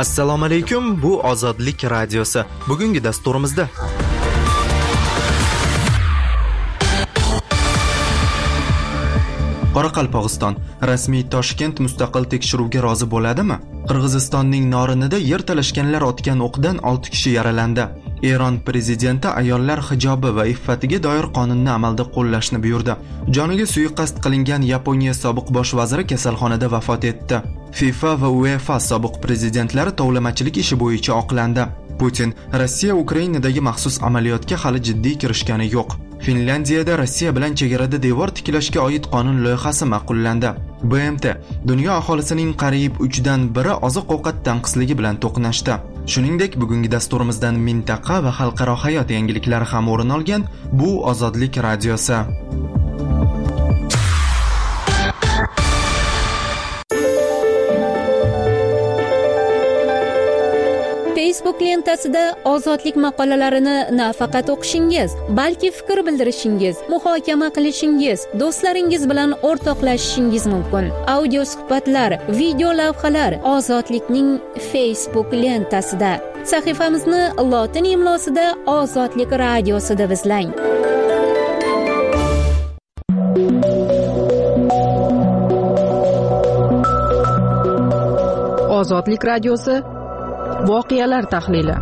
Assalomu alaykum, bu Ozodlik radiosi. Bugungi dasturimizda Qoraqalpog'iston rasmiy Toshkent mustaqil tekshiruvga rozi bo'ladimi? Qirg'izistonning Norinida yer talashganlar otgan o'qdan 6 kishi yaralandi. Eron prezidenti ayollar hijobi va iffatiga doir qonunni amalda qo'llashni buyurdi. Joniga suiqasd qilingan Yaponiya sobiq bosh vaziri kasalxonada vafot etdi. FIFA va UEFA sobiq prezidentlari tovlamachilik ishi bo'yicha oqlandi. Putin Rossiya Ukrainadagi maxsus amaliyotga hali jiddiy kirishgani yo'q. Finlandiyada Rossiya bilan chegarada devor tiklashga oid qonun loyihasi ma'qullandi. BMT dunyo aholisining qariyb 3dan 1 oziq-ovqat tanqisligi bilan to'qnashdi. Shuningdek, bugungi dasturimizdan mintaqa va xalqaro hayot yangiliklari ham o'rin olgan. Bu Ozodlik radiosi. Facebook lentasida ozodlik maqolalarini nafaqat o'qishingiz, balki fikr bildirishingiz, muhokama qilishingiz, do'stlaringiz bilan o'rtoqlashishingiz mumkin. Audio suhbatlar, video lavhalar Ozodlikning Facebook lentasida. Sahifamizni lotin imlosida Ozodlik radiosi deb izlang. Ozodlik radiosi voqealar tahlili.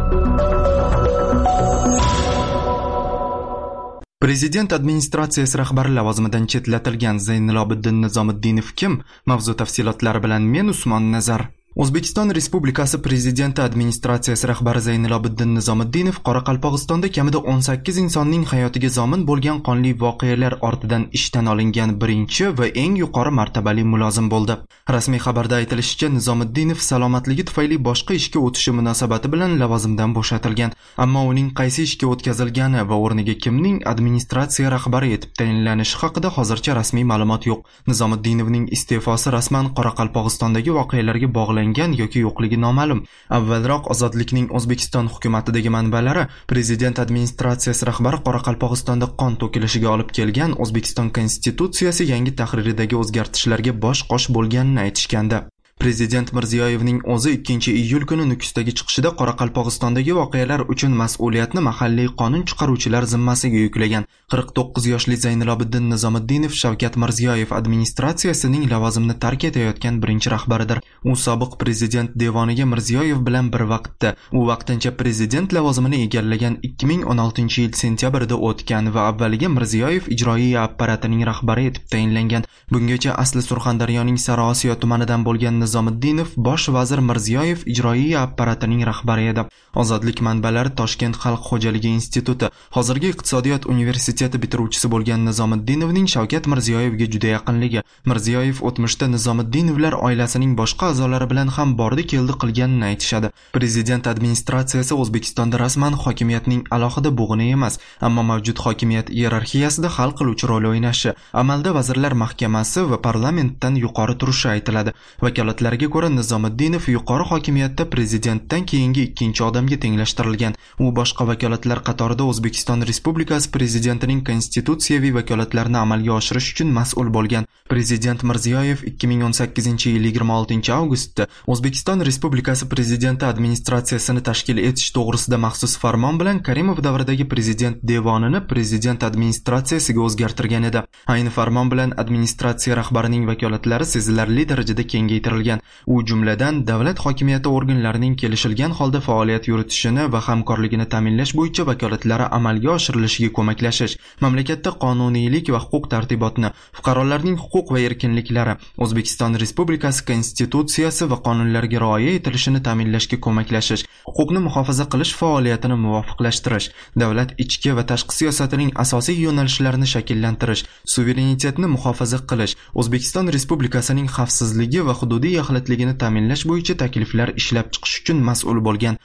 Prezident administratsiyasi rahbari lavozimidan chetlatilgan Zaynilobiddin Nizomiddinov kim? Mavzu tafsilotlari bilan men Usmon Nazar. O'zbekiston Respublikasi Prezidenti administratsiyasi rahbari Zaynilobiddin Nizomiddinov Qoraqalpog'istonda kamida 18 insonning hayotiga zomin bo'lgan qonli voqealar ortidan ishdan olingan birinchi va eng yuqori martabali mulozim bo'ldi. Rasmiy xabarda aytilishicha, Nizomiddinov salomatligi tufayli boshqa ishga o'tishi munosabati bilan lavozimdan bo'shatilgan, ammo uning qaysi ishga o'tkazilgani va o'rniga kimning administratsiya rahbari etib tayinlanishi haqida hozircha rasmiy ma'lumot yo'q. Nizomiddinovning iste'fosi rasman Qoraqalpog'istondagi voqealarga bog'langan yoki yo'qligi noma'lum. Avvalroq Ozodlikning O'zbekiston hukumatidagi manbalari prezident administratsiyasi rahbari Qoraqalpog'istonda qon to'kilishiga olib kelgan O'zbekiston konstitutsiyasi yangi tahriridagi o'zgartishlarga bosh-qosh bo'lganini aytishgandi. Prezident Mirziyoyevning o'zi 2-iyul kuni Nukusdagi chiqishida Qoraqalpog'istondagi voqealar uchun mas'uliyatni mahalliy qonun chiqaruvchilar zimmasiga yuklagan. 49 yoshli Zaynilobiddin Nizomiddinov Shavkat Mirziyoyev administratsiyasining lavozimini tark etayotgan birinchi rahbaridir. U sobiq prezident devoniga Mirziyoyev bilan bir vaqtda, u vaqtincha prezident lavozimini egallagan 2016-yil sentyabrida o'tgan va avvaliga Mirziyoyev ijroiy apparatining rahbari etib tayinlangan. Bungacha asli Surxondaryoning Sariosiyo tumanidan bo'lgan Nizomiddinov bosh vazir Mirziyoyev ijroiy apparatining rahbari edi. Ozodlik manbalari Toshkent xalq xo'jaligi instituti, hozirgi iqtisodiyot universiteti bitiruvchisi bo'lgan Nizomiddinovning Shavkat Mirziyoyevga juda yaqinligi, Mirziyoyev o'tmishda Nizomiddinovlar oilasining boshqa a'zolari bilan ham bordi-keldi qilganini aytishadi. Prezident administratsiyasi O'zbekistonda rasman hokimiyatning alohida bo'g'ini emas, ammo mavjud hokimiyat iyerarxiyasida hal qiluvchi rol o'ynashi, amalda vazirlar mahkamasi va parlamentdan yuqori turishi aytiladi. Vakolatlarga ko'ra Nizomiddinov yuqori hokimiyatda prezidentdan keyingi ikkinchi odamga tenglashtirilgan. U boshqa vakolatlar qatorida O'zbekiston Respublikasi prezidentining konstitutsiyaviy vakolatlarini amalga oshirish uchun mas'ul bo'lgan. Prezident Mirziyoyev 2018-yil 26-avgustda O'zbekiston Respublikasi prezidenti administratsiyasini tashkil etish to'g'risida maxsus farmon bilan Karimov davridagi prezident devonini prezident administratsiyasiga o'zgartirgan edi. Ayni farmon bilan administratsiya rahbarining vakolatlari sezilarli darajada kengaytirilgan. U jumladan davlat hokimiyati organlarining kelishilgan holda faoliyat yuritishini va hamkorligini ta'minlash bo'yicha vakolatlari amalga oshirilishiga ko'maklashish, mamlakatda qonuniylik va huquq tartibotni, fuqarolarning huquq va erkinliklari, O'zbekiston Respublikasi konstitutsiyasi va qonunlariga rioya etilishini ta'minlashga ko'maklashish, huquqni muhofaza qilish faoliyatini muvofiqlashtirish, davlat ichki va tashqi siyosatining asosiy yo'nalishlarini shakllantirish, suverenitetni muhofaza qilish, O'zbekiston Respublikasining xavfsizligi va hududiy yaxlitligini ta'minlash bo'yicha takliflar ishlab chiqish uchun mas'ul bo'lgan.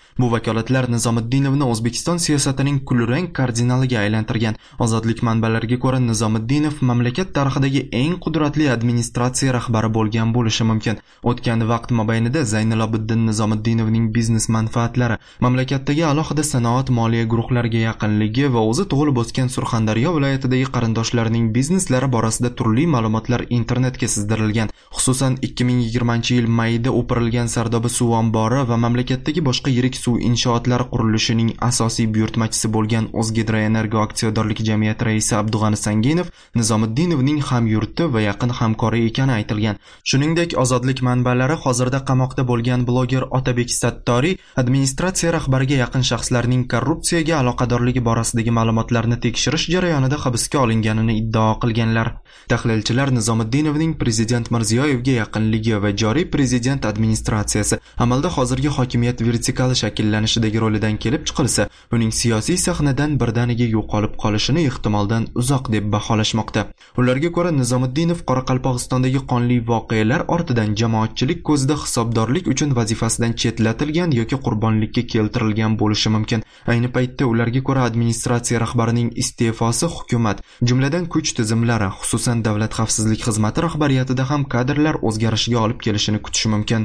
Bu vakolatlar Nizomiddinovni O'zbekiston siyosatining kulrang kardinaliga aylantirgan. Ozodlik manbalariga ko'ra, Nizomiddinov mamlakat tarixidagi eng qudratli administratsiya rahbari bo'lgan bo'lishi mumkin. O'tgan vaqt mobaynida Zaynilobiddin Nizomiddinovning biznes manfaatlari, mamlakatdagi alohida sanoat moliya guruhlariga yaqinligi va o'zi tug'ilib o'sgan Surxondaryo viloyatidagi qarindoshlarining bizneslari borasida turli ma'lumotlar internetga sizdirilgan. Xususan 2020-yil mayida o'pirilgan Sardoba suv ombori va mamlakatdagi boshqa yirik suv inshootlari qurilishining asosiy buyurtmachisi bo'lgan O'zgidroenergo aksiyadorlik jamiyati raisi Abdug'ani Sanginov Nizomiddinovning hamyurti va yaqin hamkori ekani aytilgan. Shuningdek, ozodlik manbalari hozirda qamoqda bo'lgan bloger Otabek Sattoriy administratsiya rahbariga yaqin shaxslarning korrupsiyaga aloqadorligi borasidagi ma'lumotlarni tekshirish jarayonida hibsga olinganini iddao qilganlar. Tahlilchilar Nizomiddinovning prezident Mirziyoyevga yaqinligi va joriy prezident administratsiyasi amalda hozirgi hokimiyat vertikali shakllanishidagi rolidan kelib chiqilsa, uning siyosiy sahnadan birdaniga yo'qolib qolishini ehtimoldan uzoq deb baholashmoqda. Ularga ko'ra, Nizomiddinov Qoraqalpog'istondagi qonli voqealar ortidan jamoatchilik ko'zida hisobdorlik uchun vazifasidan chetlatilgan yoki qurbonlikka keltirilgan bo'lishi mumkin. Ayni paytda ularga ko'ra administratsiya rahbarining iste'fosi hukumat, jumladan kuch tizimlari, xususan davlat xavfsizlik xizmati rahbariyatida ham kadrlar o'zgarishiga olib kelishini kutish mumkin.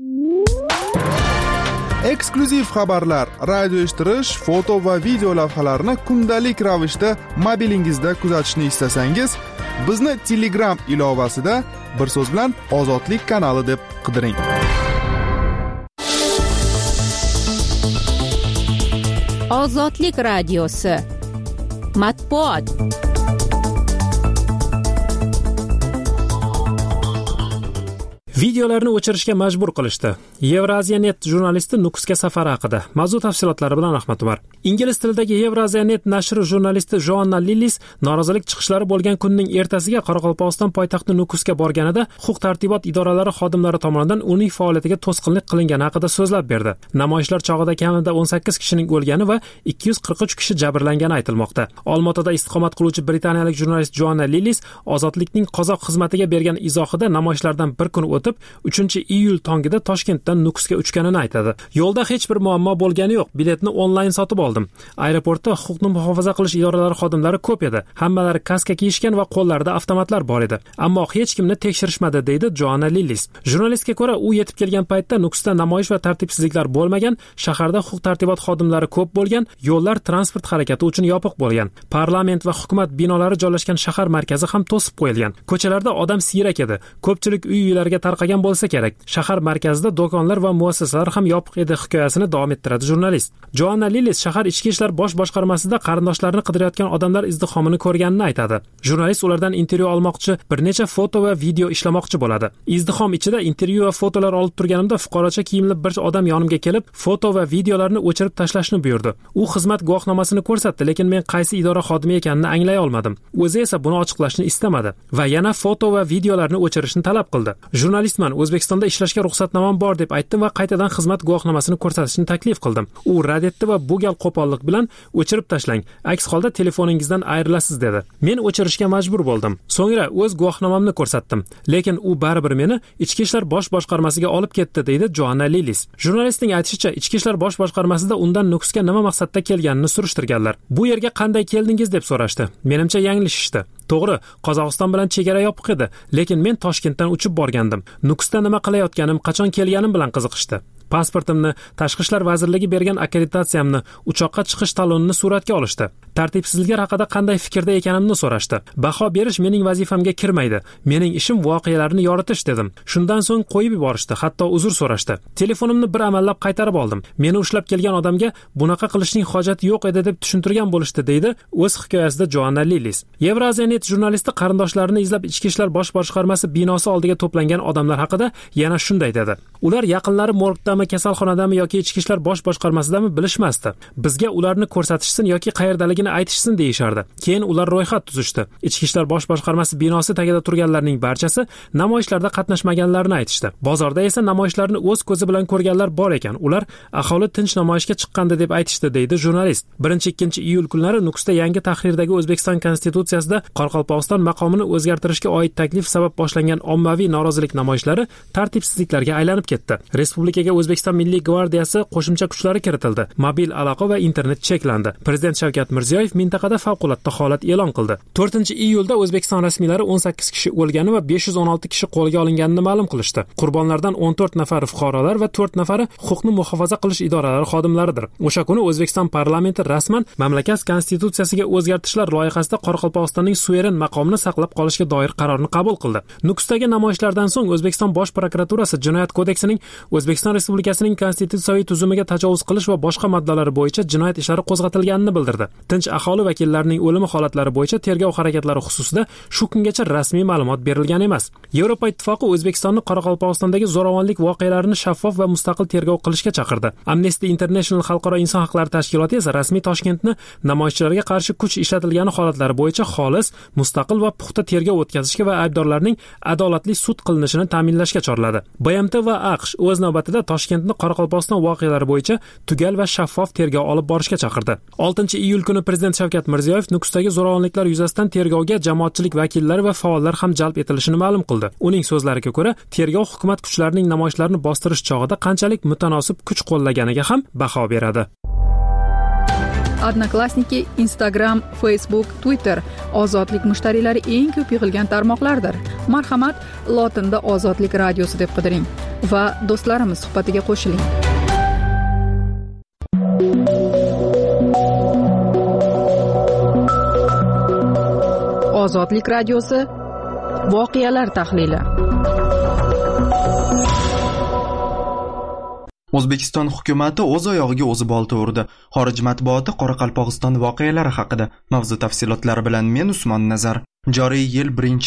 Eksklyuziv xabarlar, radio eshittirish, foto va video lavhalarni kundalik ravishda mobilingizda kuzatishni istasangiz, bizni Telegram ilovasida bir so'z bilan Ozodlik kanali deb qidiring. Ozodlik radiosi. Matbuot. Videolarni o'chirishga majbur qilishdi. Euraziyanet jurnalisti Nukusga safari haqida. Mavzu tafsilotlari bilan Ahmad Umar. Ingliz tilidagi Euraziyanet nashri jurnalisti Joanna Lillis norozilik chiqishlari bo'lgan kunning ertasiga Qoraqalpog'iston poytaxti Nukusga borganida huquq-tartibot idoralari xodimlari tomonidan uning faoliyatiga to'sqinlik qilingani haqida so'zlab berdi. Namoyishlar chog'ida kamida 18 kishining o'lgani va 243 kishi jabrlangani aytilmoqda. Olmaotada istiqomat qiluvchi britaniyalik jurnalist Joanna Lillis Ozodlikning qozoq xizmatiga bergan izohida namoyishlardan bir kun o'tib 3-iyul tongida Toshkentdan Nukusga uchganini aytadi. Yo'lda hech bir muammo bo'lgani yo'q. Biletni onlayn sotib oldim. Aeroportda huquqni muhofaza qilish idoralari xodimlari ko'p edi. Hammalari kaska kiyishgan va qo'llarida avtomatlar bor edi. Ammo hech kimni tekshirishmadi, deydi Joanna Lillis. Jurnalistga ko'ra, u yetib kelgan paytda Nukusda namoyish va tartibsizliklar bo'lmagan, shaharda huquq-tartibot xodimlari ko'p bo'lgan, yo'llar transport harakati uchun yopiq bo'lgan. Parlament va hukumat binolari joylashgan shahar markazi ham to'sib qo'yilgan. Ko'chalarda odam siyrak edi. Ko'pchilik uy-uylarga tarqagan bo'lsa kerak. Shahar markazida do'konlar va muassasalar ham yopiq edi hikoyasini davom ettiradi jurnalist. Joanna Lillis shahar ichki ishlar bosh boshqarmasida qarindoshlarini qidirayotgan odamlar izdihomini ko'rganini aytadi. Jurnalist ulardan intervyu olmoqchi, bir necha foto va video ishlamoqchi bo'ladi. Izdihom ichida intervyu va fotolar olib turganimda fuqarocha kiyimli bir odam yonimga kelib, foto va videolarni o'chirib tashlashni buyurdi. U xizmat guvohnomasini ko'rsatdi, lekin men qaysi idora xodimi ekanini anglay olmadim. O'zi esa buni ochiqlashni istamadi va yana foto va videolarni o'chirishni talab qildi. Jurnalistman, O'zbekistonda ishlashga ruxsatnomam bor deb aytdim va qaytadan xizmat guvohnomasini ko'rsatishni taklif qildim. U rad etdi va bu gal qo'pollik bilan o'chirib tashlang. Aks holda telefoningizdan ayrilasiz dedi. Men o'chirishga majbur bo'ldim. So'ngra o'z guvohnomamni ko'rsatdim, lekin u baribir meni ichki ishlar bosh boshqarmasiga olib ketdi, deydi Joanna Lillis. Jurnalistning aytishicha, ichki ishlar bosh boshqarmasida undan Nukusga nima maqsadda kelganini surishtirganlar. Bu yerga qanday keldingiz deb so'rashdi. Menimcha yanglishishdi. To'g'ri, Qozog'iston bilan chegara yopiq edi, lekin men Toshkentdan uchib borgandim. Nukusda nima qilayotganim, qachon kelganim bilan qiziqishdi. Pasportimni, Tashqi ishlar vazirligi bergan akkreditatsiyamni, uchoqqa chiqish talonini suratga olishdi. Tartibsizliklar haqida qanday fikrda ekanimni so'rashdi. Baho berish mening vazifamga kirmaydi. Mening ishim voqealarni yoritish dedim. Shundan so'ng qo'yib yuborishdi, hatto uzr so'rashdi. Telefonimni bir amallab qaytarib oldim. Meni ushlab kelgan odamga bunaqa qilishning hojati yo'q edi deb tushuntirgan bo'lishdi, deydi o'z hikoyasida Joanna Lillis. Euraziyanet jurnalisti qarindoshlarini izlab ichki ishlar bosh boshqarmasi binosi oldiga to'plangan odamlar haqida yana shunday dedi. Ular yaqinlari morgdami, kasalxonadami yoki ichki ishlar bosh boshqarmasidami bilishmasdi. Bizga ularni ko'rsatishsin yoki qayerdaligini aytishsin deyishardi. Keyin ular ro'yxat tuzishdi. Ichki ishlar bosh boshqarmasi binosi tagida turganlarning barchasi namoyishlarda qatnashmaganlarni aytishdi. Bozorda esa namoyishlarni o'z ko'zi bilan ko'rganlar bor ekan. Ular aholi tinch namoyishga chiqqandi deb aytishdi, deydi jurnalist. 1-2-iyul kunlari Nukusda yangi tahrirdagi O'zbekiston konstitutsiyasida Qoraqalpog'iston maqomini o'zgartirishga oid taklif sabab boshlangan ommaviy norozilik namoyishlari tartibsizliklarga aylanib ketdi. Respublikaga O'zbekiston Milliy gvardiyasi qo'shimcha kuchlari kiritildi. Mobil aloqa va internet cheklandi. Prezident Shavkat Mirziyoyev mintaqada favqulodda holat e'lon qildi. 4-iyulda O'zbekiston rasmiylari 18 kishi o'lgani va 516 kishi qo'lga olinganini ma'lum qilishdi. Qurbonlardan 14 nafari fuqarolar va 4 nafari huquqni muhofaza qilish idoralari xodimlaridir. O'sha kuni O'zbekiston parlamenti rasman mamlakat konstitutsiyasiga o'zgartishlar loyihasida Qoraqalpog'istonning suveren maqomini saqlab qolishga doir qarorni qabul qildi. Nukusdagi namoyishlardan so'ng O'zbekiston Bosh prokuraturasi Jinoyat kodeksining O'zbekiston Respublikasining konstitutsiyaviy tuzumiga tajovuz qilish va boshqa moddalari bo'yicha jinoyat ishlari qo'zg'atilganini bildirdi. Tinch aholi vakillarining o'limi holatlari bo'yicha tergov harakatlari xususida shu kungacha rasmiy ma'lumot berilgan emas. Yevropa Ittifoqi O'zbekistonni Qoraqalpog'istondagi zo'ravonlik voqealarini shaffof va mustaqil tergov qilishga chaqirdi. Amnesty International xalqaro inson haqlari tashkiloti esa rasmiy Toshkentni namoyishchilarga qarshi kuch ishlatilgani holatlari bo'yicha xolis, mustaqil va puxta tergov o'tkazishga va aybdorlarning adolatli sud qilinishini ta'minlashga chorladi. BMT va AQSh o'z navbatida Toshkentni Qoraqalpog'iston voqealari bo'yicha tugal va shaffof tergov olib borishga chaqirdi. 6-iyul kuni Prezident Shavkat Mirziyoyev Nukusdagi zo'ravonliklar yuzasidan tergovga jamoatchilik vakillari va faollar ham jalb etilishini ma'lum qildi. Uning so'zlariga ko'ra, tergov hukumat kuchlarining namoyishlarni bostirish chog'ida qanchalik mutanosib kuch qo'llaganiga ham baho beradi. Odnoklassniki, Instagram, Facebook, Twitter ozodlik mushtariylari eng ko'p yig'ilgan tarmoqlardir. Marhamat, lotinda Ozodlik radiosi deb qidiring va do'stlarimiz suhbatiga qo'shiling. Ozodlik radiosi voqealar tahlili. O'zbekiston hukumati o'z oyog'iga o'zi bolta urdi. Xorij matbuoti Qoraqalpog'iston voqealari haqida. Mavzu tafsilotlari bilan men Usmon Nazar. Joriy yil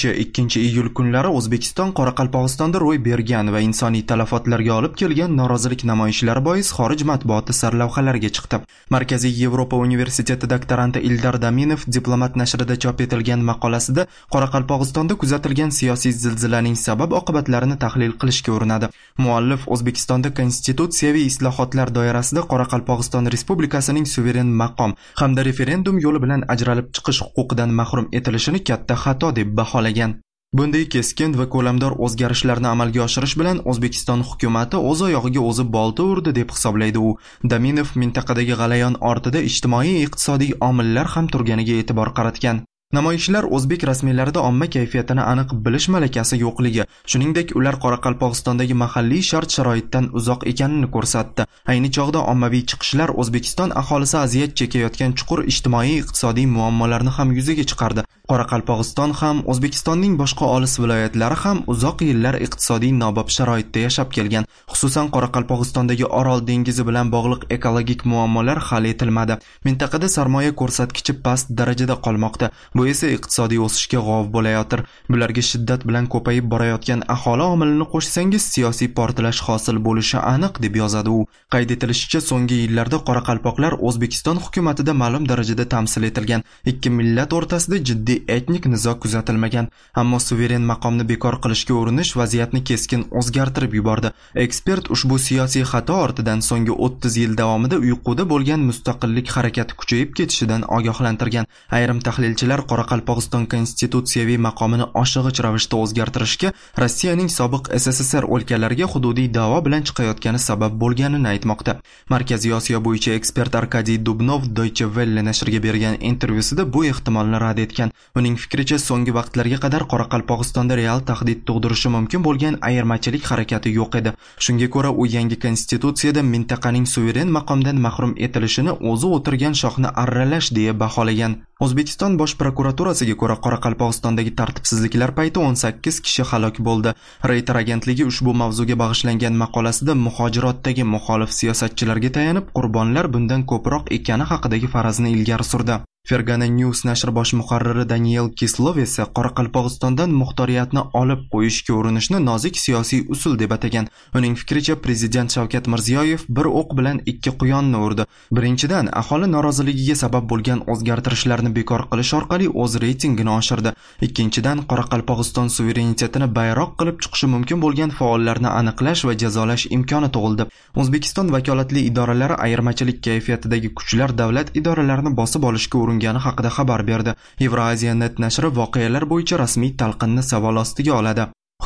1-2 kunlari O'zbekiston Qoraqalpog'istonda ro'y bergan va insoniy talafotlarga olib kelgan norozilik namoyishlari bois xorij matbuoti sarlavhalariga chiqdi. Markaziy Yevropa universiteti doktoranti Ildar Daminov Diplomat nashrida chop etilgan maqolasida Qoraqalpog'istonda kuzatilgan siyosiy zilzilaning sabab-oqibatlarini tahlil qilishga urinadi. Muallif O'zbekistonda konstitutsiyaviy islohotlar doirasida Qoraqalpog'iston Respublikasining suveren maqom hamda referendum yo'li bilan ajralib chiqish huquqidan mahrum etilishini xato deb baholagan. Bunday keskin va ko'lamdor o'zgarishlarni amalga oshirish bilan O'zbekiston hukumati o'z oyog'iga o'zi bolta urdi deb hisoblaydi u. Daminov mintaqadagi g'alayon ortida ijtimoiy-iqtisodiy omillar ham turganiga e'tibor qaratgan. Namoyishlar o'zbek rasmiylarida omma kayfiyatini aniq bilish malakasi yo'qligi, shuningdek ular Qoraqalpog'istondagi mahalliy shart-sharoitdan uzoq ekanini ko'rsatdi. Ayni chog'da ommaviy chiqishlar O'zbekiston aholisi aziyat chekayotgan chuqur ijtimoiy-iqtisodiy muammolarni ham yuzaga chiqardi. Qoraqalpog'iston ham, O'zbekistonning boshqa olis viloyatlari ham uzoq yillar iqtisodiy nobob sharoitda yashab kelgan. Xususan Qoraqalpog'istondagi Orol dengizi bilan bog'liq ekologik muammolar hal etilmadi. Mintaqada sarmoya ko'rsatkichi past darajada qolmoqda. Bu esa iqtisodiy o'sishga g'ov bo'layotir. Bularga shiddat bilan ko'payib borayotgan aholi omilini qo'shsangiz siyosiy portlash hosil bo'lishi aniq deb yozadi u. Qayd etilishicha, so'nggi yillarda qoraqalpoqlar O'zbekiston hukumatida ma'lum darajada tamsil etilgan. Ikki millat o'rtasida jiddiy etnik nizo kuzatilmagan. Ammo suveren maqomni bekor qilishga urinish vaziyatni keskin o'zgartirib yubordi. Ekspert ushbu siyosiy xato ortidan so'nggi 30 yil davomida uyquda bo'lgan mustaqillik harakati kuchayib ketishidan ogohlantirgan. Ayrim tahlilchilar Qoraqalpog'iston konstitutsiyaviy maqomini oshig'ich ravishda o'zgartirishga Rossiyaning sobiq SSSR o'lkalariga hududiy da'vo bilan chiqayotgani sabab bo'lganini aytmoqda. Markaziy Osiyo bo'yicha ekspert Arkadiy Dubnov Deutsche Welle nashriga bergan intervyusida bu ehtimolni rad etgan. Uning fikricha, so'nggi vaqtlarga qadar Qoraqalpog'istonda real tahdid tug'dirishi mumkin bo'lgan ayirmachilik harakati yo'q edi. Shunga ko'ra, u yangi konstitutsiyada mintaqaning suveren maqomdan mahrum etilishini o'zi o'tirgan shoxni arralash deya baholagan. O'zbekiston Bosh prokuraturasiga ko'ra, Qoraqalpog'istondagi tartibsizliklar payti 18 kishi halok bo'ldi. Reuters agentligi ushbu mavzuga bag'ishlangan maqolasida muhojirotdagi muxolif siyosatchilarga tayanib, qurbonlar bundan ko'proq ekani haqidagi farazni ilgari surdi. Fergana News nashri bosh muharriri Daniel Kislov esa Qoraqalpog'istondan muxtoriyatni olib qo'yishga urinishni nozik siyosiy usul deb atagan. Uning fikricha, prezident Shavkat Mirziyoyev bir o'q bilan ikki quyonni urdi. Birinchidan, aholi noroziligiga sabab bo'lgan o'zgartirishlarni bekor qilish orqali o'z reytingini oshirdi. Ikkinchidan, Qoraqalpog'iston suverenitetini bayroq qilib chiqishi mumkin bo'lgan faollarni aniqlash va jazolash imkoni tug'ildi. O'zbekiston vakolatli idoralari ayirmachilik kayfiyatidagi kuchlar davlat idoralarini bosib olishga gani haqida xabar berdi. Eurasia Net nashri voqealar bo'yicha rasmiy talqinni savol ostiga oladi.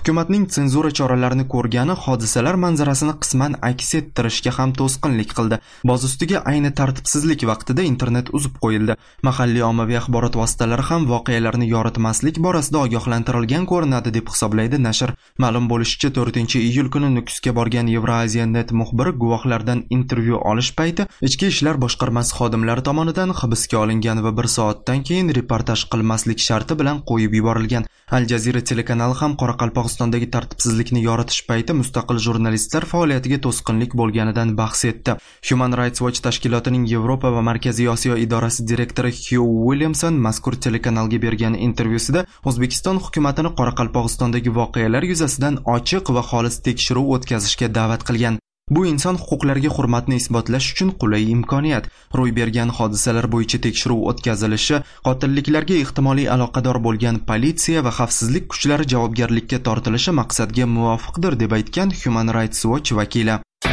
Hukumatning senzura choralarini ko'rgani hodisalar manzarasini qisman aks ettirishga ham to'sqinlik qildi. Boz ustiga ayni tartibsizlik vaqtida internet uzib qo'yildi. Mahalliy ommaviy axborot vositalari ham voqealarni yoritmaslik borasida ogohlantirilgan ko'rinadi deb hisoblaydi nashr. Ma'lum bo'lishicha 4-iyul kuni Nukusga borgan Euraziyanet muxbiri guvohlardan intervyu olish payti Ichki ishlar boshqarmasi xodimlari tomonidan hibsga olingan va 1 soatdan keyin reportaj qilmaslik sharti bilan qo'yib yuborilgan. Al Jazeera telekanali ham Qoraqalpog'istondagi tartibsizlikni yoritish payti mustaqil jurnalistlar faoliyatiga to'sqinlik bo'lganidan bahs etdi. Human Rights Watch tashkilotining Yevropa va Markaziy Osiyo idorasi direktori Hugh Williamson mazkur telekanalga bergan intervyusida O'zbekiston hukumatini Qoraqalpog'istondagi voqealar yuzasidan ochiq va xolis tekshiruv o'tkazishga da'vat qilgan. Bu inson huquqlariga hurmatni isbotlash uchun qulay imkoniyat. Ro'y bergan hodisalar bo'yicha tekshiruv o'tkazilishi, qotilliklarga ehtimoliy aloqador bo'lgan politsiya va xavfsizlik kuchlari javobgarlikka tortilishi maqsadga muvofiqdir deb aytgan Human Rights Watch vakili.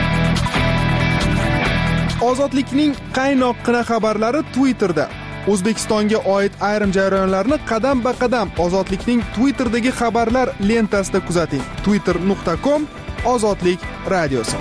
Ozodlikning qaynoqqina xabarlari Twitterda. O'zbekistonga oid ayrim jarayonlarni qadam-ba-qadam Ozodlikning Twitterdagi xabarlar lentasida kuzating. twitter.com Ozodlik radiosi.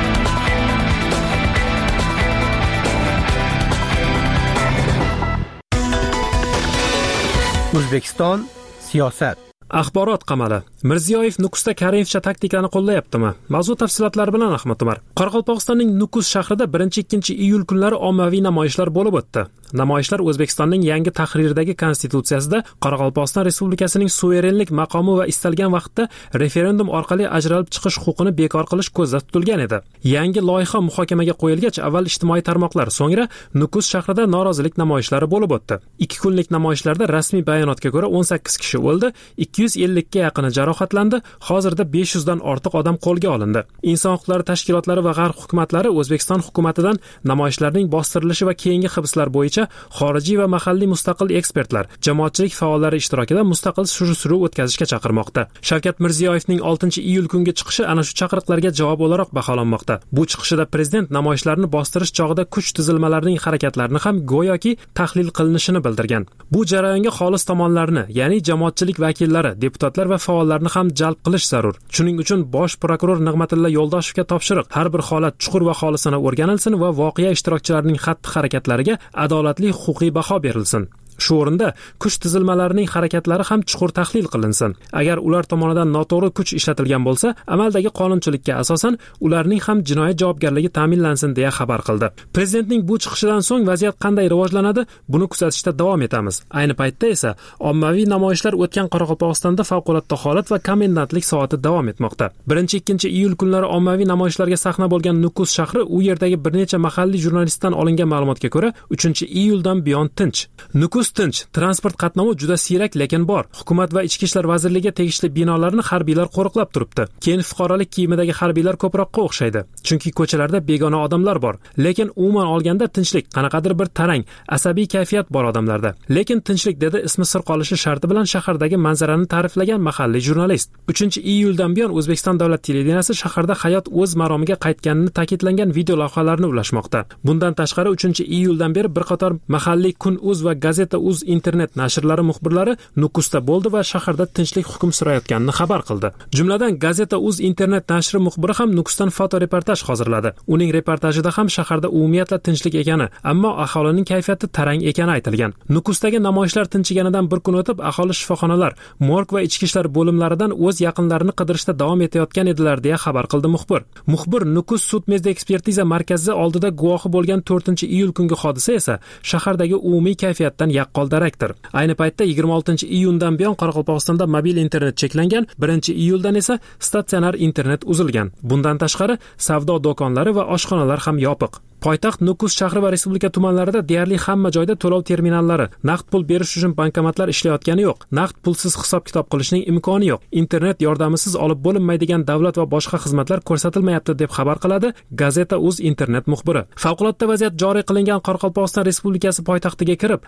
O'zbekiston siyosat. Axborot qamali. Mirziyoyev Nukusda Karimovcha taktikani qo'llayaptimi? Mavzu tafsilotlari bilan Ahmad Umar. Qoraqalpog'istonning Nukus shahrida 1-2-iyul kunlari ommaviy namoyishlar bo'lib o'tdi. Namoyishlar O'zbekistonning yangi tahrirdagi konstitutsiyasida Qoraqalpog'iston Respublikasining suverenlik maqomi va istalgan vaqtda referendum orqali ajralib chiqish huquqini bekor qilish ko'zda tutilgan edi. Yangi loyiha muhokamaga qo'yilgach, avval ijtimoiy tarmoqlar, so'ngra Nukus shahrida norozilik namoyishlari bo'lib o'tdi. 2 kunlik namoyishlarda rasmiy bayonotga ko'ra 18 kishi o'ldi, 250 ga yaqini jarohatlandi, hozirda 500 dan ortiq odam qo'lga olindi. Inson huquqlari tashkilotlari va g'arb hukumatlari O'zbekiston hukumatidan namoyishlarning bostirilishi va keyingi hibslar bo'yicha xorijiy va mahalliy mustaqil ekspertlar, jamoatchilik faollari ishtirokida mustaqil surishtiruv o'tkazishga chaqirmoqda. Shavkat Mirziyoyevning 6-iyul kungi chiqishi ana shu chaqiriqlarga javob o'laroq baholanmoqda. Bu chiqishida prezident namoyishlarni bostirish chog'ida kuch tuzilmalarining harakatlarini ham go'yoki tahlil qilinishini bildirgan. Bu jarayonga xolis tomonlarni, ya'ni jamoatchilik vakillari, deputatlar va faollarni ham jalb qilish zarur. Shuning uchun bosh prokuror Nig'matilla Yo'ldoshevga topshiriq, har bir holat chuqur va xolisona o'rganilsin va voqea ishtirokchilarining xatti-harakatlariga adolatli huquqiy baho berilsin. Shu o'rinda kuch tizilmalarining harakatlari ham chuqur tahlil qilinsin. Agar ular tomonidan noto'g'ri kuch ishlatilgan bo'lsa, amaldagi qonunchilikka asosan ularning ham jinoyat javobgarligi ta'minlansin deya xabar qildi. Prezidentning bu chiqishidan so'ng vaziyat qanday rivojlanadi, buni kuzatishda davom etamiz. Ayni paytda esa ommaviy namoyishlar o'tgan Qoraqalpog'istonda favqulodda holat va komendantlik soati davom etmoqda. 1-2-iyul kunlari ommaviy namoyishlarga sahna bo'lgan Nukus shahri u yerdagi bir necha mahalliy jurnalistdan olingan ma'lumotga ko'ra 3-iyuldan buyon tinch. Nukus tinch, transport qatnovi juda siyrak lekin bor. Hukumat va Ichki ishlar vazirligiga tegishli binolarni harbiylar qo'riqlab turibdi. Keyin fuqarolik kiyimidagi harbiylar ko'proqqa o'xshaydi. Chunki ko'chalarda begona odamlar bor. Lekin umuman olganda tinchlik, qanaqadir bir tarang, asabiy kayfiyat bor odamlarda. Lekin tinchlik dedi ismi sir qolishi sharti bilan shahardagi manzarani ta'riflagan mahalliy jurnalist. 3-iyuldan buyon O'zbekiston davlat televideniyasi shaharda hayot o'z maromiga qaytganini ta'kidlangan video lavhalarni ulashmoqda. Bundan tashqari 3-iyuldan beri bir qator mahalliy Kun.uz va Gazeta Uz internet nashrlari muxbirlari Nukusda bo'ldi va shaharda tinchlik hukm surayotganini xabar qildi. Jumladan Gazeta Uz internet nashri muxbiri ham Nukusdan fotoreportaj hozirladi. Uning reportajida ham shaharda umumiyatla tinchlik ekani, ammo aholining kayfiyati tarang ekani aytilgan. Nukusdagi namoyishlar tinchiganidan bir kun o'tib, aholi shifoxonalar, morg va ichki ishlar bo'limlaridan o'z yaqinlarini qidirishda davom etayotgan edilar deya xabar qildi muxbir. Muxbir Nukus sud mezda ekspertiza markazi oldida guvohi bo'lgan 4-iyul kungi hodisa esa shahardagi umumiy kayfiyatdan yaqqol darakdir. Ayni paytda 26-iyundan buyon Qoraqalpog'istonda mobil internet cheklangan, 1-iyuldan esa statsionar internet uzilgan. Bundan tashqari savdo do'konlari va oshxonalar ham yopiq. Poytaxt Nukus shahri va respublika tumanlarida deyarli hamma joyda to'lov terminallari, naqd pul berish uchun bankomatlar ishlayotgani yo'q. Naqd pulsiz hisob-kitob qilishning imkoni yo'q. Internet yordamisiz olib bo'linmaydigan davlat va boshqa xizmatlar ko'rsatilmayapti deb xabar qiladi Gazeta Uz internet muxbiri. Favqulodda vaziyat joriy qilingan Qoraqalpog'iston Respublikasi poytaxtiga kirib, aholi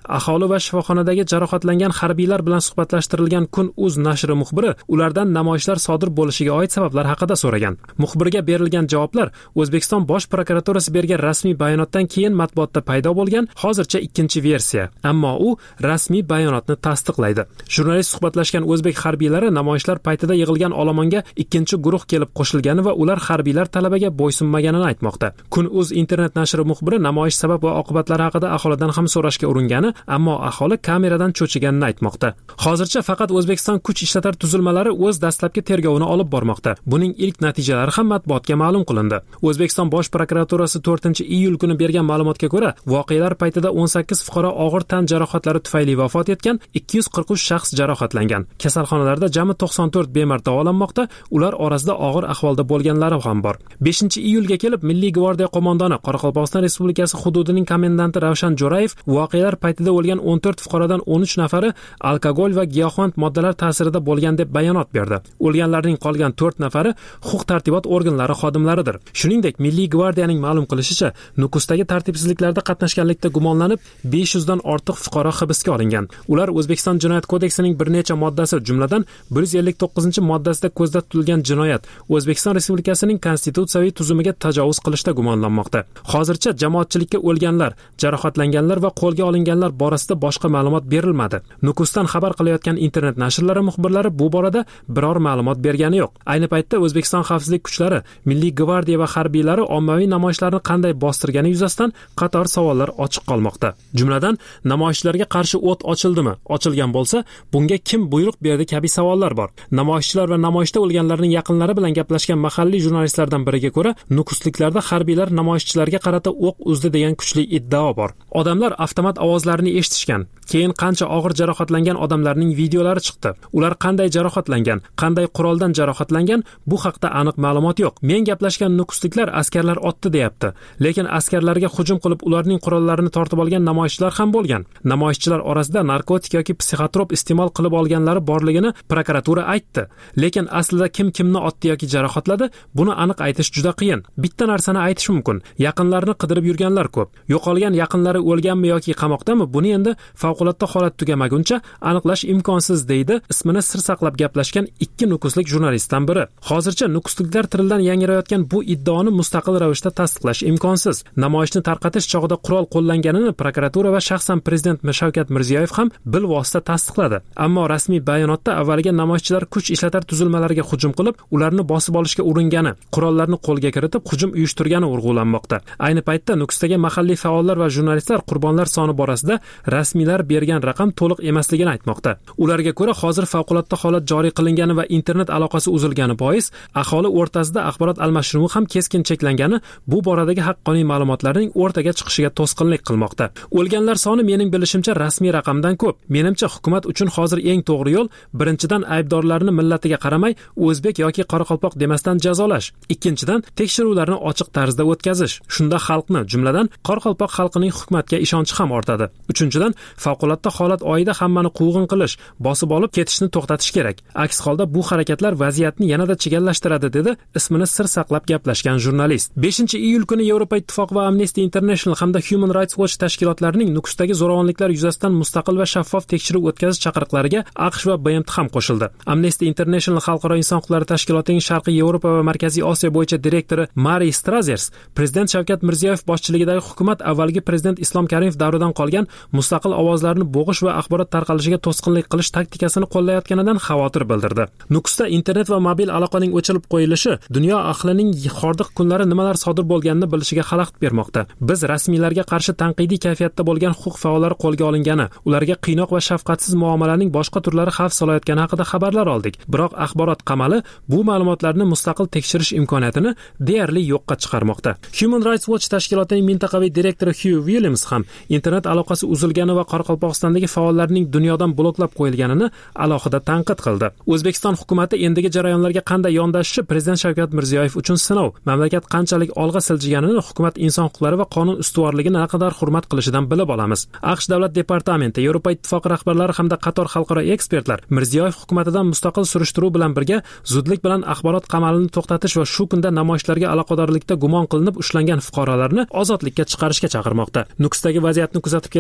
va shifoxonadagi jarohatlangan harbiylar bilan suhbatlashtirilgan Kun.uz nashri muxbiri ulardan namoyishlar sodir bo'lishiga oid sabablar haqida so'ragan. Muxbirga berilgan javoblar O'zbekiston bosh prokuraturasi bergan rasmiy bayonotdan keyin matbuotda paydo bo'lgan hozircha ikkinchi versiya. Ammo u rasmiy bayonotni tasdiqlaydi. Jurnalist suhbatlashgan o'zbek harbiylari namoyishlar paytida yig'ilgan olomonga ikkinchi guruh kelib qo'shilgani va ular harbiylar talabiga bo'ysunmaganini aytmoqda. Kun.uz internet nashri muxbiri namoyish sabab va oqibatlari haqida aholidan ham so'rashga uringani, ammo aholi kameradan cho'chiganini aytmoqda. Hozircha faqat O'zbekiston kuch ishlatar tuzilmalari o'z dastlabki tergovini olib bormoqda. Buning ilk natijalari ham matbuotga ma'lum qilindi. O'zbekiston bosh prokuraturasi 4-iyul kuni bergan ma'lumotga ko'ra, voqealar paytida 18 fuqaro og'ir tan jarohatlari tufayli vafot etgan, 243 shaxs jarohatlangan. Kasalxonalarda jami 94 bemor davolanmoqda, ular orasida og'ir ahvolda bo'lganlari ham bor. 5-iyulga kelib Milliy gvardiya qo'mondoni Qoraqalpog'iston Respublikasi hududining komendanti Ravshan Jo'rayev voqealar paytida o'lgan 14 fuqarodan 13 nafari alkogol va giyohvand moddalar ta'sirida bo'lgan deb bayonot berdi. O'lganlarning qolgan 4 nafari huquq-tartibot organlari xodimlaridir. Shuningdek, Milliy gvardiyaning ma'lum qilishicha, Nukusdagi tartibsizliklarda qatnashganlikda gumonlanib 500 dan ortiq fuqaro hibsga olingan. Ular O'zbekiston Jinoyat kodeksining bir necha moddasi, jumladan 159-moddasida ko'zda tutilgan jinoyat, O'zbekiston Respublikasining konstitutsiyaviy tuzumiga tajovuz qilishda gumonlanmoqda. Hozircha jamoatchilikka o'lganlar, jarohatlanganlar va qo'lga olinganlar borasida boshqa ma'lumot berilmadi. Nukusdan xabar qilayotgan internet nashrlari muxbirlari bu borada biror ma'lumot bergani yo'q. Ayni paytda O'zbekiston xavfsizlik kuchlari, Milliy gvardiya va harbiylari ommaviy namoyishlarni qanday bostirgani yuzasidan qator savollar ochiq qolmoqda. Jumladan, namoyishlarga qarshi o't ochildimi? Ochilgan bo'lsa, bunga kim buyruq berdi kabi savollar bor. Namoyishchilar va namoyishda o'lganlarning yaqinlari bilan gaplashgan mahalliy jurnalistlardan biriga ko'ra, Nukusliklarda harbiylar namoyishchilarga qarata o'q uzdi degan kuchli iddao bor. Odamlar avtomat ovozlarini eshitishgan. Keyin qancha og'ir jarohatlangan odamlarning videolari chiqdi. Ular qanday jarohatlangan, qanday quroldan jarohatlangan, bu haqda aniq ma'lumot yo'q. Men gaplashgan nukusliklar askarlar otdi deyapti. Lekin askarlarga hujum qilib ularning qurollarini tortib olgan namoyishchilar ham bo'lgan. Namoyishchilar orasida narkotik yoki psixotrop iste'mol qilib olganlari borligini prokuratura aytdi. Lekin aslida kim kimni otdi yoki jarohatladi, buni aniq aytish juda qiyin. Bitta narsani aytish mumkin. Yaqinlarini qidirib yurganlar ko'p. Yo'qolgan yaqinlari o'lganmi yoki qamoqdami, buni endi favqulodda holat tugamaguncha aniqlash imkonsiz, deydi ismini sir saqlab gaplashgan 2 nukuslik jurnalistdan biri. Hozircha nukusliklar tilidan yangrayotgan bu iddaoni mustaqil ravishda tasdiqlash imkonsiz. Namoyishni tarqatish chog'ida qurol qo'llanganini prokuratura va shaxsan prezident Shavkat Mirziyoyev ham bilvosita tasdiqladi. Ammo rasmiy bayonotda avvaliga namoyishchilar kuch ishlatar tuzilmalariga hujum qilib, ularni bosib olishga uringani, qurollarni qo'lga kiritib hujum uyushtirgani urg'ulanmoqda. Ayni paytda Nukusdagi mahalliy faollar va jurnalistlar qurbonlar soni borasida rasmiylar bergan raqam to'liq emasligini aytmoqda. Ularga ko'ra, hozir favqulodda holat joriy qilingani va internet aloqasi uzilgani bois aholi o'rtasida axborot almashinuvi ham keskin cheklangani bu boradagi haqqoniy ma'lumotlarning o'rtaga chiqishiga to'sqinlik qilmoqda. O'lganlar soni mening bilishimcha rasmiy raqamdan ko'p. Menimcha hukumat uchun hozir eng to'g'ri yo'l birinchidan aybdorlarni millatiga qaramay o'zbek yoki qoraqalpoq demasdan jazolash. Ikkinchidan tekshiruvlarni ochiq tarzda o'tkazish. Shunda xalqni, jumladan qoraqalpoq xalqining hukumatga ishonchi ham ortadi. Uchinchidan favqulodda holat oyida hammani quvg'in qilish, bosib olib ketishni to'xtatish kerak. Aks holda bu harakatlar vaziyatni yanada chigallashtiradi, dedi ismini sir saqlab gaplashgan jurnalist. 5-iyul kuni Yevropa Ittifoqi va Amnesty International hamda Human Rights Watch tashkilotlarining Nukusdagi zo'ravonliklar yuzasidan mustaqil va shaffof tekshiruv o'tkazish chaqiriqlariga AQSh va BMT ham qo'shildi. Amnesty International xalqaro inson huquqlari tashkilotining Sharqiy Yevropa va Markaziy Osiyo bo'yicha direktori Mari Strazers prezident Shavkat Mirziyoyev boshchiligidagi hukumat avvalgi prezident Islom Karimov davridan qolgan mustaqil ovozlarni bo'g'ish va axborot tarqalishiga to'sqinlik qilish taktikasini qo'llayotganidan xavotir bildirdi. Nukusda internet va mobil aloqaning o'chirib qo'yilishi dunyo ahlining hordiq kunlari nimalar sodir bo'lganini bilishiga xalaqit bermoqda. Biz rasmiylarga qarshi tanqidiy kayfiyatda bo'lgan huquq faollari qo'lga olingani, ularga qiynoq va shafqatsiz muomalaning boshqa turlari xavf solayotgani haqida xabarlar oldik. Biroq axborot qamali bu ma'lumotlarni mustaqil tekshirish imkoniyatini deyarli yo'qqa chiqarmoqda. Human Rights Watch tashkilotining mintaqaviy direktori Hugh Williams ham internet aloqasi uzilgani va Qoraqalpog'istondagi faollarning dunyodan bloklab qo'yilganini alohida tanqid qildi. O'zbekiston hukumatı endigi jarayonlarga qanday yondashishi prezident Shavkat Mirziyoyev uchun sinov. Mamlakat qanchalik olg'a siljiganini hukumat inson huquqlari va qonun ustuvorligini naqadar hurmat qilishidan bilib olamiz. AQSh davlat departamenti, Yevropa Ittifoqi rahbarlari hamda qator xalqaro ekspertlar Mirziyoyev hukumatidan mustaqil surishtiruv bilan birga zudlik bilan axborot qamalini to'xtatish va shu kunda namoyishlarga aloqadorlikda gumon qilinib ushlangan fuqarolarni ozodlikka chiqarishga chaqirmoqda. Nukusdagi vaziyatni kuzatib kelayotgan AQSh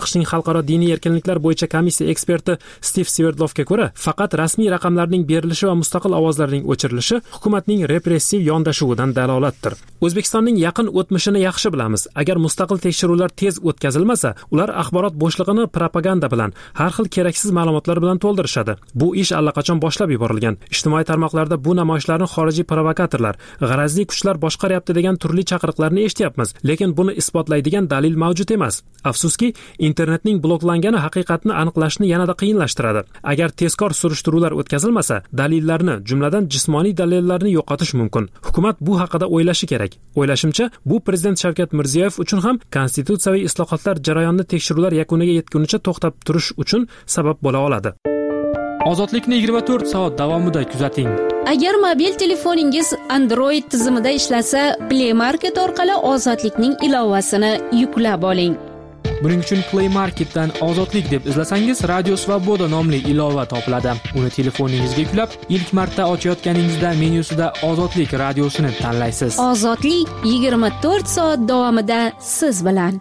AQShning xalqaro diniy erkinliklar bo'yicha komissiya eksperti Stiv Sverdlovga ko'ra, faqat rasmiy raqamlarning berilishi va mustaqil ovozlarning o'chirilishi hukumatning repressiv yondashuvidan dalolatdir. O'zbekistonning yaqin o'tmishini yaxshi bilamiz. Agar mustaqil tekshiruvlar tez o'tkazilmasa, ular axborot bo'shlig'ini propaganda bilan, har xil keraksiz ma'lumotlar bilan to'ldirishadi. Bu ish allaqachon boshlab yuborilgan. Ijtimoiy tarmoqlarda bu namoyishlarni xorijiy provokatorlar, g'arazli kuchlar boshqaryapti degan turli chaqiriqlarni eshityapmiz, lekin buni isbotlaydigan dalil mavjud emas. Afsuski, internetning bloklangani haqiqatni aniqlashni yanada qiyinlashtiradi. Agar tezkor surishtiruvlar o'tkazilmasa, dalillarni, jumladan jismoniy dalillarni yo'qotish mumkin. Hukumat bu haqida o'ylashi kerak. O'ylashimcha, bu prezident Shavkat Mirziyoyev uchun ham konstitutsiyaviy islohotlar jarayonini tekshiruvlar yakuniga yetgunicha to'xtab turish uchun sabab bo'la oladi. Ozodlikni 24 soat davomida kuzating. Agar mobil telefoningiz Android tizimida ishlasa, Play Market orqali Ozodlikning ilovasini yuklab oling. Buning uchun Play Marketdan Ozodlik deb izlasangiz, Radio Svoboda nomli ilova topiladi. Uni telefoningizga yuklab, ilk marta ochayotganingizda menyusida Ozodlik radiosini tanlaysiz. Ozodlik 24 soat davomida siz bilan.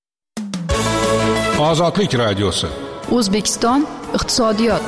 Ozodlik radiosi. O'zbekiston iqtisodiyot.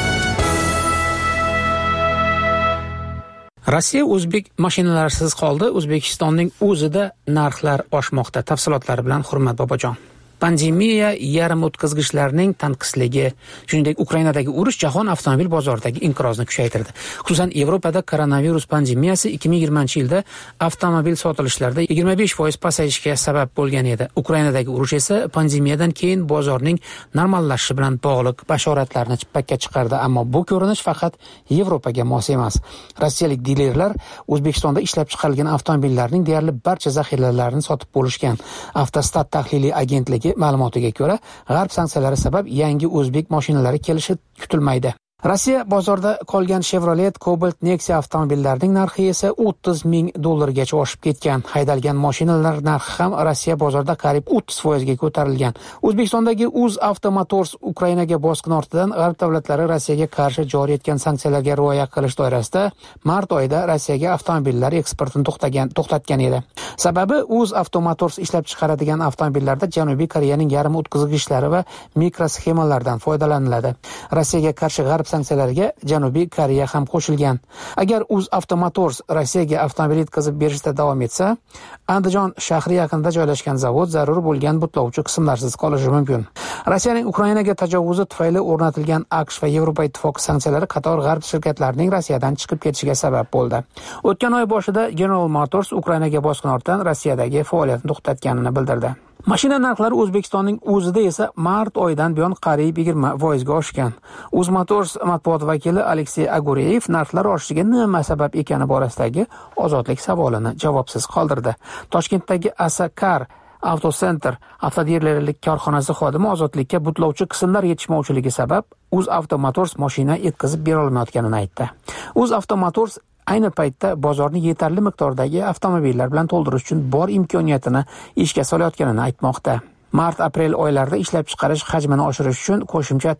Rossiya o'zbek mashinalarisiz qoldi. O'zbekistonning o'zida narxlar oshmoqda. Tafsilotlari bilan Hurmat Bobojon. Pandemiya, yarim o'tkazgichlarning tanqisligi, shuningdek Ukrainadagi urush jahon avtomobil bozoridagi inqirozni kuchaytirdi. Xususan, Yevropada koronavirus pandemiyasi 2020-yilda avtomobil sotilishlarida 25% pasayishga sabab bo'lgan edi. Ukrainadagi urush esa pandemiyadan keyin bozorning normallashishi bilan bog'liq bashoratlarni chippakka chiqardi, ammo bu ko'rinish faqat Yevropaga mos emas. Rossiyalik dilerlar O'zbekistonda ishlab chiqarilgan avtomobillarning deyarli barcha zaxiralarini sotib bo'lishgan. Avtostat tahliliy agentligi ma'lumotiga ko'ra, g'arb sanksiyalari sabab yangi o'zbek mashinalari kelishi kutilmaydi. Rossiya bozorida qolgan Chevrolet Cobalt Nexia avtomobillarining narxi esa $30,000 gacha oshib ketgan. Haydalgan mashinalar narxi ham Rossiya bozorida qariyb 30% ga ko'tarilgan. O'zbekistondagi UzAvto Motors Ukrainaga bosqin ortidan g'arb davlatlari Rossiyaga qarshi joriy etgan sanksiyalarga rioya qilish doirasida mart oyida Rossiyaga avtomobillar eksportini to'xtatgan edi. Sababi UzAvto Motors ishlab chiqaradigan avtomobillarda Janubiy Koreyaning yarim o'tkazgichlari va mikrosxemalardan foydalaniladi. Rossiyaga qarshi g'arb sanksiyalarga Janubiy Koreya ham qo'shilgan. Agar UzAvto Motors Rossiyaga avtomobil yetkazib berishda davom etsa, Andijon shahri yaqinida joylashgan zavod zarur bo'lgan butlovchi qismlarsiz qolishi mumkin. Rossiyaning Ukrainaga tajovuzi tufayli o'rnatilgan AQSh va Yevropa Ittifoqi sanksiyalari qator g'arb shirkatlarining Rossiyadan chiqib ketishiga sabab bo'ldi. O'tgan oy boshida General Motors Ukrainaga bosqin ortidan Rossiyadagi faoliyatini to'xtatganini bildirdi. Mashina narxlari O'zbekistonning o'zida esa mart oyidan buyon qariyb 20% ga oshgan. UzMotors matbuot vakili Aleksey Agureyev narxlar oshishiga nima sabab ekani borasidagi ozodlik savolini javobsiz qoldirdi. Toshkentdagi Asakar Autocenter avtodealerlik korxonasi xodimi ozodlikka butlovchi qismlar yetishmovchiligi sabab UzAvto Motors mashina yetkazib bera olmayotganini aytdi. UzAvto Motors ayni paytda bozorni yetarli miqdordagi avtomobillar bilan to'ldirish uchun bor imkoniyatini ishga solayotganini aytmoqda. Mart-aprel oylarida ishlab chiqarish hajmini oshirish uchun qo'shimcha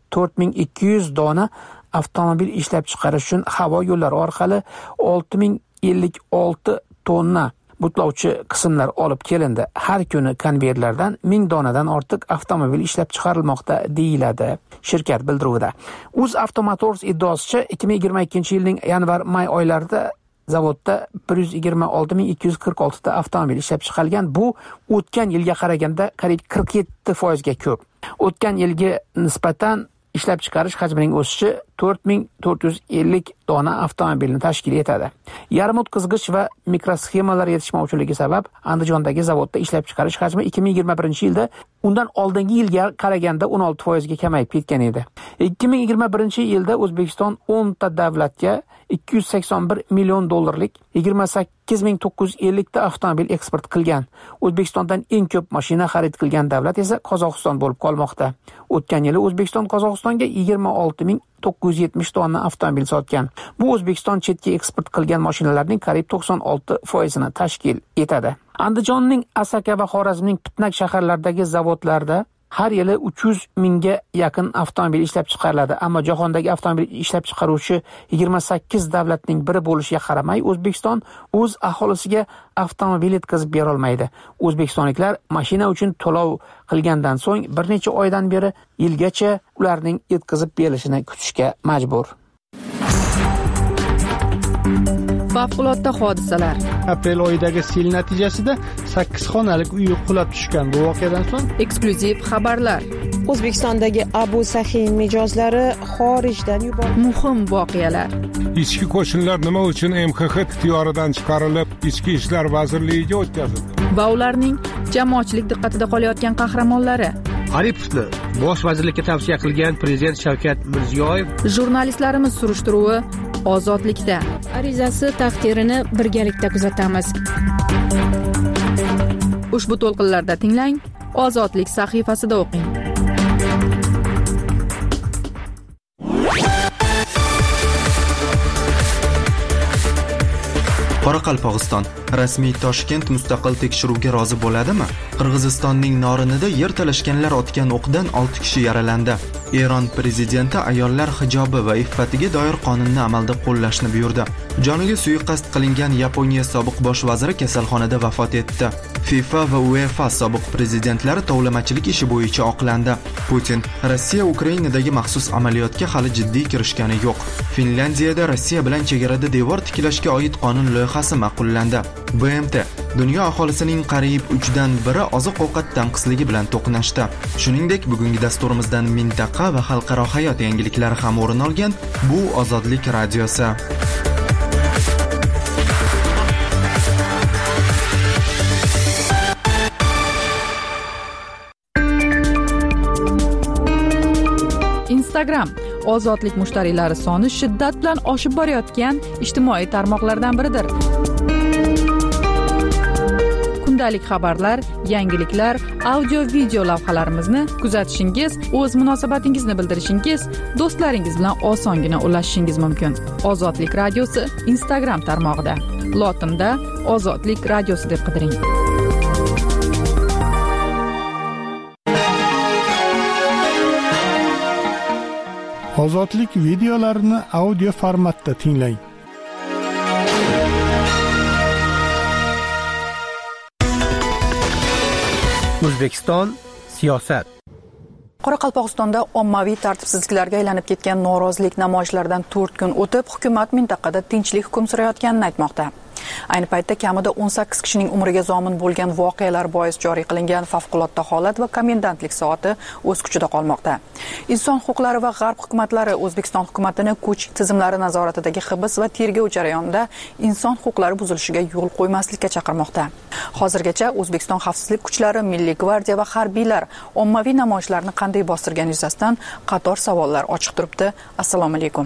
4200 dona avtomobil ishlab chiqarish uchun havo yo'llari orqali 6056 tonna butlovchi qismlar olib kelindi. Har kuni konveyerlardan 1000 donadan ortiq avtomobil ishlab chiqarilmoqda deyiladi shirkat bildiruvida. UzAvto Motors iddaosicha 2022-yilning yanvar-may oylarida zavodda 126246 ta avtomobil ishlab chiqarilgan. Bu o'tgan yilga qaraganda qariyb 47% ga ko'p. O'tgan yilga nisbatan ishlab chiqarish hajmining o'sishi 4450 dona avtomobilni tashkil etadi. Yarim o'tkazgich va mikrosxemalar yetishmovchiligi sabab Andijondagi zavodda ishlab chiqarish hajmi 2021-yilda undan oldingi yilga qaraganda 16% ga kamayib ketgan edi. 2021-yilda O'zbekiston 10 ta davlatga $281 million 28950 ta avtomobil eksport qilgan. O'zbekistondan eng ko'p mashina xarid qilgan davlat esa Qozog'iston bo'lib qolmoqda. O'tgan yili O'zbekiston Qozog'istonga 26970 tonna avtomobil sotgan. Bu O'zbekiston chetga eksport qilgan mashinalarning qariyb 96% ni tashkil etadi. Andijonning Asaka va Xorazmning Pitnak shaharlaridagi zavodlarda har yili 300 mingga yaqin avtomobil ishlab chiqariladi, ammo jahondagi avtomobil ishlab chiqaruvchi 28 davlatning biri bo'lishiga qaramay, O'zbekiston o'z aholisiga avtomobil yetkazib bera olmaydi. O'zbekistonliklar mashina uchun to'lov qilgandan so'ng bir necha oydan beri yilgacha ularning yetkazib berilishini kutishga majbur. Favqulodda hodisalar. Aprel oyidagi sel natijasida 8 xonalik uy qulab tushgan. Bu voqeadan so'ng Eksklyuziv xabarlar. O'zbekistondagi Abu Sahiy mijozlari xorijdan yuborildi. Muhim voqealar. Ichki qo'shinlar nima uchun MXX ixtiyoridan chiqarilib, Ichki ishlar vazirligiga o'tkazildi? Va ularning jamoatchilik diqqatida qolayotgan qahramonlari. Aripovni bosh vazirlikka tavsiya qilgan prezident Shavkat Mirziyoyev. Jurnalistlarimiz surishtiruvi Ozodlikda. Arizasi taqdirini birgalikda kuzatamiz. Ushbu to'lqinlarda tinglang, Ozodlik sahifasida o'qing. Qoraqalpog'iston rasmiy Toshkent mustaqil tekshiruvga rozi bo'ladimi? Qirg'izistonning Norinida yer talashganlar otgan o'qdan 6 kishi yaralandi. Eron prezidenti ayollar hijobi va iffatiga doir qonunni amalda qo'llashni buyurdi. Joniga suiqasd qilingan Yaponiya sobiq bosh vaziri kasalxonada vafot etdi. FIFA va UEFA sobiq prezidentlari tovlamachilik ishi bo'yicha oqlandi. Putin Rossiya Ukrainadagi maxsus amaliyotga hali jiddiy kirishgani yo'q. Finlandiyada Rossiya bilan chegarada devor tiklashga oid qonun loyihasi ma'qullandi. BMT dunyo aholisining qariyb 3dan 1 oziq-ovqat tanqisligi bilan to'qnashdi. Shuningdek, bugungi dasturimizdan mintaqa va xalqaro hayot yangiliklari ham o'rin olgan. Bu Ozodlik radiosi. Instagram Ozodlik mushtariylari soni shiddat bilan oshib borayotgan ijtimoiy tarmoqlardan biridir. Kundalik xabarlar, yangiliklar, audio-video lavhalarimizni kuzatishingiz, o'z munosabatingizni bildirishingiz, do'stlaringiz bilan osongina ulashishingiz mumkin. Ozodlik radiosi Instagram tarmog'ida. Lotinda Ozodlik radiosi deb qidiring. Ozodlik videolarini audio formatda tinglang. O'zbekiston siyosat. Qoraqalpog'istonda ommaviy tartibsizliklarga aylanib ketgan norozilik namoyishlaridan 4 kun o'tib, hukumat mintaqada tinchlik hukm surayotganini aytmoqda. Ayni paytda kamida 18 kishining umriga zomin bo'lgan voqealar bois joriy qilingan favqulodda holat va komendantlik soati o'z kuchida qolmoqda. Inson huquqlari va g'arb hukumatlari O'zbekiston hukumatini kuch tizimlari nazoratidagi hibs va tergov jarayonida inson huquqlari buzilishiga yo'l qo'ymaslikka chaqirmoqda. Hozirgacha O'zbekiston xavfsizlik kuchlari, Milliy gvardiya va harbiylar ommaviy namoyishlarni qanday bostirgani yuzasidan qator savollar ochiq turibdi. Assalomu alaykum.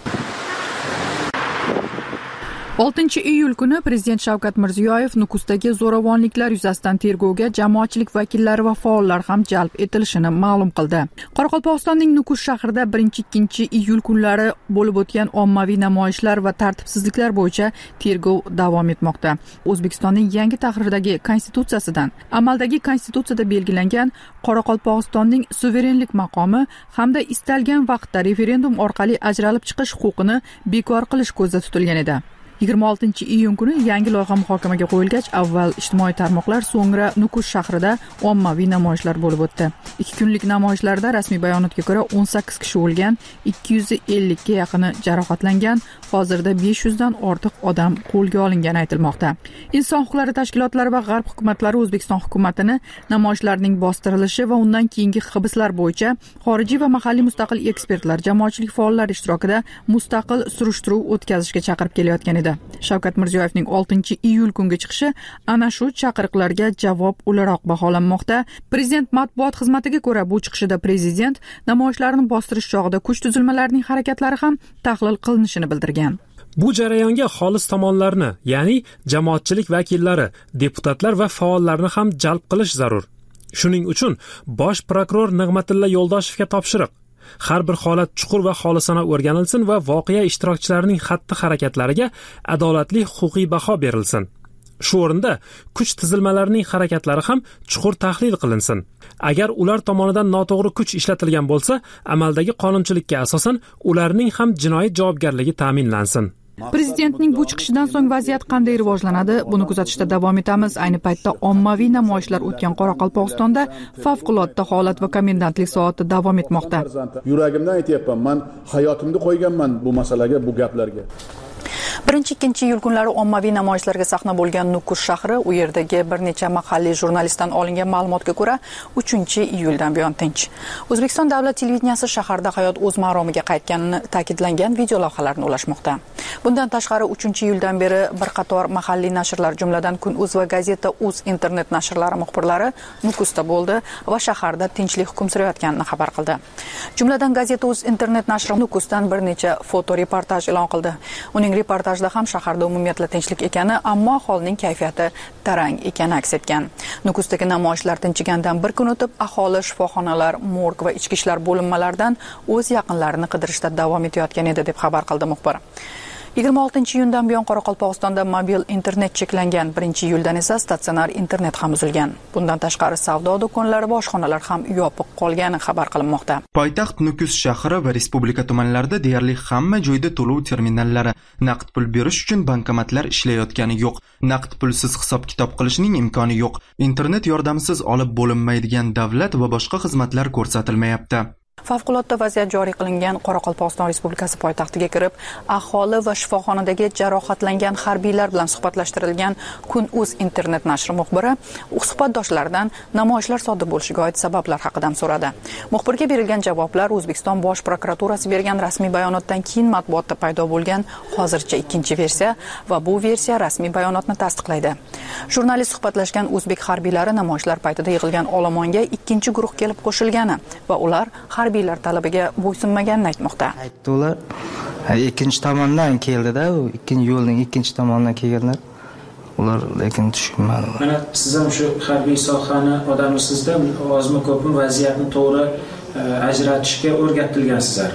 6-iyul kuni Prezident Shavkat Mirziyoyev Nukusdagi zo'ravonliklar yuzasidan tergovga jamoatchilik vakillari va faollar ham jalb etilishini ma'lum qildi. Qoraqalpog'istonning Nukus shahrida 1-2-iyul kunlari bo'lib o'tgan ommaviy namoyishlar va tartibsizliklar bo'yicha tergov davom etmoqda. O'zbekistonning yangi tahrirdagi konstitutsiyasidan, amaldagi konstitutsiyada belgilangan Qoraqalpog'istonning suverenlik maqomi hamda istalgan vaqtda referendum orqali ajralib chiqish huquqini bekor qilish ko'zda tutilgan edi. 26-iyun kuni yangi loyiha muhokamaga qo'yilgach, avval ijtimoiy tarmoqlar, so'ngra Nukus shahrida ommaviy namoyishlar bo'lib o'tdi. 2 kunlik namoyishlarda rasmiy bayonotga ko'ra 18 kishi o'lgan, 250 ga yaqini jarohatlangan, hozirda 500 dan ortiq odam qo'lga olingani aytilmoqda. Inson huquqlari tashkilotlari va g'arb hukumatlari O'zbekiston hukumatini namoyishlarning bostirilishi va undan keyingi hibslar bo'yicha xorijiy va mahalliy mustaqil ekspertlar, jamoatchilik faollari ishtirokida mustaqil surishtiruv o'tkazishga chaqirib kelayotgan edi. Shavkat Mirziyoyevning 6-iyul kungi chiqishi ana shu chaqiriqlarga javob o'laroq baholanmoqda. Prezident matbuot xizmatiga ko'ra, bu chiqishida prezident namoyishlarni bostirish chog'ida kuch tuzilmalarining harakatlari ham tahlil qilinishini bildirgan. Bu jarayonga xolis tomonlarni, ya'ni jamoatchilik vakillari, deputatlar va faollarni ham jalb qilish zarur. Shuning uchun bosh prokuror Nig'matilla Yo'ldoshevga topshiriq. Har bir holat chuqur va xolisona o'rganilsin va voqea ishtirokchilarining xatti-harakatlariga adolatli huquqiy baho berilsin. Shu o'rinda kuch tizilmalarining harakatlari ham chuqur tahlil qilinsin. Agar ular tomonidan noto'g'ri kuch ishlatilgan bo'lsa, amaldagi qonunchilikka asosan ularning ham jinoiy javobgarligi ta'minlansin. Prezidentning bu chiqishidan so'ng vaziyat qanday rivojlanadi? Buni kuzatishda davom etamiz. Ayni paytda ommaviy namoyishlar o'tgan Qoraqalpog'istonda favqulodda holat va komendantlik soati davom etmoqda. Yuragimdan aytyapman, men hayotimni qo'yganman bu masalaga, bu gaplarga. 1-2 iyul kunlari ommaviy namoyishlarga sahna bo'lgan Nukus shahri, u yerdagi bir necha mahalliy jurnalistdan olingan ma'lumotga ko'ra 3-iyuldan buyon tinch. O'zbekiston davlat televideniyasi shaharda hayot o'z maromiga qaytganini ta'kidlangan video lavhalarni ulashmoqda. Bundan tashqari 3-iyuldan beri bir qator mahalliy nashrlar, jumladan Kun.uz va gazeta Uz internet nashrlari muxbirlari Nukusda bo'ldi va shaharda tinchlik hukm surayotganini xabar qildi. Jumladan gazeta Uz internet nashri Nukusdan bir necha foto reportaj e'lon qildi. Uning reportajda ham shaharda umumiyatla tinchlik ekani, ammo aholining kayfiyati tarang ekani aks etgan. Nukusdagi namoyishlar tinchigandan bir kun o'tib, aholi shifoxonalar, morg va ichki ishlar bo'linmalaridan o'z yaqinlarini qidirishda davom etayotgan edi deb xabar qildi muxbir. 26-iyundan buyon Qoraqalpog'istonda mobil internet cheklangan. 1-iyuldan esa statsionar internet ham uzilgan. Bundan tashqari savdo do'konlari va oshxonalar ham yopiq qolgani xabar qilinmoqda. Poytaxt Nukus shahri va respublika tumanlarida deyarli hamma joyda to'lov terminallari, naqd pul berish uchun bankomatlar ishlayotgani yo'q, naqd pulsiz hisob-kitob qilishning imkoni yo'q, internet yordamisiz olib bo'linmaydigan davlat va boshqa xizmatlar ko'rsatilmayapti. Favqulodda vaziyat joriy qilingan Qoraqalpog'iston Respublikasi poytaxtiga kirib, aholi va shifoxonadagi jarohatlangan harbiylar bilan suhbatlashtirilgan Kun.uz internet nashri muxbiri suhbatdoshlaridan namoyishlar sodir bo'lishiga oid sabablar haqida so'radi. Muxbirga berilgan javoblar O'zbekiston Bosh prokuraturasi bergan rasmiy bayonotdan keyin matbuotda paydo bo'lgan hozircha ikkinchi versiya va bu versiya rasmiy bayonotni tasdiqlaydi. Jurnalist suhbatlashgan o'zbek harbiylari namoyishlar paytida yig'ilgan olomonga ikkinchi guruh kelib qo'shilgani va ular harbiylar talabiga bo'ysunmaganini aytmoqda. Aytdilar, ikkinchi tomondan keldi-da, ikkinchi yo'lning ikkinchi tomonidan kelganlar. Ular lekin tushunmadi. Mana siz ham shu harbiy sohani odamsizda ozmi ko'pmi vaziyatni to'g'ri ajratishga o'rgatilgansizlar.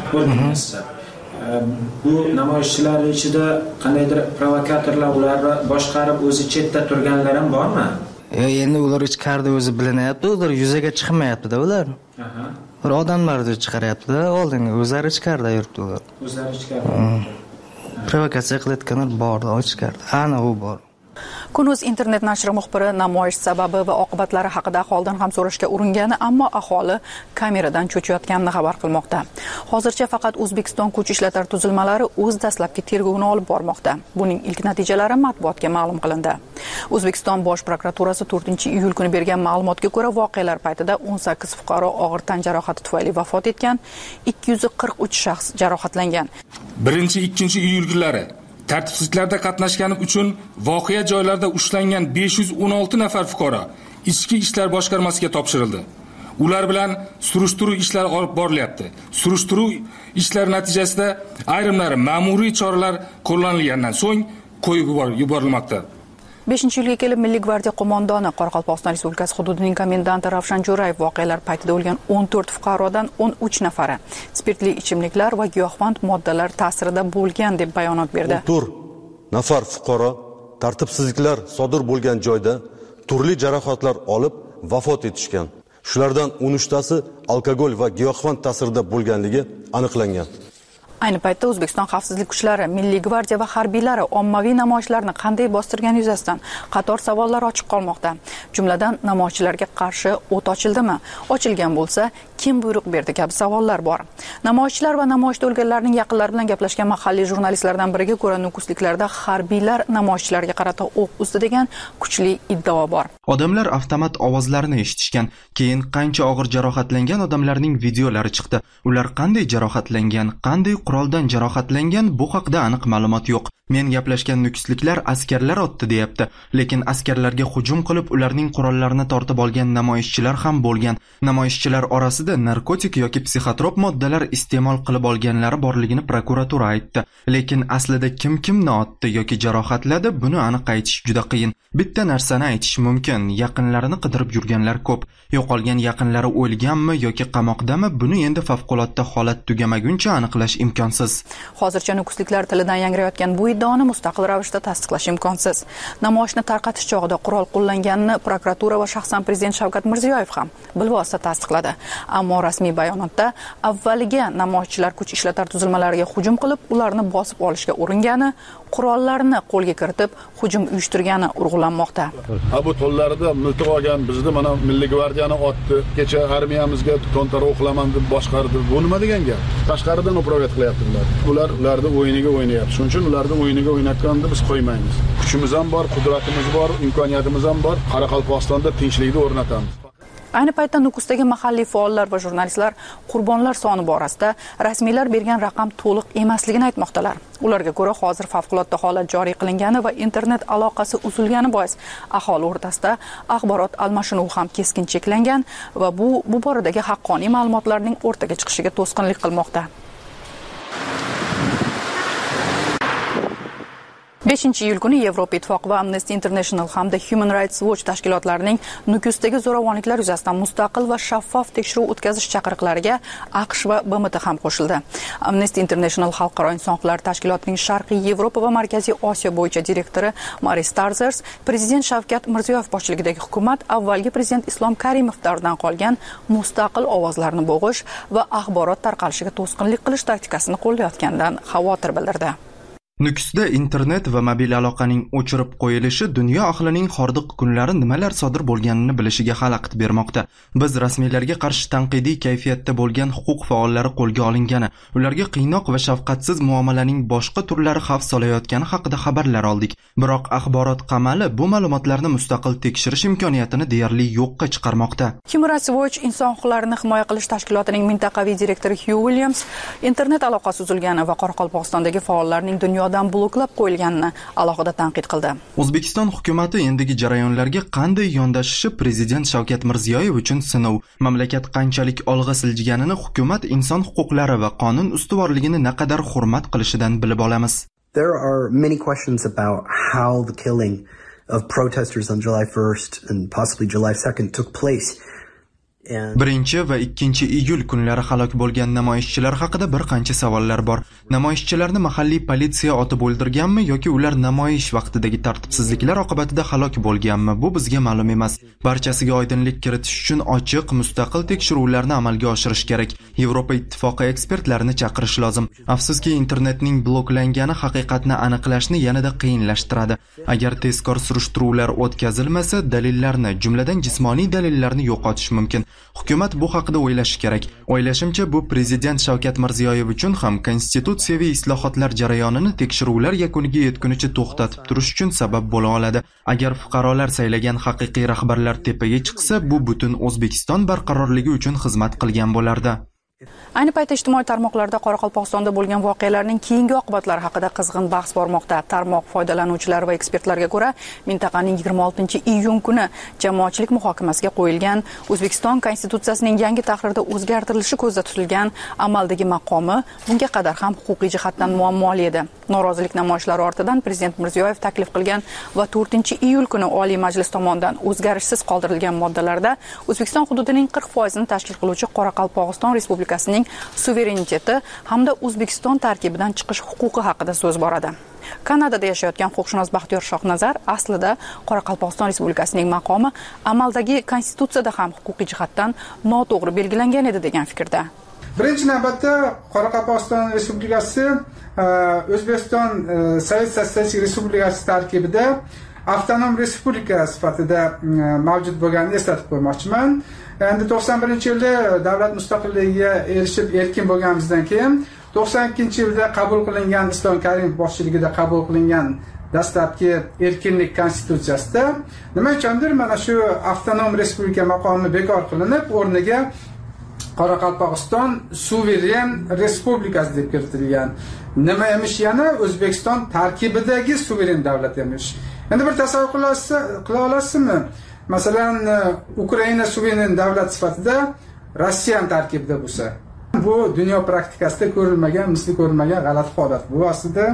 Bu namoyishchilar ichida qandaydir provokatorlar ularni boshqarib o'zi chetda turganlar ham bormi? Endi ular ichkarida o'zi bilinyapti, ular yuzaga chiqmayapti-da ular. Bir odamlarni chiqaryapti-da, oldinga o'zlari ichkarida yuribdi ular. O'zlari ichkarida. Provokatsiya qilayotganlar bor-da, ichkarida. Ana u bor. Kun.uz internet nashri muxbiri namoyish sababi va oqibatlari haqida aholidan ham so'rashga uringani, ammo aholi kameradan cho'chiyotganini xabar qilmoqda. Hozircha faqat O'zbekiston kuch ishlatar tuzilmalari o'z dastlabki tergovini olib bormoqda. Buning ilk natijalari matbuotga ma'lum qilindi. O'zbekiston Bosh prokuraturasi 4-iyul kuni bergan ma'lumotga ko'ra, voqealar paytida 18 fuqaro og'ir tan jarohati tufayli vafot etgan, 243 shaxs jarohatlangan. 1-2 kunlari tartibsizliklarda qatnashgani uchun voqea joylarida ushlangan 516 nafar fuqaro Ichki ishlar boshqarmasiga topshirildi. Ular bilan surishtiruv ishlari olib borilyapti. Surishtiruv ishlari natijasida ayrimlari ma'muriy choralar qo'llanilgandan so'ng qo'yib yuborilmoqda. 5-iyulga kelib Milliy gvardiya qo'mondoni Qoraqalpog'iston Respublikasi hududining komendanti Ravshan Jo'rayev voqealar paytida o'lgan 14 fuqarodan 13 nafari spirtli ichimliklar va giyohvand moddalar ta'sirida bo'lgan deb bayonot berdi. 14 nafar fuqaro tartibsizliklar sodir bo'lgan joyda turli jarohatlar olib vafot etishgan. Shulardan 13tasi alkogol va giyohvand ta'sirida bo'lganligi aniqlangan. Ayni paytda O'zbekiston xavfsizlik kuchlari, Milliy gvardiya va harbiylari ommaviy namoyishlarni qanday bostirgani yuzasidan qator savollar ochiq qolmoqda. Jumladan, namoyishchilarga qarshi o't ochildimi? Ochilgan bo'lsa, kim buyruq berdi kabi savollar bor. Namoyishchilar va namoyishda o'lganlarning yaqinlari bilan gaplashgan mahalliy jurnalistlardan biriga ko'ra, Nukusliklarda harbiylar namoyishchilarga qarata o'q uzdi degan kuchli iddao bor. Odamlar avtomat ovozlarini eshitishgan, keyin qancha og'ir jarohatlangan odamlarning videolari chiqdi. Ular qanday jarohatlangan, qanday quroldan jarohatlangan, bu haqida aniq ma'lumot yo'q. Men gaplashgan nukusliklar askarlar otdi deyapti, lekin askarlarga hujum qilib ularning qurollarini tortib olgan namoyishchilar ham bo'lgan. Namoyishchilar orasida narkotik yoki psixotrop moddalar iste'mol qilib olganlari borligini prokuratura aytdi. Lekin aslida kimni otdi yoki jarohatladi, buni aniq aytish juda qiyin. Bitta narsani aytish mumkin, yaqinlarini qidirib yurganlar ko'p. Yo'qolgan yaqinlari o'lganmi yoki qamoqdami, buni endi favqulodda holat tugamaguncha aniqlash imkonsiz. Hozircha nukusliklar tilidan yangrayotgan bu iddoni mustaqil ravishda tasdiqlash imkonsiz. Namoyishni tarqatish chog'ida qurol qo'llanganini prokuratura va shaxsan prezident Shavkat Mirziyoyev ham bilvosita tasdiqladi. Ammo rasmiy bayonotda avvaliga namoyishchilar kuch ishlatar tuzilmalariga hujum qilib, ularni bosib olishga uringani, qurollarni qo'lga kiritib, hujum uyushtirgani urg'ulanmoqda. Bu to'llarida miltiq olgan bizni mana Milliy gvardiyani otdi, kecha armiyamizga to'ntara o'qilaman deb boshqardi. Bu nima degan gap? Tashqaridan uprogat qilyaptilar. Ularning o'yiniga o'ynayapti. Shuning uchun ularning o'yiniga o'ynatganda biz qo'ymaymiz. Kuchimiz ham bor, qudratimiz bor, imkoniyatimiz ham bor. Qoraqalpog'istonda tinchlikni o'rnatamiz. Ayni paytda Nukusdagi mahalliy faollar va jurnalistlar qurbonlar soni borasida rasmiylar bergan raqam to'liq emasligini aytmoqdalar. Ularga ko'ra, hozir favqulodda holat joriy qilingani va internet aloqasi uzilgani bois aholi o'rtasida axborot almashinuvi ham keskin cheklangan va bu boradagi haqqoniy ma'lumotlarning o'rtaga chiqishiga to'sqinlik qilmoqda. 5-iyul kuni Yevropa Ittifoqi va Amnesty International hamda Human Rights Watch tashkilotlarining Nukusdagi zo'ravonliklar yuzasidan mustaqil va shaffof tekshiruv o'tkazish chaqiriqlariga AQSh va BMT ham qo'shildi. Amnesty International xalqaro inson huquqlari tashkilotining Sharqiy Yevropa va Markaziy Osiyo bo'yicha direktori Maris Tarzers prezident Shavkat Mirziyoyev boshchiligidagi hukumat avvalgi prezident Islom Karimov davridan qolgan mustaqil ovozlarni bo'g'ish va axborot tarqalishiga to'sqinlik qilish taktikasini qo'llayotganidan xavotir bildirdi. Nukusda internet va mobil aloqaning o'chirib qo'yilishi dunyo ahlining hordiq kunlari nimalar sodir bo'lganini bilishiga xalaqit bermoqda. Biz rasmiylarga qarshi tanqidiy kayfiyatda bo'lgan huquq faollari qo'lga olingani, ularga qiynoq va shafqatsiz muomalaning boshqa turlari xavf solayotgani haqida xabarlar oldik. Biroq axborot qamali bu ma'lumotlarni mustaqil tekshirish imkoniyatini deyarli yo'qqa chiqarmoqda. Human Rights Watch inson huquqlarini himoya qilish tashkilotining mintaqaviy direktori Hugh Williams internet aloqasi uzilgani va Qoraqalpog'istondagi faollarning dunyodan bloklab qo'yilganini alohida tanqid qildi. O'zbekiston hukumatı endigi jarayonlarga qanday yondashishi prezident Shavkat Mirziyoyev uchun sinov. Mamlakat qanchalik olg'a siljiganini hukumat inson huquqlari va qonun ustuvorligini naqadar hurmat qilishidan bilib olamiz. There are many questions about how the killing of protesters on July 1st and possibly July 2nd took place. 1 va 2 iyul kunlari halok bo'lgan namoyishchilar haqida bir qancha savollar bor. Namoyishchilarni mahalliy politsiya otib o'ldirganmi yoki ular namoyish vaqtidagi tartibsizliklar oqibatida halok bo'lganmi? Bu bizga ma'lum emas. Barchasiga oydinlik kiritish uchun ochiq, mustaqil tekshiruvlarni amalga oshirish kerak. Yevropa Ittifoqi ekspertlarini chaqirish lozim. Afsuski, internetning bloklangani haqiqatni aniqlashni yanada qiyinlashtiradi. Agar tezkor surishtiruvlar o'tkazilmasa, dalillarni, jumladan jismoniy dalillarni yo'qotish mumkin. Hukumat bu haqida o'ylashi kerak. O'ylashimcha, bu prezident Shavkat Mirziyoyev uchun ham konstitutsiyaviy islohotlar jarayonini tekshiruvlar yakuniga yetgunicha to'xtatib turish uchun sabab bo'la oladi. Agar fuqarolar saylagan haqiqiy rahbarlar tepaga chiqsa, bu butun O'zbekiston barqarorligi uchun xizmat qilgan bo'lardi. Ayni paytda ijtimoiy tarmoqlarda Qoraqalpog'istonda bo'lgan voqealarning keyingi oqibatlari haqida qizg'in bahs bormoqda. Tarmoq foydalanuvchilari va ekspertlarga ko'ra, mintaqaning 26-iyun kuni jamoatchilik muhokamasiga qo'yilgan O'zbekiston konstitutsiyasining yangi tahrirda o'zgartirilishi ko'zda tutilgan amaldagi maqomi bunga qadar ham huquqiy jihatdan muammoli edi. Norozilik namoyishlari ortidan prezident Mirziyoyev taklif qilgan va 4-iyul kuni Oliy Majlis tomonidan o'zgarishsiz qoldirilgan moddalarda O'zbekiston hududining 40% tashkil qiluvchi Qoraqalpog'iston Respublikasining suvereniteti hamda O'zbekiston tarkibidan chiqish huquqi haqida so'z boradi. Kanadada yashayotgan huquqshunos Baxtiyor Shohnazar aslida Qoraqalpog'iston Respublikasining maqomi amaldagi konstitutsiyada ham huquqiy jihatdan noto'g'ri belgilangan edi degan fikrda. Birinchi navbatda Qoraqalpog'iston Respublikasi O'zbekiston Sovet Sotsialistik Respublikasi tarkibida avtonom respublika sifatida mavjud bo'lganini eslatib qo'ymoqchiman. Endi 91-yilda davlat mustaqilligiga erishib erkin bo'lganimizdan keyin 92-yilda qabul qilingan Islom Karimov boshchiligida qabul qilingan dastlabki erkinlik konstitutsiyasida nima uchundir mana shu avtonom respublika maqomi bekor qilinib, o'rniga Qoraqalpog'iston suveren respublikasi deb kiritilgan. Nima emish, yana O'zbekiston tarkibidagi suveren davlat emish. Endi bir tasavvur qila olasizmi? Masalan, Ukraina suveren davlat sifatida Rossiya tarkibida bo'lsa, bu dunyo praktikasida ko'rilmagan, misli ko'rilmagan g'alati holat. Bu aslida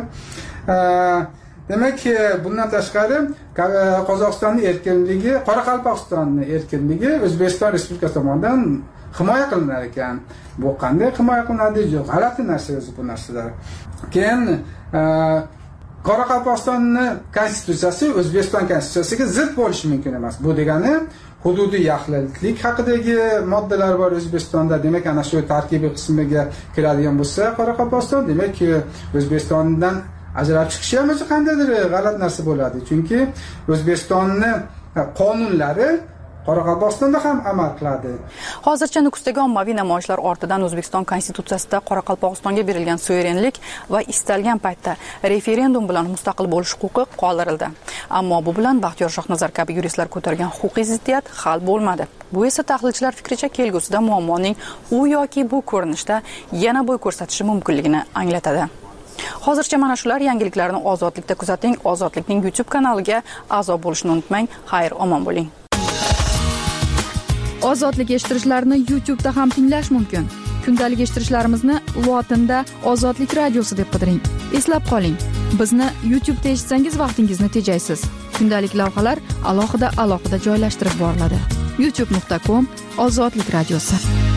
demak, bundan tashqari Qozog'istonning erkinligi, Qoraqalpog'istonning erkinligi O'zbekiston Respublikasi tomonidan himoya qilinar ekan. Bu qanday himoya qilinadi? G'alati narsa o'zi bu narsalar. Keyin Qoraqalpog'istonni konstitutsiyasi O'zbekiston konstitutsiyasiga zid bo'lishi mumkin emas. Bu degani hududiy yaxlitlik haqidagi moddalar bor O'zbekistonda. Demak, ana shu tarkibiy qismiga kiradigan bo'lsa, Qoraqalpog'iston, demak, O'zbekistondan ajralib chiqishi ham o'zi qandaydir g'alati narsa bo'ladi. Chunki O'zbekistonning qonunlari Qoraqalpog'istonda ham amal qiladi. Hozircha Nukusdagi ommaviy namoyishlar ortidan O'zbekiston konstitutsiyasida Qoraqalpog'istonga berilgan suverenlik va istalgan paytda referendum bilan mustaqil bo'lish huquqi qoldirildi. Ammo bu bilan Baxtiyor Shohnazar kabi yuristlar ko'targan huquqiy ziddiyat hal bo'lmadi. Bu esa tahlilchilar fikricha kelgusida muammoning u yoki bu ko'rinishda yana bo'y ko'rsatishi mumkinligini anglatadi. Hozircha mana shular yangiliklarni Ozodlikda kuzating. Ozodlikning YouTube kanaliga a'zo bo'lishni unutmang. Xayr, omon bo'ling. Ozodlik eshittirishlarni YouTube'da ham tinglash mumkin. Kundalik eshittirishlarimizni lotinda Ozodlik radiosi deb qidiring. Eslab qoling, bizni YouTube'da eshitsangiz vaqtingizni tejaysiz. Kundalik lavhalar alohida joylashtirib boriladi. youtube.com/Ozodlik radiosi.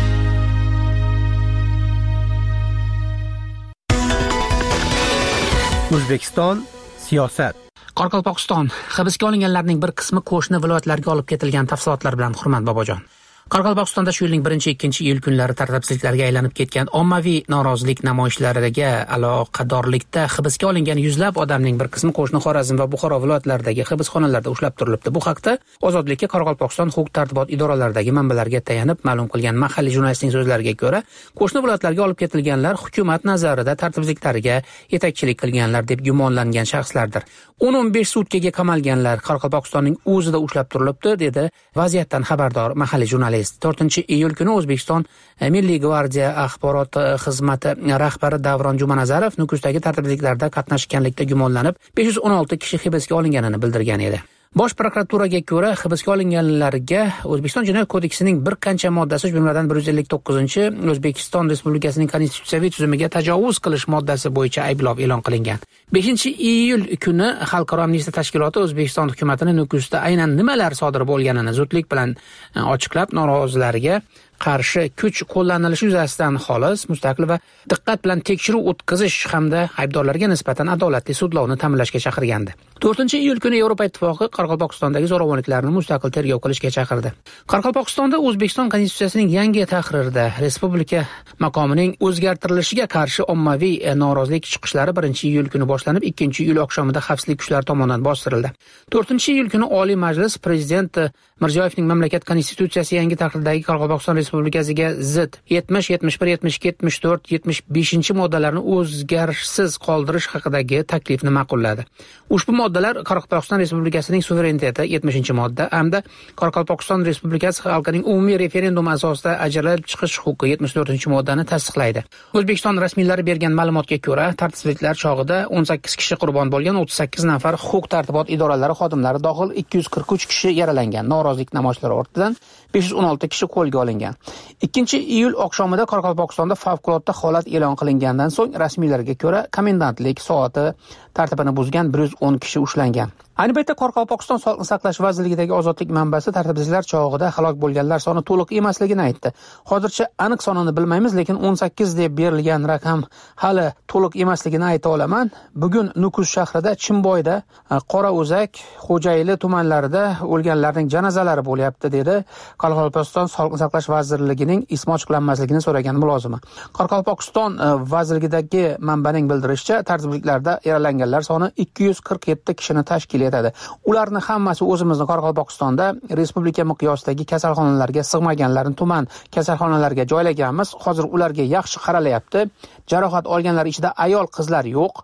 O'zbekiston siyosat. Qoraqalpog'iston hibsga olinganlarning bir qismi qo'shni viloyatlarga olib ketilgan tafsilotlar bilan Hurmat Bobojon. Qoraqalpog'istonda shu yilning 1-2 iyul kunlari tartibsizliklarga aylanib ketgan ommaviy norozilik namoyishlariga aloqadorlikda hibsga olingan yuzlab odamning bir qismi qo'shni Xorazm va Buxoro viloyatlaridagi hibsxonalarda ushlab turilibdi. Bu haqda Ozodlikka Qoraqalpog'iston huquq-tartibot idoralaridagi manbalarga tayanib ma'lum qilgan mahalliy jurnalistning so'zlariga ko'ra, qo'shni viloyatlarga olib ketilganlar hukumat nazarida tartibsizliklariga yetakchilik qilganlar deb gumonlangan shaxslardir. 10-15 sutkaga qamalganlar Qoraqalpog'istonning o'zida ushlab turilibdi, dedi vaziyatdan xabardor mahalliy jurnalist. 4-iyul kuni O'zbekiston Milliy gvardiya axborot xizmati rahbari Davron Jumanazarov Nukusdagi tartibsizliklarda qatnashganlikda gumonlanib 516 kishi hibsga olinganini bildirgan edi. Bosh prokuraturaga ko'ra, hibsga olinganlarga O'zbekiston Jinoyat kodeksining bir qancha moddasi, jumladan 159-chi O'zbekiston Respublikasining konstitutsiyaviy tuzumiga tajovuz qilish moddasi bo'yicha ayblov e'lon qilingan. 5-iyul kuni Xalqaro amnistiya tashkiloti O'zbekiston hukumatini Nukusda aynan nimalar sodir bo'lganini zudlik bilan ochiqlab, norozilarga qarshi kuch qo'llanilishi yuzasidan xolis, mustaqil va diqqat bilan tekshiruv o'tkazish hamda aybdorlarga nisbatan adolatli sudlovni ta'minlashga chaqirgandi. 4-iyul kuni Yevropa Ittifoqi Qoraqalpog'istondagi zo'ravonliklarni mustaqil tergov qilishga chaqirdi. Qoraqalpog'istonda O'zbekiston konstitutsiyasining yangi tahririda respublika maqomining o'zgartirilishiga qarshi ommaviy norozilik chiqishlari 1-iyul kuni boshlanib, 2-iyul oqshomida xavfsizlik kuchlari tomonidan bostirildi. 4-iyul kuni Oliy Majlis Prezident Mirziyoyevning mamlakat konstitutsiyasi yangi tahrirdagi Qoraqalpog'iston Respublikasiga zid 70, 71, 72, 74, 75-moddalarni o'zgarishsiz qoldirish haqidagi taklifni ma'qulladi. Ushbu moddalar Qoraqalpog'iston Respublikasining suvereniteti 70-modda hamda Qoraqalpog'iston Respublikasi xalqining umumiy referendum asosida ajralib chiqish huquqi 74-moddani tasdiqlaydi. O'zbekiston rasmiylari bergan ma'lumotga ko'ra, tartibsizliklar chog'ida 18 kishi qurbon bo'lgan, 38 nafar huquq-tartibot idoralari xodimlari dohil 243 kishi yaralangan. Norozilik namoyishlari ortidan 516 kishi qo'lga olingan. 2-iyul oqshomida Qoraqalpog'istonda favqulodda holat e'lon qilingandan so'ng rasmiylarga ko'ra komendantlik soati tartibini buzgan 110 kishi ushlangan. Ayni paytda Qoraqalpog'iston Sog'liqni saqlash vazirligidagi Ozodlik manbasi tartibsizliklar chog'ida halok bo'lganlar soni to'liq emasligini aytdi. Hozircha aniq sonini bilmaymiz, lekin 18 deb berilgan raqam hali to'liq emasligini ayta olaman. Bugun Nukus shahrida, Chimboyda, Qorao'zak, Xo'jayli tumanlarida o'lganlarning janozalari bo'lyapti, dedi Qoraqalpog'iston Sog'liqni saqlash vazirligining ismi ochiqlanmasligini so'ragan mulozima. Qoraqalpog'iston vazirligidagi manbaning bildirishicha, tartibsizliklarda yaralanganlar soni 247 kishini tashkil etadi. Ularning hammasi o'zimizning Qoraqalpog'istonda respublika miqyosidagi kasalxonalarga sig'maganlarni tuman kasalxonalarga joylaganmiz. Hozir ularga yaxshi qaralyapti. Jarohat olganlar ichida ayol, qizlar yo'q.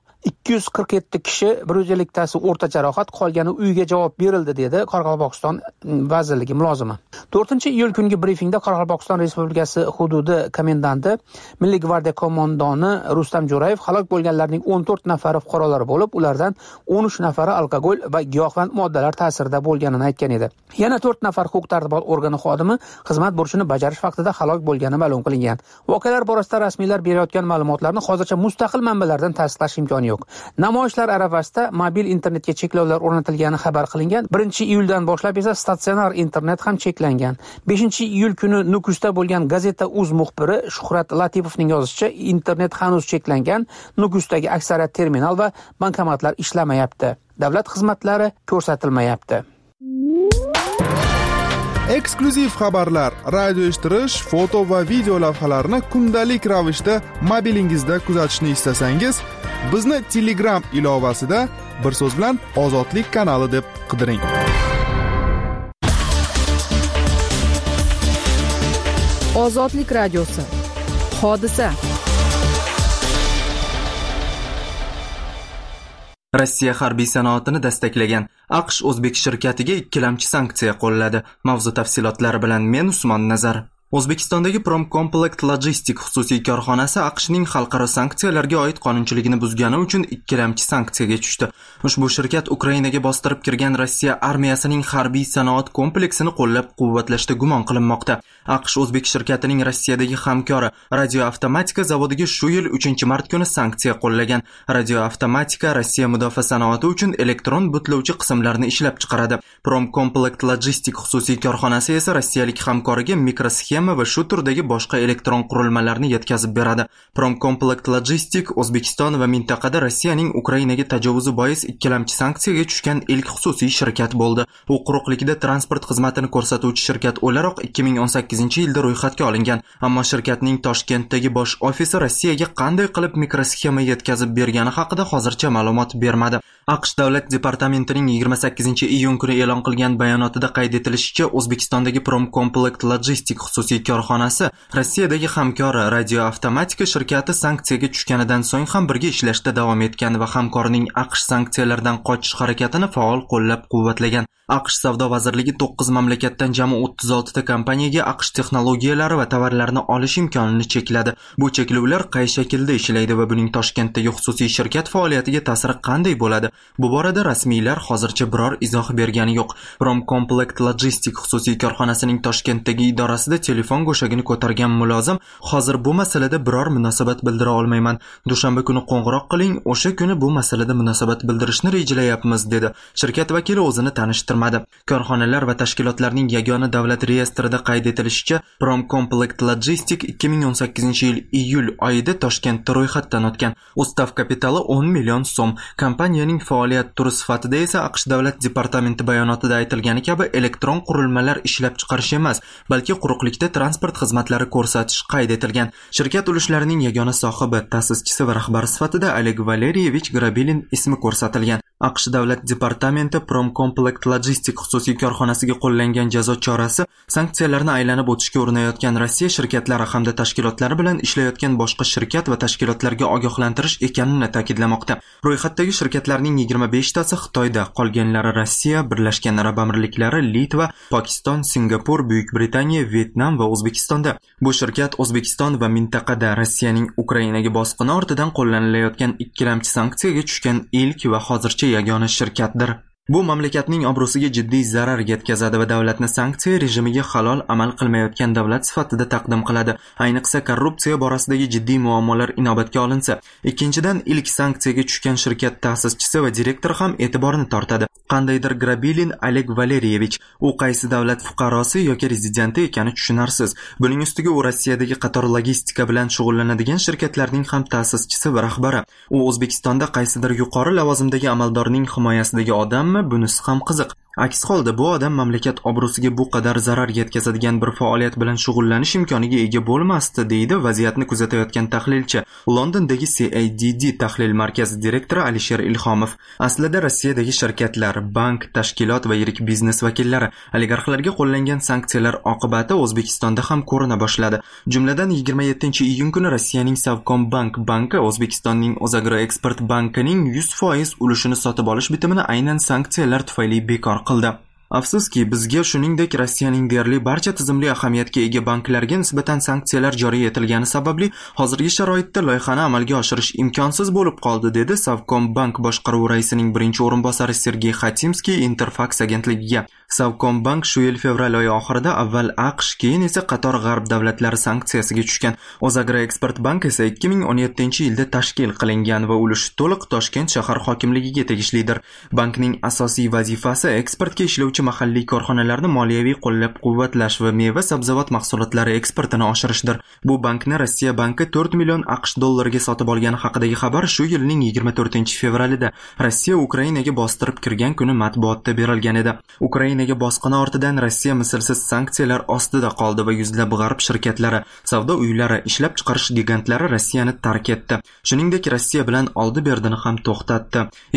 247 kishi, 150tasi o'rta jarohat, qolgani uyga javob berildi, dedi Qoraqalpog'iston vazirligi mulozimi. 4-iyul kungi brifingda Qoraqalpog'iston Respublikasi hududi komendanti, Milliy gvardiya qo'mondoni Rustam Jo'rayev halok bo'lganlarning 14 nafari fuqarolar bo'lib, ulardan 13 nafari alkogol va giyohvand moddalar ta'sirida bo'lganini aytgan edi. Yana 4 nafar huquq-tartibot organi xodimi xizmat burchini bajarish vaqtida halok bo'lgani ma'lum qilingan. Voqealar borasida rasmiylar berayotgan ma'lumotlarni hozircha mustaqil manbalardan tasdiqlash imkoni yo'q. yo'q. Namoyishlar arafasida mobil internetga cheklovlar o'rnatilgani xabar qilingan. 1-iyuldan boshlab esa statsionar internet ham cheklangan. 5-iyul kuni Nukusda bo'lgan Gazeta Uz muxbiri Shuhrat Latipovning yozishicha, internet hanuz cheklangan. Nukusdagi aksariyat terminal va bankomatlar ishlamayapti. Davlat xizmatlari ko'rsatilmayapti. Eksklyuziv xabarlar, radio eshittirish, foto va video lavhalarni kundalik ravishda mobilingizda kuzatishni istasangiz, bizni Telegram ilovasida bir so'z bilan Ozodlik kanali deb qidiring. Ozodlik radiosi. Hodisa. Rossiya harbiy sanoatini destaklagan AQSh o'zbek shirkatiga ikkilamchi sanksiya qo'lladi. Mavzu tafsilotlari bilan men Usmon Nazar. O'zbekistondagi Promcomplect Logistic xususiy korxonasi AQShning xalqaro sanksiyalarga oid qonunchiligini buzgani uchun ikkilamchi sanksiyaga tushdi. Ushbu shirkat Ukrainaga bostirib kirgan Rossiya armiyasining harbiy sanoat kompleksini qo'llab-quvvatlashda gumon qilinmoqda. AQSh o'zbek shirkatining Rossiyadagi hamkori Radio Avtomatika zavodiga shu yil 3-mart kuni sanksiya qo'llagan. Radio Avtomatika Rossiya mudofaa sanoati uchun elektron butlovchi qismlarni ishlab chiqaradi. Promcomplect Logistic xususiy korxonasi esa rossiyalik hamkoriga mikrosxema va shu turdagi boshqa elektron qurilmalarni yetkazib beradi. Promcomplect Logistic O'zbekiston va mintaqada Rossiyaning Ukrainaga tajovuzi bois ikkilamchi sanksiyaga tushgan ilk xususiy shirkat bo'ldi. U quruqlikda transport xizmatini ko'rsatuvchi shirkat o'laroq 2018-yilda ro'yxatga olingan, ammo shirkatning Toshkentdagi bosh ofisi Rossiyaga qanday qilib mikrosxema yetkazib bergani haqida hozircha ma'lumot bermadi. AQSh davlat departamentining 28-iyun kuni e'lon qilgan bayonotida qayd etilishicha, O'zbekistondagi Promcomplect Logistic xususiy korxonasi Rossiyadagi hamkori Radio Avtomatika shirkati sanksiyaga tushganidan so'ng ham birga ishlashda davom etgan va hamkorining AQSh sanksiyalardan qochish harakatini faol qo'llab-quvvatlagan. AQSh savdo vazirligi 9 mamlakatdan jami 36 ta kompaniyaga AQSh texnologiyalari va tovarlarini olish imkonini chekladi. Bu cheklovlar qay shaklda ishlaydi va buning Toshkentdagi xususiy shirkat faoliyatiga ta'siri qanday bo'ladi? Bu borada rasmiylar hozircha biror izoh bergani yo'q. Promcomplect Logistic xususiy korxonasining Toshkentdagi idorasida telefon go'shagini ko'targan mulozim hozir bu masalada biror munosabat bildira olmayman. Dushanba kuni qo'ng'iroq qiling, o'sha kuni bu masalada munosabat bildirishni rejalayapmiz dedi. Shirkat vakili o'zini tanishtirmadi. Korxonalar va tashkilotlarning yagona davlat reyestrida qayd etilishicha, Promcomplect Logistic 2018-yil iyul oyida Toshkentda ro'yxatdan o'tgan. Ustav kapitali 10 million so'm. Kompaniyaning faoliyat turi sifatida esa AQSh davlat departamenti bayonotida aytilgani kabi elektron qurilmalar ishlab chiqarish emas, balki quruqlikda transport xizmatlari ko'rsatish qayd etilgan. Shirkat ulushlarining yagona sohibi, ta'sischisi va rahbari sifatida Oleg Valeriyevich Grabilin ismi ko'rsatilgan. AQSh davlat departamenti Promcomplect Logistic xususiy korxonasiga qo'llangan jazo chorasi sanksiyalarni aylanib o'tishga urinayotgan Rossiya shirkatlari hamda tashkilotlari bilan ishlayotgan boshqa shirkat va tashkilotlarga ogohlantirish ekanini ta'kidlamoqda. Ro'yxatdagi shirkatlarning 25 tasi Xitoyda, qolganlari Rossiya, Birlashgan Arab Amirliklari, Litva, Pokiston, Singapur, Buyuk Britaniya, Vyetnam va O'zbekistonda. Bu shirkat O'zbekiston va mintaqada Rossiyaning Ukrainaga bosqini ortidan qo'llanilayotgan ikkilamchi sanksiyaga tushgan ilk va hozircha yagona shirkatdir. Bu mamlakatning obro'siga jiddiy zarar yetkazadi va davlatni sanksiya rejimiga halol amal qilmayotgan davlat sifatida taqdim qiladi. Ayniqsa korrupsiya borasidagi jiddiy muammolar inobatga olinsa. Ikkinchidan, ilk sanksiyaga tushgan shirkat ta'sischisi va direktori ham e'tiborni tortadi. Qandaydir Grabilin Oleg Valeriyevich, u qaysi davlat fuqarosi yoki rezidenti ekani tushunarsiz. Buning ustiga u Rossiyadagi qator logistika bilan shug'ullanadigan shirkatlarning ham ta'sischisi va rahbari. U O'zbekistonda qaysidir yuqori lavozimdagi amaldorning himoyasidagi odammi? Bunisi ham qiziq. Aks holda bu odam mamlakat obro'siga bu qadar zarar yetkazadigan bir faoliyat bilan shug'ullanish imkoniga ega bo'lmasdi, deydi vaziyatni kuzatayotgan tahlilchi, Londondagi CADD tahlil markazi direktori Alisher Ilhomov. Aslida Rossiyadagi shirkatlar, bank, tashkilot va yirik biznes vakillari oligarxlarga qo'llangan sanksiyalar oqibati O'zbekistonda ham ko'rina boshladi. Jumladan 27-iyun kuni Rossiyaning Savcombank banki O'zbekistonning O'zagroeksport bankining 100% ulushini sotib olish bitimini aynan sanksiyalar tufayli bekor qildi. Afsuski, bizga shuningdek Rossiyaning deyarli barcha tizimli ahamiyatga ega banklarga nisbatan sanksiyalar joriy etilgani sababli hozirgi sharoitda loyihani amalga oshirish imkonsiz bo'lib qoldi, dedi Savkombank boshqaruvi raisining birinchi o'rinbosari Sergey Khatimskiy Interfax agentligiga. Savkombank shu yil fevral oyi oxirida avval AQSh, keyin esa qator g'arb davlatlari sanksiyasiga tushgan. O'zagroeksport bank esa 2017-yilda tashkil qilingan va ulushi to'liq Toshkent shahar hokimligiga tegishlidir. Bankning asosiy vazifasi eksportga ishlovchi mahalliy korxonalarni moliyaviy qo'llab-quvvatlash va meva-sabzavot mahsulotlari eksportini oshirishdir. Bu bankni Rossiya banki 4 million AQSh dollariga sotib olgani haqidagi xabar shu yilning 24-fevralida Rossiya Ukrainaga bostirib kirgan kuni matbuotda berilgan edi. Ukrainaga bosqini ortidan Rossiya mislsiz sanksiyalar ostida qoldi va yuzlab g'arb shirkatlari, savdo uylari, ishlab chiqarish gigantlari Rossiyani tark etdi. Shuningdek, Rossiya bilan oldi-berdini ham to'xtatdi.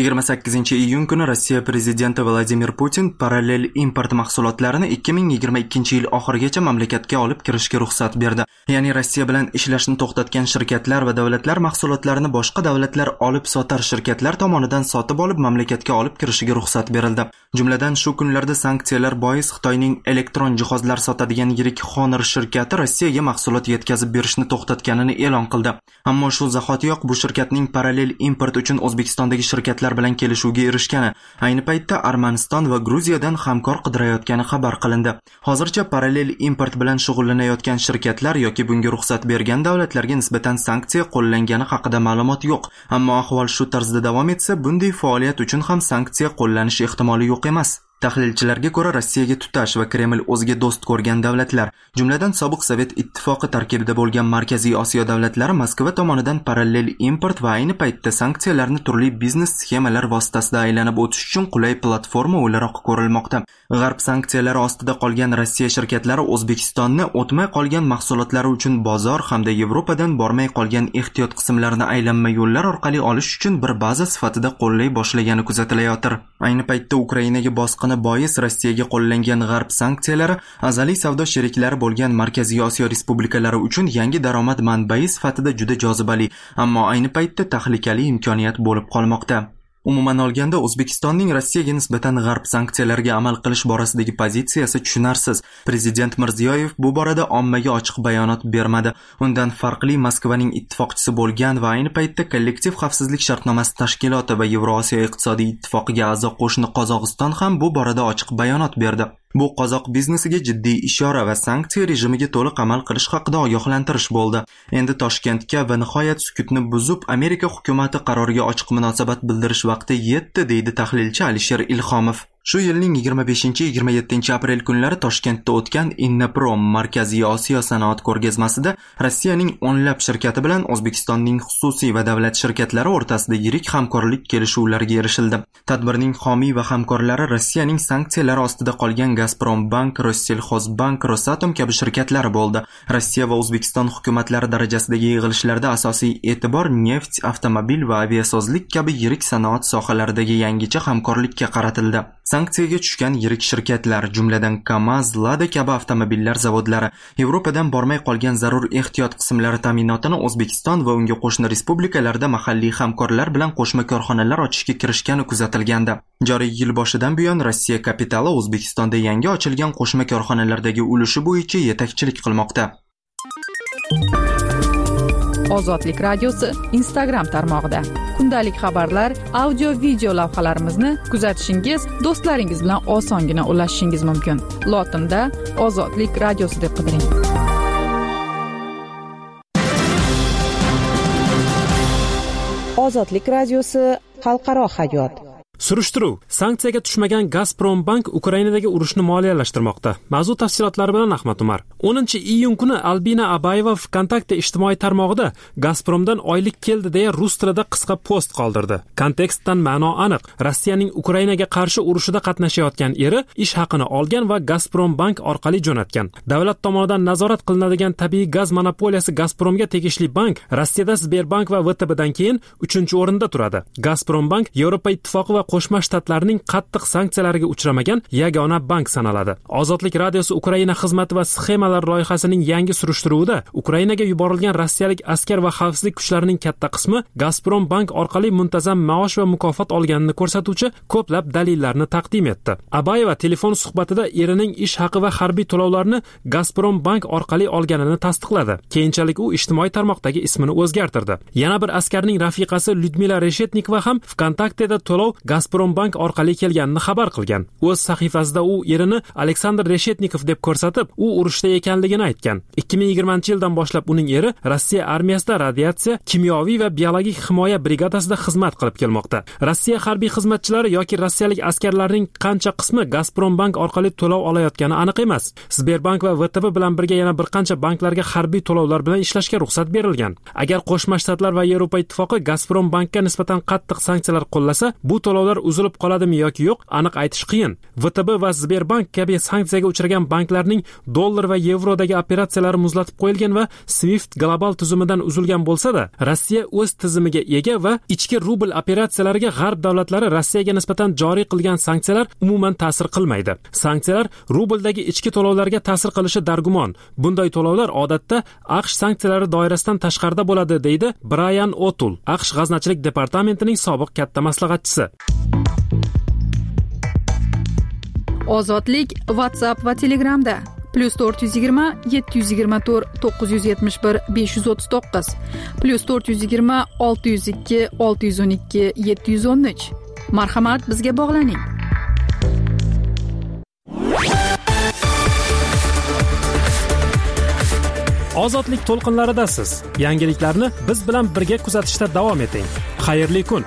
28-iyun kuni Rossiya prezidenti Vladimir Putin parallel import mahsulotlarini 2022-yil oxirigacha mamlakatga olib kirishga ruxsat berdi. Ya'ni Rossiya bilan ishlashni to'xtatgan shirkatlar va davlatlar mahsulotlarini boshqa davlatlar olib sotar shirkatlar tomonidan sotib olib mamlakatga olib kirishiga ruxsat berildi. Jumladan shu kunlarda sanksiyalar bois Xitoyning elektron jihozlar sotadigan yirik Honor shirkati Rossiyaga mahsulot yetkazib berishni to'xtatganini e'lon qildi. Ammo shu zahotiyoq bu shirkatning parallel import uchun O'zbekistondagi shirkatlar bilan kelishuvga erishgani, ayni paytda Armaniston va Gruziyadan hamkor qidirayotgani xabar qilindi. Hozircha parallel import bilan shug'ullanayotgan shirkatlar yoki bunga ruxsat bergan davlatlarga nisbatan sanksiya qo'llangani haqida ma'lumot yo'q. Ammo ahvol shu tarzda davom etsa, bunday faoliyat uchun ham sanksiya qo'llanishi ehtimoli yo'q emas. Tahlilchilarga ko'ra, Rossiyaga tutash va Kreml o'ziga do'st ko'rgan davlatlar, jumladan sobiq Sovet ittifoqi tarkibida bo'lgan Markaziy Osiyo davlatlari Moskva tomonidan parallel import va ayni paytda sanksiyalarni turli biznes sxemalar vositasida aylanib o'tish uchun qulay platforma o'laroq ko'rilmoqda. G'arb sanksiyalari ostida qolgan Rossiya shirkatlari O'zbekistonni o'tmay qolgan mahsulotlari uchun bozor hamda Yevropadan bormay qolgan ehtiyot qismlarini aylanma yo'llar orqali olish uchun bir baza sifatida qo'llay boshlagani kuzatilayotir. Ayni paytda Ukrainaga bosqini bois Rossiyaga qo'llangan g'arb sanksiyalari azaliy savdo sheriklari bo'lgan Markaziy Osiyo respublikalari uchun yangi daromad manbai sifatida juda jozibali, ammo ayni paytda tahlikali imkoniyat bo'lib qolmoqda. Umuman olganda, O'zbekistonning Rossiyaga nisbatan g'arb sanksiyalariga amal qilish borasidagi pozitsiyasi tushunarsiz. Prezident Mirziyoyev bu borada ommaga ochiq bayonot bermadi. Undan farqli Moskvaning ittifoqchisi bo'lgan va ayni paytda kollektiv xavfsizlik shartnomasi tashkiloti va Yevrosiyo iqtisodiy ittifoqiga a'zo qo'shni Qozog'iston ham bu borada ochiq bayonot berdi. Bu qozoq biznesiga jiddiy ishora va sanksiya rejimiga to'liq amal qilish haqida ogohlantirish bo'ldi. Endi Toshkentga va nihoyat sukutni buzib Amerika hukumati qaroriga ochiq munosabat bildirish vaqti yetdi, deydi tahlilchi Alisher Ilhomov. Shu yilning 25-27 aprel kunlari Toshkentda o'tgan Innaprom Markaziy Osiyo sanoat ko'rgazmasida Rossiyaning o'nlab shirkati bilan O'zbekistonning xususiy va davlat shirkatlari o'rtasida yirik hamkorlik kelishuvlariga erishildi. Tadbirning homiy va hamkorlari Rossiyaning sanksiyalari ostida qolgan Gazprombank, Rossellxozbank, Rosatom kabi shirkatlar bo'ldi. Rossiya va O'zbekiston hukumatlari darajasidagi yig'ilishlarda asosiy e'tibor neft, avtomobil va aviasozlik kabi yirik sanoat sohalaridagi yangicha hamkorlikka qaratildi. Sanksiyaga tushgan yirik shirkatlar, jumladan Kamaz, Lada kabi avtomobillar zavodlari Yevropadan bormay qolgan zarur ehtiyot qismlari ta'minotini O'zbekiston va unga qo'shni respublikalarda mahalliy hamkorlar bilan qo'shma korxonalar ochishga kirishgani kuzatilgandi. Joriy yil boshidan buyon Rossiya kapitali O'zbekistonda yangi ochilgan qo'shma korxonalardagi ulushi bo'yicha yetakchilik qilmoqda. Ozodlik radiosi Instagram tarmog'ida kundalik xabarlar, audio, video lavhalarimizni kuzatishingiz, do'stlaringiz bilan osongina ulashishingiz mumkin. Lotinda Ozodlik radiosi deb qidiring. Ozodlik radiosi xalqaro hayot. Surishtiruv: sanksiyaga tushmagan Gazprombank Ukrainadagi urushni moliyalashtirmoqda. Mavzu tafsilotlari bilan Ahmad Umar. 10-iyun kuni Albina Abayeva VKontakte ijtimoiy tarmog'ida Gazpromdan oylik keldi deya rus tilida qisqa post qoldirdi. Kontekstdan ma'no aniq. Rossiyaning Ukrainaga qarshi urushida qatnashayotgan eri ish haqini olgan va Gazprombank orqali jo'natgan. Davlat tomonidan nazorat qilinadigan tabiiy gaz monopoliyasi Gazpromga tegishli bank Rossiyada Sberbank va VTBdan keyin 3-o'rinda turadi. Gazprombank Yevropa ittifoqi va Qo'shma Shtatlarning qattiq sanksiyalarga uchramagan yagona bank sanaladi. Ozodlik radiosi Ukraina xizmati va sxemalar loyihasining yangi surishtiruvida Ukrainaga yuborilgan rossiyalik askar va xavfsizlik kuchlarining katta qismi Gazprom bank orqali muntazam maosh va mukofot olganini ko'rsatuvchi ko'plab dalillarni taqdim etdi. Abayeva telefon suhbatida erining ish haqi va harbiy to'lovlarni Gazprom bank orqali olganini tasdiqladi. Keyinchalik u ijtimoiy tarmoqdagi ismini o'zgartirdi. Yana bir askarning rafiqasi Lyudmila Reshetnikova ham VKontakteda to'lov Gazprom bank orqali kelganini xabar qilgan. O'z sahifasida u erini Aleksandr Reshetnikov deb ko'rsatib, u urushda ekanligini aytgan. 2020-yildan boshlab uning eri Rossiya armiyasida radiatsiya, kimyoviy va biologik himoya brigadasida xizmat qilib kelmoqda. Rossiya harbiy xizmatchilari yoki rossiyalik askarlarning qancha qismi Gazprom bank orqali to'lov olayotgani aniq emas. Sberbank va VTB bilan birga yana bir qancha banklarga harbiy to'lovlar bilan ishlashga ruxsat berilgan. Agar Qo'shma Shtatlar va Yevropa ittifoqi Gazprom bankka nisbatan qattiq sanksiyalar qo'llasa, bu to'lovlar uzilib qoladimi yoki yo'q, aniq aytish qiyin. VTB va Sberbank kabi sanksiyaga uchragan banklarning dollar va yevrodagi operatsiyalari muzlatib qo'yilgan va SWIFT global tuzumidan uzilgan bo'lsa-da, Rossiya o'z tizimiga ega va ichki rubl operatsiyalariga g'arb davlatlari Rossiyaga nisbatan joriy qilgan sanksiyalar umuman ta'sir qilmaydi. Sanksiyalar rubldagi ichki to'lovlarga ta'sir qilishi dargumon. Bunday to'lovlar odatda AQSh sanksiyalari doirasidan tashqarida bo'ladi, deydi Brian O'Toole, AQSh g'aznachilik departamentining sobiq katta maslahatchisi. Ozodlik WhatsApp va Telegramda +420 724 971 539 +420 602 612 713. Marhamat, bizga bog'laning. Ozodlik to'lqinlaridasiz. Yangiliklarni biz bilan birga kuzatishda davom eting. Xayrli kun.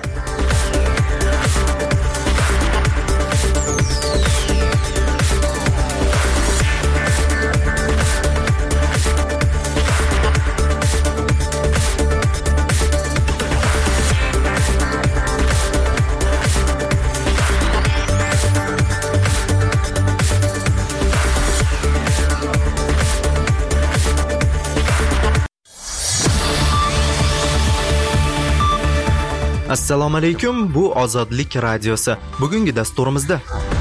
Assalomu alaykum, bu Ozodlik radiosi. Bugungi dasturimizda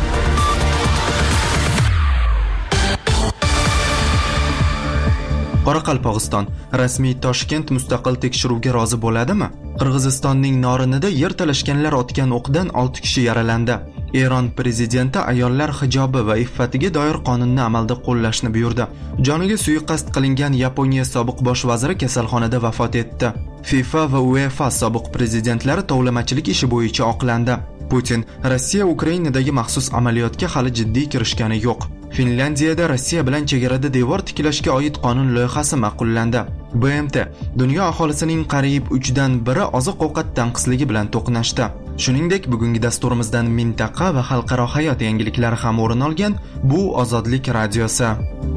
Qoraqalpog'iston rasmiy Toshkent mustaqil tekshiruvga rozi bo'ladimi? Qirg'izistonning Norinida yer talashganlar otgan o'qdan 6 kishi yaralandi. Eron prezidenti ayollar hijobi va iffatiga doir qonunni amalda qo'llashni buyurdi. Joniga suiqasd qilingan Yaponiya sobiq bosh vaziri kasalxonada vafot etdi. FIFA va UEFA sobiq prezidentlari tovlamachilik ishi bo'yicha oqlandi. Putin Rossiya Ukrainadagi maxsus amaliyotga hali jiddiy kirishgani yo'q. Finlandiyada Rossiya bilan chegarada devor tiklashga oid qonun loyihasi ma'qullandi. BMT dunyo aholisining qariyb 3dan 1 oziq-ovqat tanqisligi bilan to'qnashdi. Shuningdek, bugungi dasturimizdan mintaqa va xalqaro hayot yangiliklari ham o'rin olgan. Bu Ozodlik radiosi.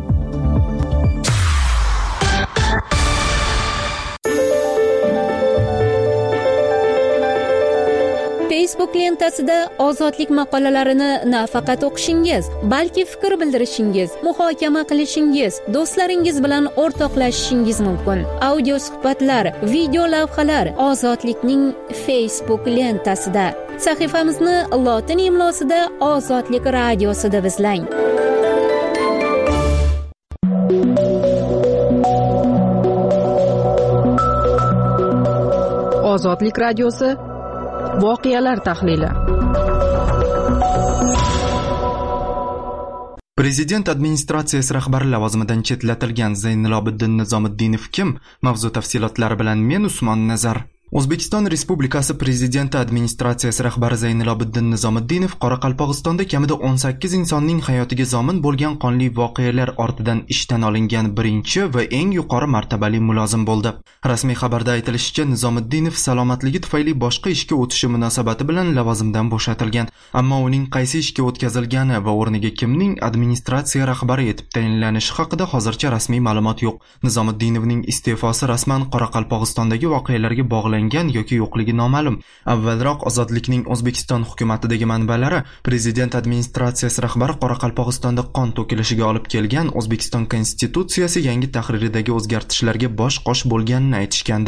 Facebook lentasida ozodlik maqolalarini nafaqat o'qishingiz, balki fikr bildirishingiz, muhokama qilishingiz, do'stlaringiz bilan o'rtoqlashishingiz mumkin. Audio suhbatlar, video lavhalar Ozodlikning Facebook lentasida. Sahifamizni lotin imlosida Ozodlik radiosida izlang. Ozodlik radiosi voqealar tahlili. Prezident administratsiyasi rahbari lavozimidan chetlatilgan Zaynilobiddin Nizomiddinov kim? Mavzu tafsilotlari bilan men Usmon Nazar. O'zbekiston Respublikasi Prezidenti administratsiyasi rahbari Zaynilobiddin Nizomiddinov Qoraqalpog'istonda kamida 18 insonning hayotiga zomin bo'lgan qonli voqealar ortidan ishdan olingan birinchi va eng yuqori martabali mulozim bo'ldi. Rasmiy xabarda aytilishicha, Nizomiddinov salomatligi tufayli boshqa ishga o'tishi munosabati bilan lavozimdan bo'shatilgan, ammo uning qaysi ishga o'tkazilgani va o'rniga kimning administratsiya rahbari etib tayinlanishi haqida hozircha rasmiy ma'lumot yo'q. Nizomiddinovning iste'fosi rasman Qoraqalpog'istondagi voqealarga bog'langan yoki yo'qligi noma'lum. Avvalroq Ozodlikning O'zbekiston hukumatidagi manbalari prezident administratsiyasi rahbari Qoraqalpog'istonda qon to'kilishiga olib kelgan O'zbekiston konstitutsiyasi yangi tahriridagi o'zgartishlarga bosh qosh bo'lganini aytishgandi.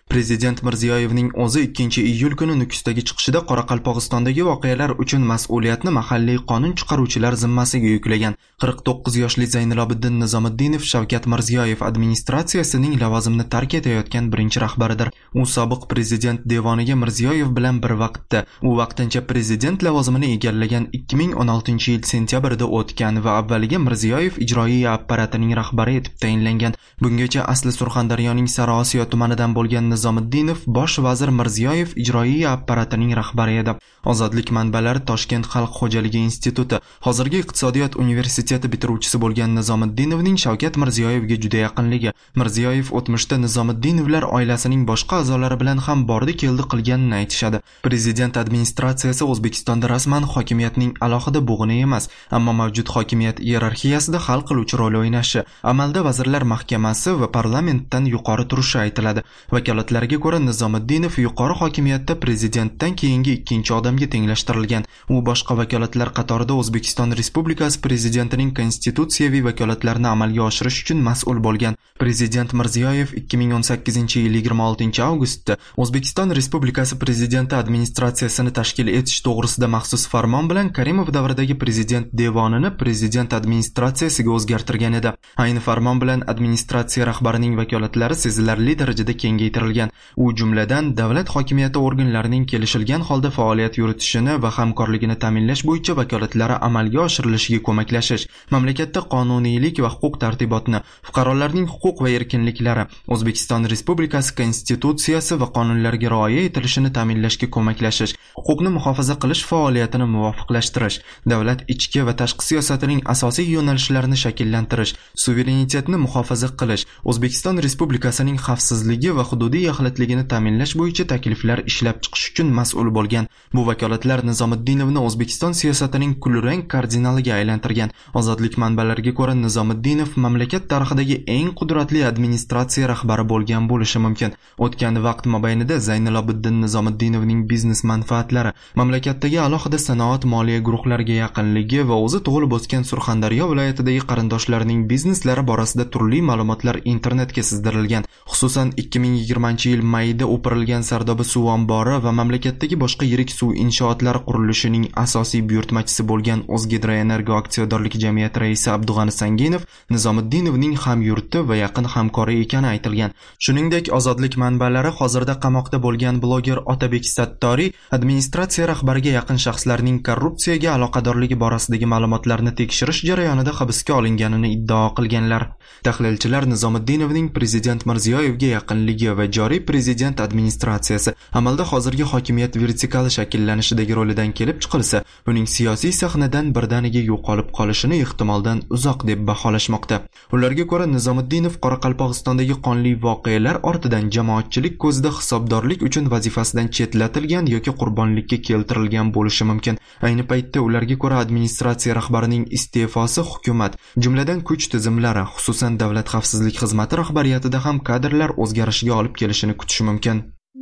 Prezident Mirziyoyevning o'zi 2-iyul kuni Nukusdagi chiqishida Qoraqalpog'istondagi voqealar uchun mas'uliyatni mahalliy qonun chiqaruvchilar zimmasiga yuklagan. 49 yoshli Zaynilobiddin Nizomiddinov Shavkat Mirziyoyev administratsiyasining lavozimini tark etayotgan birinchi rahbaridir. U sobiq prezident devoniga Mirziyoyev bilan bir vaqtda, u vaqtincha prezident lavozimini egallagan 2016-yil sentyabrida o'tgan va avvaliga Mirziyoyev ijroiya apparatining rahbari etib tayinlangan. Bungacha asli Surxondaryoning Sariosiyo tumanidan bo'lgan Nizomiddinov bosh vazir Mirziyoyev ijroiya apparatining rahbari edi. Ozodlik manbalari Toshkent xalq xo'jaligi instituti, hozirgi iqtisodiyot universiteti bitiruvchisi bo'lgan Nizomiddinovning Shavkat Mirziyoyevga juda yaqinligi, Mirziyoyev o'tmishda Nizomiddinovlar oilasining boshqa a'zolari bilan ham bordi-keldi qilganini aytishadi. Prezident administratsiyasi O'zbekistonda rasman hokimiyatning alohida bo'g'ini emas, ammo mavjud hokimiyat iyerarxiyasida hal qiluvchi rol o'ynashi, amalda vazirlar mahkamasi va parlamentdan yuqori turishi aytiladi. Vakolatlarga ko'ra Nizomiddinov yuqori hokimiyatda prezidentdan keyingi ikkinchi odamga tenglashtirilgan. U boshqa vakolatlar qatorida O'zbekiston Respublikasi prezidentining konstitutsiyaviy vakolatlarini amalga oshirish uchun mas'ul bo'lgan. Prezident Mirziyoyev 2018-yil 26-avgustda O'zbekiston Respublikasi prezidenti administratsiyasini tashkil etish to'g'risida maxsus farmon bilan Karimov davridagi prezident devonini prezident administratsiyasiga o'zgartirgan edi. Ayni farmon bilan administratsiya rahbarining vakolatlari sezilarli darajada kengaytirilgan. U jumladan davlat hokimiyati organlarining kelishilgan holda faoliyat yuritishini va hamkorligini ta'minlash bo'yicha vakolatlari amalga oshirilishiga ko'maklashish, mamlakatda qonuniylik va huquq tartibotni, fuqarolarning huquq va erkinliklari, O'zbekiston Respublikasi konstitutsiyasi va qonunlariga rioya etilishini ta'minlashga ko'maklashish, huquqni muhofaza qilish faoliyatini muvofiqlashtirish, davlat ichki va tashqi siyosatining asosiy yo'nalishlarini shakllantirish, suverenitetni muhofaza qilish, O'zbekiston Respublikasining xavfsizligi va hududiy yaxlitligini ta'minlash bo'yicha takliflar ishlab chiqish uchun mas'ul bo'lgan. Bu vakolatlar Nizomiddinovni O'zbekiston siyosatining kulrang kardinaliga aylantirgan. Ozodlik manbalariga ko'ra Nizomiddinov mamlakat tarixidagi eng qudratli administratsiya rahbari bo'lgan bo'lishi mumkin. O'tgan vaqt mobaynida Zaynilobiddin Nizomiddinovning biznes manfaatlari, mamlakatdagi alohida sanoat moliya guruhlariga yaqinligi va o'zi tug'ilib o'sgan Surxondaryo viloyatidagi qarindoshlarining bizneslari borasida turli ma'lumotlar internetga sizdirilgan. Xususan 2020-yil mayida o'pirilgan Sardoba suv ombori va mamlakatdagi boshqa yirik suv inshootlari qurilishining asosiy buyurtmachisi bo'lgan O'zgidroenergo aksiyadorlik jamiyati raisi Abdug'ani Sanginov Nizomiddinovning hamyurti va yaqin hamkori ekani aytilgan. Shuningdek, ozodlik manbalari hozirda qamoqda bo'lgan bloger Otabek Sattoriy administratsiya rahbariga yaqin shaxslarning korrupsiyaga aloqadorligi borasidagi ma'lumotlarni tekshirish jarayonida hibsga olinganini iddao qilganlar. Tahlilchilar Nizomiddinovning prezident Mirziyoyevga yaqinligi va joriy prezident administratsiyasi amalda hozirgi hokimiyat vertikali shakllanishidagi rolidan kelib chiqilsa, uning siyosiy sahnadan birdaniga yo'qolib qolishini ehtimoldan uzoq deb baholashmoqda. Ularga ko'ra Nizomiddinov Qoraqalpog'istondagi qonli voqealar ortidan jamoatchilik ko'zida hisobdorlik uchun vazifasidan chetlatilgan yoki qurbonlikka keltirilgan bo'lishi mumkin. Ayni paytda ularga ko'ra administratsiya rahbarining iste'fosi hukumat, jumladan kuch tizimlari, xususan davlat xavfsizlik xizmati rahbariyatida ham kadrlar o'zgarishiga olib kelishini kutish mumkin.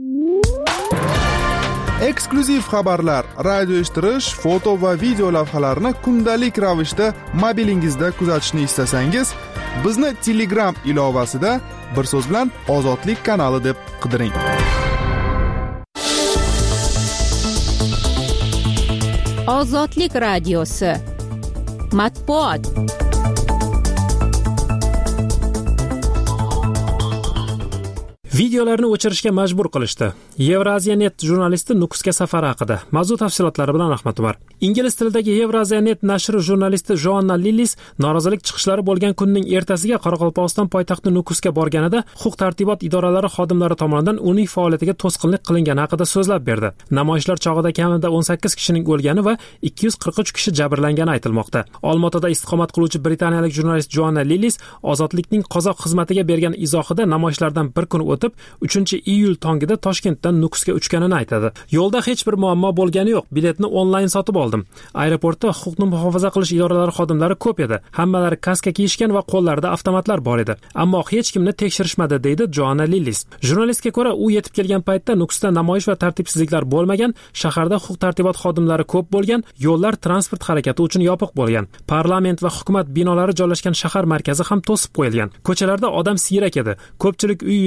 Eksklyuziv xabarlar, radio eshittirish, foto va video lavhalarni kundalik ravishda mobilingizda kuzatishni istasangiz, bizni Telegram ilovasida bir so'z bilan Ozodlik kanali deb qidiring. Ozodlik radiosi. Matbuot. Videolarni o'chirishga majbur qilishdi. Yevraziyanet jurnalisti Nukusga safari haqida. Mavzu tafsilotlari bilan Ahmad Umar. Ingliz tilidagi Yevraziyanet nashri jurnalisti Joanna Lillis norozilik chiqishlari bo'lgan kunning ertasiga Qoraqalpog'iston poytaxti Nukusga borganida huquq-tartibot idoralari xodimlari tomonidan uning faoliyatiga to'sqinlik qilingani haqida so'zlab berdi. Namoyishlar chog'ida kamida 18 kishining o'lgani va 243 kishi jabrlangani aytilmoqda. Olmaotada istiqomat qiluvchi britaniyalik jurnalist Joanna Lillis Ozodlikning qozoq xizmatiga bergan izohida namoyishlardan bir kun 3-iyul tongida Toshkentdan Nukusga uchganini aytadi. Yo'lda hech bir muammo bo'lgani yo'q. Biletni onlayn sotib oldim. Aeroportda huquqni muhofaza qilish idoralari xodimlari ko'p edi. Hammalari kaska kiyishgan va qo'llarida avtomatlar bor edi. Ammo hech kimni tekshirishmadi, deydi Joanna Lillis. Jurnalistga ko'ra, u yetib kelgan paytda Nukusda namoyish va tartibsizliklar bo'lmagan, shaharda huquq-tartibot xodimlari ko'p bo'lgan, yo'llar transport harakati uchun yopiq bo'lgan. Parlament va hukumat binolari joylashgan shahar markazi ham to'sib qo'yilgan. Ko'chalarda odam siyrak edi. Ko'pchilik uy-uylarga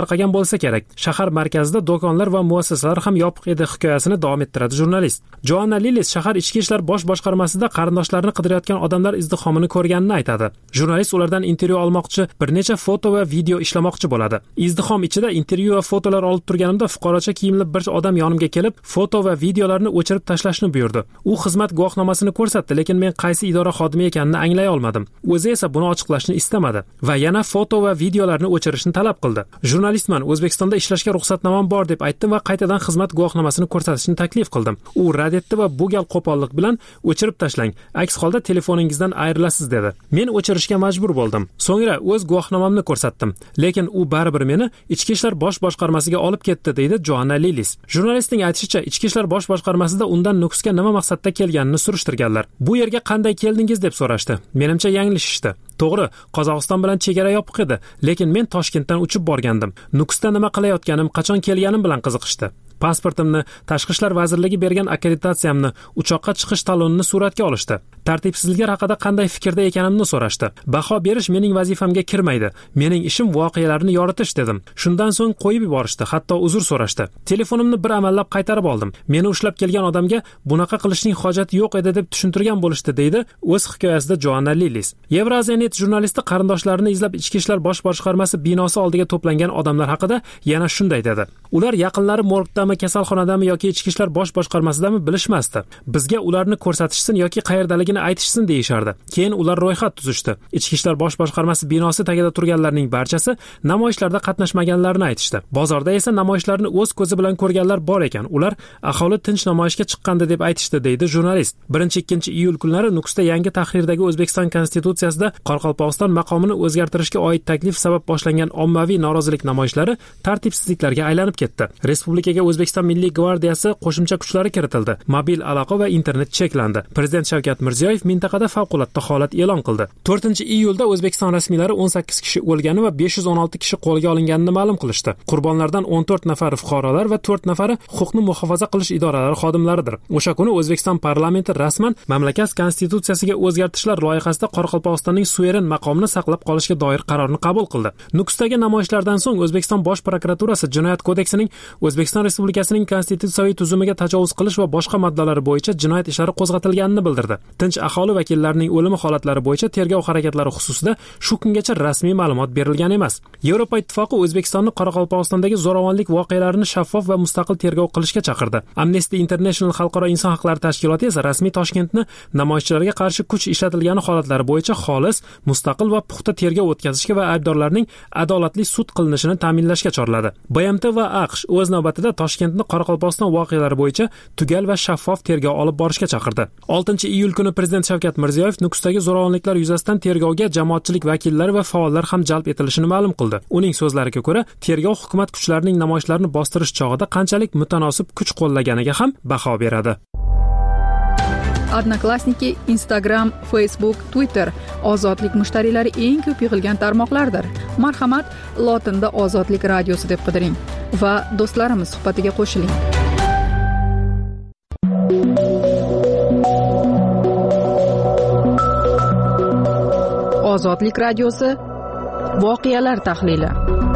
tarqagan bo'lsa kerak. Shahar markazida do'konlar va muassasalar ham yopiq edi hikoyasini davom ettiradi jurnalist. Joanna Lillis shahar ichki ishlar bosh boshqarmasida qarindoshlarini qidirayotgan odamlar izdihomini ko'rganini aytadi. Jurnalist ulardan intervyu olmoqchi, bir necha foto va video ishlamoqchi bo'ladi. Izdihom ichida intervyu va fotolar olib turganimda fuqarocha kiyimli bir odam yonimga kelib, foto va videolarni o'chirib tashlashni buyurdi. U xizmat guvohnomasini ko'rsatdi, lekin men qaysi idora xodimi ekanini anglay olmadim. O'zi esa buni ochiqlashni istamadi va yana foto va videolarni o'chirishni talab qildi. Jurnalistman, O'zbekistonda ishlashga ruxsatnomam bor deb aytdim va qaytadan xizmat guvohnomasini ko'rsatishni taklif qildim. U rad etdi va bu gal qo'pollik bilan o'chirib tashlang, aks holda telefoningizdan ayrilasiz dedi. Men o'chirishga majbur bo'ldim. So'ngra o'z guvohnomamni ko'rsatdim, lekin u baribir meni ichki ishlar bosh boshqarmasiga olib ketdi, deydi Joanna Lillis. Jurnalistning aytishicha, ichki ishlar bosh boshqarmasida undan Nukusga nima maqsadda kelganini surishtirganlar. Bu yerga qanday keldingiz deb so'rashdi. Menimcha yanglishishdi. To'g'ri, Qozog'iston bilan chegara yopiq edi, lekin men Toshkentdan uchib borgandim. Nukusda nima qilayotganim, qachon kelganim bilan qiziqishdi. Pasportimni, Tashqi ishlar vazirligi bergan akkreditatsiyamni, uchoqqa chiqish talonini suratga olishdi. Tartibsizliklar haqida qanday fikrda ekanimni so'rashdi. Baho berish mening vazifamga kirmaydi. Mening ishim voqealarni yoritish dedim. Shundan so'ng qo'yib yuborishdi, hatto uzr so'rashdi. Telefonimni bir amallab qaytarib oldim. Meni ushlab kelgan odamga bunaqa qilishning hojati yo'q edi deb tushuntirgan bo'lishdi, deydi o'z hikoyasida Joanna Lillis. Evraziyanet jurnalisti qarindoshlarini izlab ichki ishlar bosh boshqarmasi binosi oldiga to'plangan odamlar haqida yana shunday dedi. Ular yaqinlari morgda kasalxonadami yoki ichki ishlar bosh boshqarmasidami bilishmasdi. Bizga ularni ko'rsatishsin yoki qayerdaligini aytishsin deyishardi. Keyin ular ro'yxat tuzishdi. Ichki ishlar bosh boshqarmasi binosi tagida turganlarning barchasi namoyishlarda qatnashmaganlarni aytishdi. Bozorda esa namoyishlarni o'z ko'zi bilan ko'rganlar bor ekan. Ular aholi tinch namoyishga chiqqandi deb aytishdi, deydi jurnalist. 1-2 iyul kunlari Nukusda yangi tahrirdagi O'zbekiston konstitutsiyasida Qoraqalpog'iston maqomini o'zgartirishga oid taklif sabab boshlangan ommaviy norozilik namoyishlari tartibsizliklarga aylanib ketdi. Respublikaga O'zbekiston Milliy gvardiyasi qo'shimcha kuchlari kiritildi. Mobil aloqa va internet cheklandi. Prezident Shavkat Mirziyoyev mintaqada favqulodda holat e'lon qildi. 4-iyulda O'zbekiston rasmiylari 18 kishi o'lgani va 516 kishi qo'lga olinganini ma'lum qilishdi. Qurbonlardan 14 nafari fuqarolar va 4 nafari huquqni muhofaza qilish idoralari xodimlaridir. O'sha kuni O'zbekiston parlamenti rasman mamlakat konstitutsiyasiga o'zgartishlar loyihasida Qoraqalpog'istonning suveren maqomini saqlab qolishga doir qarorni qabul qildi. Nukusdagi namoyishlardan so'ng O'zbekiston Bosh prokuraturasi Jinoyat kodeksining O'zbekiston Respublikasining konstitutsiyaviy tuzumiga tajovuz qilish va boshqa moddalari bo'yicha jinoyat ishlari qo'zg'atilganini bildirdi. Tinch aholi vakillarining o'limi holatlari bo'yicha tergov harakatlari xususida shu kungacha rasmiy ma'lumot berilgan emas. Yevropa Ittifoqi O'zbekistonni Qoraqalpog'istondagi zo'ravonlik voqealarini shaffof va mustaqil tergov qilishga chaqirdi. Amnesty International xalqaro inson haqlari tashkiloti esa rasmiy Toshkentni namoyishchilarga qarshi kuch ishlatilgani holatlari bo'yicha xolis, mustaqil va puxta tergov o'tkazishga va aybdorlarning adolatli sud qilinishini ta'minlashga chorladi. BMT va AQSh o'z navbatida Toshkentni Qoraqalpog'iston voqealari bo'yicha tugal va shaffof tergov olib borishga chaqirdi. 6-iyul kuni Prezident Shavkat Mirziyoyev Nukusdagi zo'ravonliklar yuzasidan tergovga jamoatchilik vakillari va faollar ham jalb etilishini ma'lum qildi. Uning so'zlariga ko'ra, tergov hukumat kuchlarining namoyishlarni bostirish chog'ida qanchalik mutanosib kuch qo'llaganiga ham baho beradi. Odnoklassniki, Instagram, Facebook, Twitter ozodlik mushtariylari eng ko'p yig'ilgan tarmoqlardir. Marhamat, lotinda Ozodlik radiosi deb qidiring va do'stlarimiz suhbatiga qo'shiling. Ozodlik radiosi voqealar tahlili.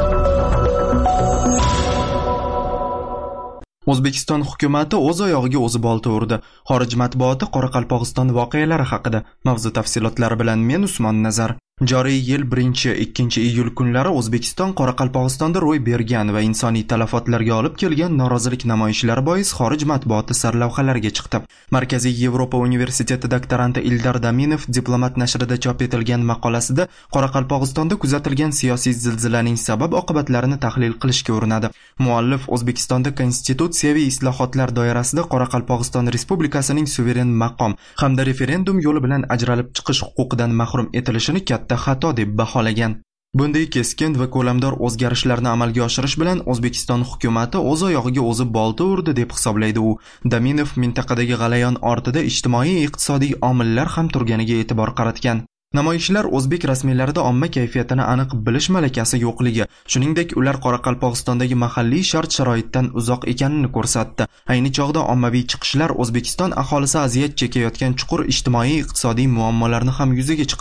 O'zbekiston hukumatı o'z oyog'iga o'zi bolta urdi. Xorij matbuoti Qoraqalpog'iston voqealari haqida. Mavzu tafsilotlari bilan men Usmon Nazar. Joriy yil 1-2 iyul kunlari O'zbekiston Qoraqalpog'istonda ro'y bergan va insoniy talafotlarga olib kelgan norozilik namoyishlari bois xorij matbuoti sarlavhalariga chiqdi. Markaziy Yevropa universiteti doktoranti Ildar Daminov Diplomat nashrida chop etilgan maqolasida Qoraqalpog'istonda kuzatilgan siyosiy zilzilaning sabab-oqibatlarini tahlil qilishga urinadi. Muallif O'zbekistonda konstitutsiyaviy islohotlar doirasida Qoraqalpog'iston Respublikasining suveren maqom hamda referendum yo'li bilan ajralib chiqish huquqidan mahrum etilishini katta xato deb baholagan. Bunday keskin va ko'lamdor o'zgarishlarni amalga oshirish bilan O'zbekiston hukumatı o'z oyog'iga o'zi bolta urdi deb hisoblaydi u. Daminov mintaqadagi g'alayon ortida ijtimoiy-iqtisodiy omillar ham turganiga e'tibor qaratgan. Namoyishlar o'zbek rasmiylarida omma kayfiyatini aniq bilish malakasi yo'qligi, shuningdek ular Qoraqalpog'istondagi mahalliy shart-sharoitdan uzoq ekanini ko'rsatdi. Ayni chog'da ommaviy chiqishlar O'zbekiston aholisi aziyat chekayotgan chuqur ijtimoiy-iqtisodiy muammolarni ham yuzaga chiqardi.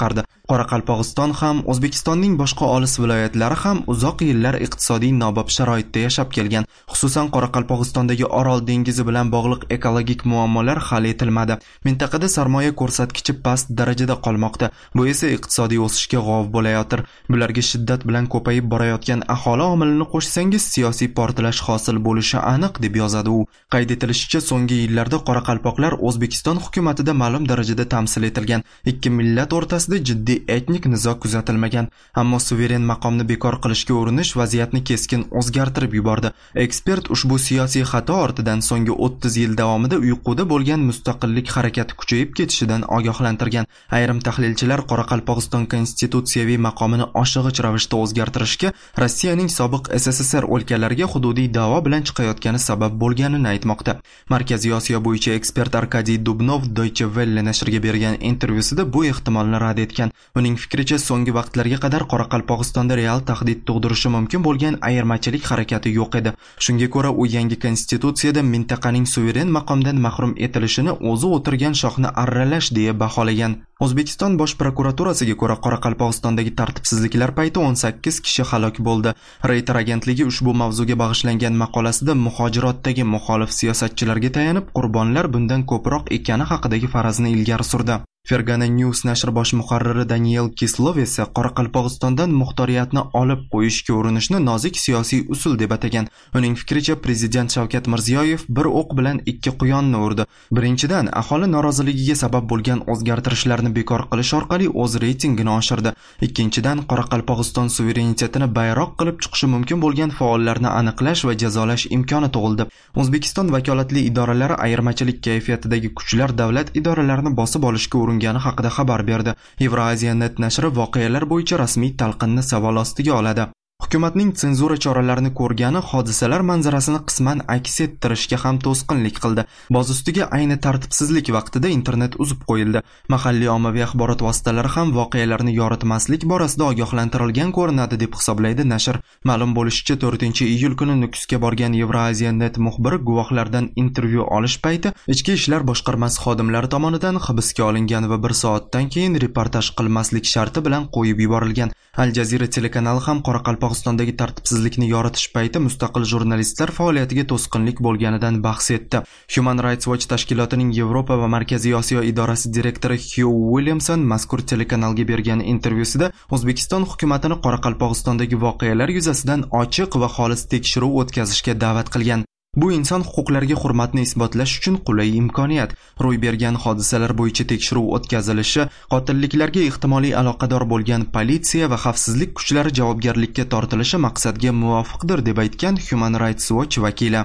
Qoraqalpog'iston ham, O'zbekistonning boshqa olis viloyatlari ham uzoq yillar iqtisodiy nobob sharoitda yashab kelgan. Xususan, Qoraqalpog'istondagi Orol dengizi bilan bog'liq ekologik muammolar hal etilmadi. Mintaqada sarmoya ko'rsatkichi past darajada qolmoqda. Bu esa iqtisodiy o'sishga g'ov bo'layotir. Bularga shiddat bilan ko'payib borayotgan aholi omilini qo'shsangiz, siyosiy portlash hosil bo'lishi aniq, deb yozadi u. Qayd etilishicha, so'nggi yillarda qoraqalpoqlar O'zbekiston hukumatida ma'lum darajada tamsil etilgan. Ikki millat o'rtasida jiddiy etnik nizo kuzatilmagan. Ammo suveren maqomni bekor qilishga urinish vaziyatni keskin o'zgartirib yubordi. Ekspert ushbu siyosiy xato ortidan so'nggi 30 yil davomida uyquda bo'lgan mustaqillik harakati kuchayib ketishidan ogohlantirgan. Ayrim tahlilchilar Qoraqalpog'iston konstitutsiyaviy maqomini oshig'ich ravishda o'zgartirishga Rossiyaning sobiq SSSR o'lkalariga hududiy da'vo bilan chiqayotgani sabab bo'lganini aytmoqda. Markaziy Osiyo bo'yicha ekspert Arkadiy Dubnov Deutsche Welle nashriga bergan intervyusida bu ehtimolni rad etgan. Uning fikricha, so'nggi vaqtlarga qadar Qoraqalpog'istonda real tahdid tug'dirishi mumkin bo'lgan ayirmachilik harakati yo'q edi. Shunga ko'ra, u yangi konstitutsiyada mintaqaning suveren maqomdan mahrum etilishini o'zi o'tirgan shohni arralash deya baholagan. O'zbekiston Bosh prokuraturasiga ko'ra, Qoraqalpog'istondagi tartibsizliklar payti 18 kishi halok bo'ldi. Reuters agentligi ushbu mavzuga bag'ishlangan maqolasida muhojirotdagi muxolif siyosatchilarga tayanib, qurbonlar bundan ko'proq ekani haqidagi farazni ilgari surdi. Fergana News nashri bosh muharriri Daniel Kislov esa Qoraqalpog'istondan muxtoriyatni olib qo'yishga urinishni nozik siyosiy usul deb atagan. Uning fikricha, prezident Shavkat Mirziyoyev bir o'q bilan ikki quyonni urdi. Birinchidan, aholi noroziligiga sabab bo'lgan o'zgartirishlarni bekor qilish orqali o'z reytingini oshirdi. Ikkinchidan, Qoraqalpog'iston suverenitetini bayroq qilib chiqishi mumkin bo'lgan faollarni aniqlash va jazolash imkoni tug'ildi. O'zbekiston vakolatli idoralari ayirmachilik kayfiyatidagi kuchlar davlat idoralarini bosib olishga uringani haqida xabar berdi. Euraziya.net nashri voqealar bo'yicha rasmiy talqinni savol ostiga oladi. Hukumatning senzura choralarini ko'rgani hodisalar manzarasini qisman aks ettirishga ham to'sqinlik qildi. Boz ustiga ayni tartibsizlik vaqtida internet uzib qo'yildi. Mahalliy ommaviy axborot vositalari ham voqealarni yoritmaslik borasida ogohlantirilgan ko'rinadi, deb hisoblaydi nashr. Ma'lum bo'lishicha, 4-iyul kuni Nukusga borgan Euraziya.net muxbiri guvohlardan intervyu olish payti Ichki ishlar boshqarmasi xodimlari tomonidan hibsga olingan va 1 soatdan keyin reportaj qilmaslik sharti bilan qo'yib yuborilgan. Al Jazeera telekanali ham Qoraqalpog'istondagi tartibsizlikni yoritish payti mustaqil jurnalistlar faoliyatiga to'sqinlik bo'lganidan bahs etdi. Human Rights Watch tashkilotining Yevropa va Markaziy Osiyo idorasi direktori Hugh Williamson mazkur telekanalga bergan intervyusida O'zbekiston hukumatini Qoraqalpog'istondagi voqealar yuzasidan ochiq va xolis tekshiruv o'tkazishga da'vat qilgan. Bu inson huquqlariga hurmatni isbotlash uchun qulay imkoniyat. Ro'y bergan hodisalar bo'yicha tekshiruv o'tkazilishi, qotilliklarga ehtimoliy aloqador bo'lgan politsiya va xavfsizlik kuchlari javobgarlikka tortilishi maqsadga muvofiqdir, deb aytgan Human Rights Watch vakili.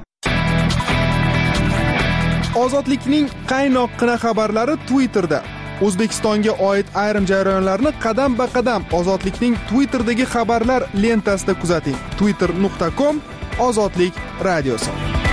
Ozodlikning qaynoqqina xabarlari Twitterda. O'zbekistonga oid ayrim jarayonlarni qadam-ba-qadam Ozodlikning Twitterdagi xabarlar lentasida kuzating. twitter.com Ozodlik radiosi.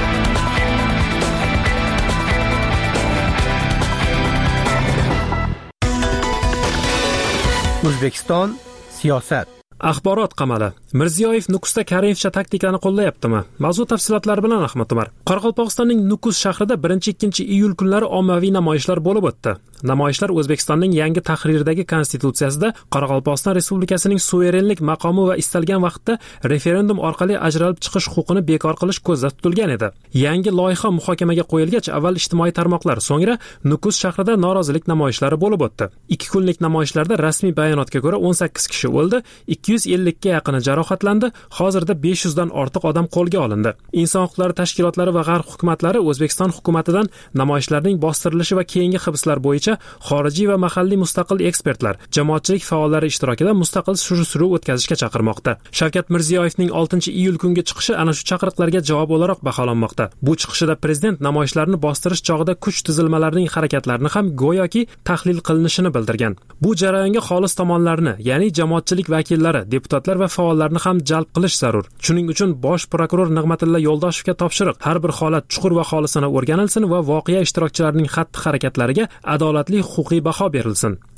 O'zbekiston siyosat. Axborot qamali. Mirziyoyev Nukusda Karimovcha taktikani qo'llayaptimi? Mavzu tafsilotlari bilan Ahmad Umar. Qoraqalpog'istonning Nukus shahrida 1-2 iyul kunlari ommaviy namoyishlar bo'lib o'tdi. Namoyishlar O'zbekistonning yangi tahrirdagi konstitutsiyasida Qoraqalpog'iston Respublikasining suverenlik maqomi va istalgan vaqtda referendum orqali ajralib chiqish huquqini bekor qilish ko'zda tutilgan edi. Yangi loyiha muhokamaga qo'yilgach, avval ijtimoiy tarmoqlar, so'ngra Nukus shahrida norozilik namoyishlari bo'lib o'tdi. 2 kunlik namoyishlarda rasmiy bayonotga ko'ra 18 kishi o'ldi, 250 ga yaqini jarohatlandi, hozirda 500 dan ortiq odam qo'lga olindi. Inson huquqlari tashkilotlari va g'arb hukumatlari O'zbekiston hukumatidan namoyishlarning bostirilishi va keyingi hibslar bo'yicha xorijiy va mahalliy mustaqil ekspertlar, jamoatchilik faollari ishtirokida mustaqil surishtiruv o'tkazishga chaqirmoqda. Shavkat Mirziyoyevning 6-iyul kungi chiqishi ana shu chaqiriqlarga javob o'laroq baholanmoqda. Bu chiqishida prezident namoyishlarni bostirish chog'ida kuch tuzilmalarining harakatlarini ham go'yoki tahlil qilinishini bildirgan. Bu jarayonga xolis tomonlarni, ya'ni jamoatchilik vakillari, deputatlar va faollarni ham jalb qilish zarur. Shuning uchun bosh prokuror Nig'matilla Yo'ldoshevga topshiriq: har bir holat chuqur va xolisona o'rganilsin va voqea ishtirokchilarining xatti-harakatlariga adolatli huquqiy baho berilsin.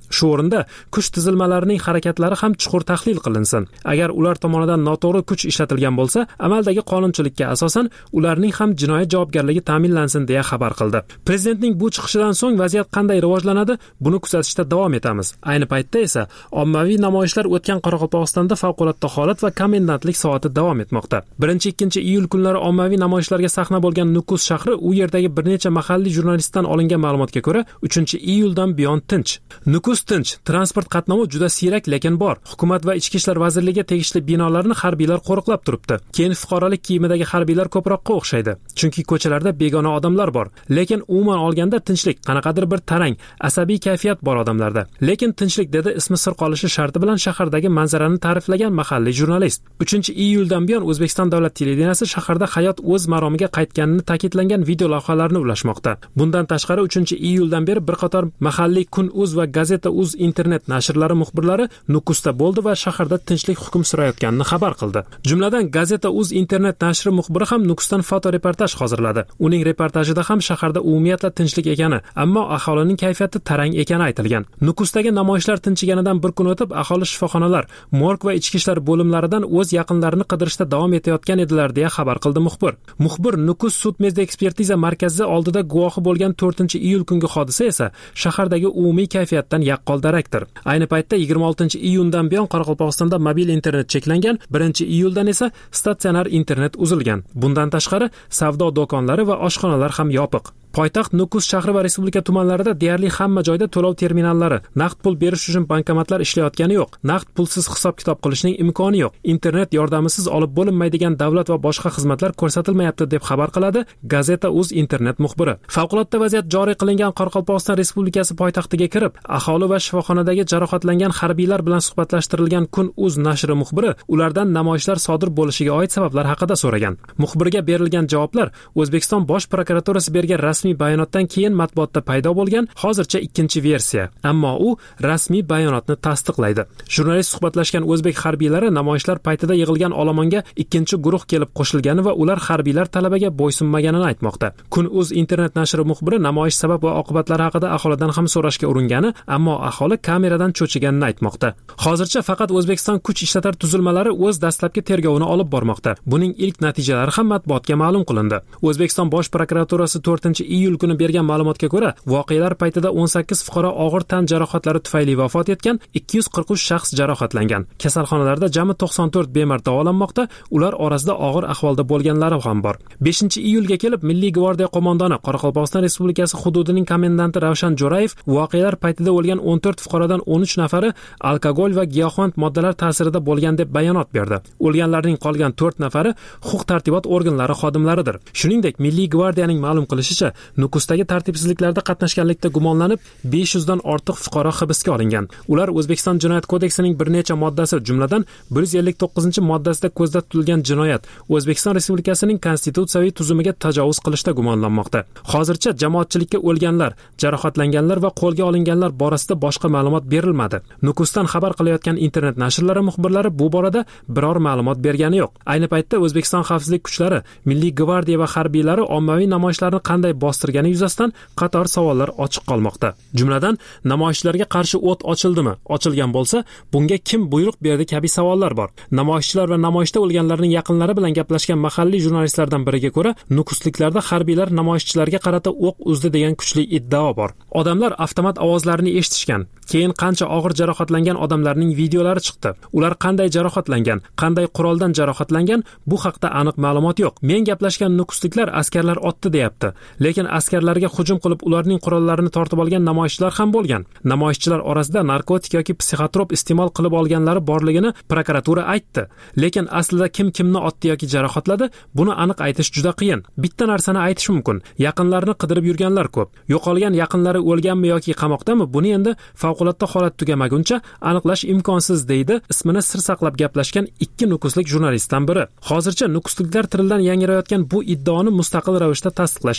Shu o'rinda kuch tizilmalarining harakatlari ham chuqur tahlil qilinsin. Agar ular tomonidan noto'g'ri kuch ishlatilgan bo'lsa, amaldagi qonunchilikka asosan ularning ham jinoyat javobgarligi ta'minlansin deya xabar qildi. Prezidentning bu chiqishidan so'ng vaziyat qanday rivojlanadi, buni kuzatishda davom etamiz. Ayni paytda esa ommaviy namoyishlar o'tgan Qoraqalpog'istonda favqulodda holat va komendantlik soati davom etmoqda. 1-2 iyul kunlari ommaviy namoyishlarga sahna bo'lgan Nukus shahri u yerdagi bir necha mahalliy jurnalistdan olingan ma'lumotga ko'ra 3-iyuldan buyon tinch. Nukus tinch, transport qatnovi juda siyrak lekin bor. Hukumat va ichki ishlar vazirligiga tegishli binolarni harbiylar qo'riqlab turibdi. Keyin fuqarolik kiyimidagi harbiylar ko'proqqa o'xshaydi. Chunki ko'chalarda begona odamlar bor. Lekin umuman olganda tinchlik, qanaqadir bir tarang, asabiy kayfiyat bor odamlarda. Lekin tinchlik dedi ismi sir qolishi sharti bilan shahardagi manzarani ta'riflagan mahalliy jurnalist. 3-iyuldan buyon O'zbekiston davlat televideniyasi shaharda hayot o'z maromiga qaytganini ta'kidlangan video lavhalarni ulashmoqda. Bundan tashqari 3-iyuldan beri bir qator mahalliy Kun.uz va Gazeta.uz internet nashrlari muxbirlari Nukusda bo'ldi va shaharda tinchlik hukm surayotganini xabar qildi. Jumladan Gazeta.uz internet nashri muxbiri ham Nukusdan fotoreportaj hozirladi. Uning reportajida ham shaharda umumiyatla tinchlik ekani, ammo aholining kayfiyati tarang ekani aytilgan. Nukusdagi namoyishlar tinchiganidan bir kun o'tib aholi shifoxonalar, morg va ichki ishlar bo'limlaridan o'z yaqinlarini qidirishda davom etayotgan edilar deya xabar qildi muxbir. Muxbir Nukus sud mezda ekspertiza markazi oldida guvohi bo'lgan 4-iyul kungi hodisa esa shahardagi umumiy kayfiyatdan yaqqol darakdir. Ayni paytda 26-iyundan buyon Qoraqalpog'istonda mobil internet cheklangan, 1-iyuldan esa statsionar internet uzilgan. Bundan tashqari savdo do'konlari va oshxonalar ham yopiq. Poytaxt Nukus shahri va respublika tumanlarida deyarli hamma joyda to'lov terminallari, naqd pul berish uchun bankomatlar ishlayotgani yo'q. Naqd pulsiz hisob-kitob qilishning imkoni yo'q. Internet yordamisiz olib bo'linmaydigan davlat va boshqa xizmatlar ko'rsatilmayapti deb xabar qiladi Gazeta.uz internet muxbiri. Favqulodda vaziyat joriy qilingan Qoraqalpog'iston Respublikasi poytaxtiga kirib, aholi va shifoxonadagi jarohatlangan harbiylar bilan suhbatlashtirilgan Kun.uz nashri muxbiri ulardan namoyishlar sodir bo'lishiga oid sabablar haqida so'ragan. Muxbirga berilgan javoblar O'zbekiston Bosh prokuraturasi bergan rasmiy bayonotdan keyin matbuotda paydo bo'lgan hozircha ikkinchi versiya. Ammo u rasmiy bayonotni tasdiqlaydi. Jurnalist suhbatlashgan o'zbek harbiylari namoyishlar paytida yig'ilgan olomonga ikkinchi guruh kelib qo'shilgani va ular harbiylar talabiga bo'ysunmaganini aytmoqda. Kun.uz internet nashri muxbiri namoyish sabab va oqibatlari haqida aholidan ham so'rashga uringani, ammo aholi kameradan cho'chiganini aytmoqda. Hozircha faqat O'zbekiston kuch ishlatar tuzilmalari o'z dastlabki tergovini olib bormoqda. Buning ilk natijalari ham matbuotga ma'lum qilindi. O'zbekiston Bosh prokuraturasi 4-iyul kuni bergan ma'lumotga ko'ra, voqealar paytida 18 fuqaro og'ir tan jarohatlari tufayli vafot etgan, 243 shaxs jarohatlangan. Kasalxonalarda jami 94 bemor davolanmoqda, ular orasida og'ir ahvolda bo'lganlari ham bor. 5-iyulga kelib Milliy gvardiya qo'mondoni Qoraqalpog'iston Respublikasi hududining komendanti Ravshan Jo'rayev voqealar paytida o'lgan 14 fuqarodan 13 nafari alkogol va giyohvand moddalar ta'sirida bo'lgan deb bayonot berdi. O'lganlarning qolgan 4 nafari huquq-tartibot organlari xodimlaridir. Shuningdek, Milliy gvardiyaning ma'lum qilishicha, Nukusdagi tartibsizliklarda qatnashganlikda gumonlanib 500 dan ortiq fuqaro hibsga olingan. Ular O'zbekiston Jinoyat kodeksining bir necha moddasi, jumladan 159-moddasida ko'zda tutilgan jinoyat, O'zbekiston Respublikasining konstitutsiyaviy tuzumiga tajovuz qilishda gumonlanmoqda. Hozircha jamoatchilikka o'lganlar, jarohatlanganlar va qo'lga olinganlar borasida boshqa ma'lumot berilmadi. Nukusdan xabar qilayotgan internet nashrlari muxbirlari bu borada biror ma'lumot bergani yo'q. Ayni paytda O'zbekiston xavfsizlik kuchlari, Milliy gvardiya va harbiylari ommaviy namoyishlarni qanday bostirgani yuzasidan qator savollar ochiq qolmoqda. Jumladan, namoyishlarga qarshi o't ochildimi? Ochilgan bo'lsa, bunga kim buyruq berdi kabi savollar bor. Namoyishchilar va namoyishda o'lganlarning yaqinlari bilan gaplashgan mahalliy jurnalistlardan biriga ko'ra, Nukusliklarda harbiylar namoyishchilarga qarata o'q uzdi degan kuchli iddao bor. Odamlar avtomat ovozlarini eshitishgan. Keyin qancha og'ir jarohatlangan odamlarning videolari chiqdi. Ular qanday jarohatlangan, qanday quroldan jarohatlangan, bu haqda aniq ma'lumot yo'q. Men gaplashgan nukusliklar askarlar otdi deyapti. Lekin askarlarga hujum qilib ularning qurollarini tortib olgan namoyishchilar ham bo'lgan. Namoyishchilar orasida narkotik yoki psixotrop iste'mol qilib olganlari borligini prokuratura aytdi. Lekin aslida kim kimni otdi yoki jarohatladi, buni aniq aytish juda qiyin. Bitta narsani aytish mumkin. Yaqinlarini qidirib yurganlar ko'p. Yo'qolgan yaqinlari o'lganmi yoki qamoqdami? Buni endi favqulodda holat tugamaguncha aniqlash imkonsiz, deydi ismini sir saqlab gaplashgan 2 nukuslik jurnalistdan biri. Hozircha nukusliklar tilidan yangrayotgan bu iddaoni mustaqil ravishda tasdiqlash imkonsiz.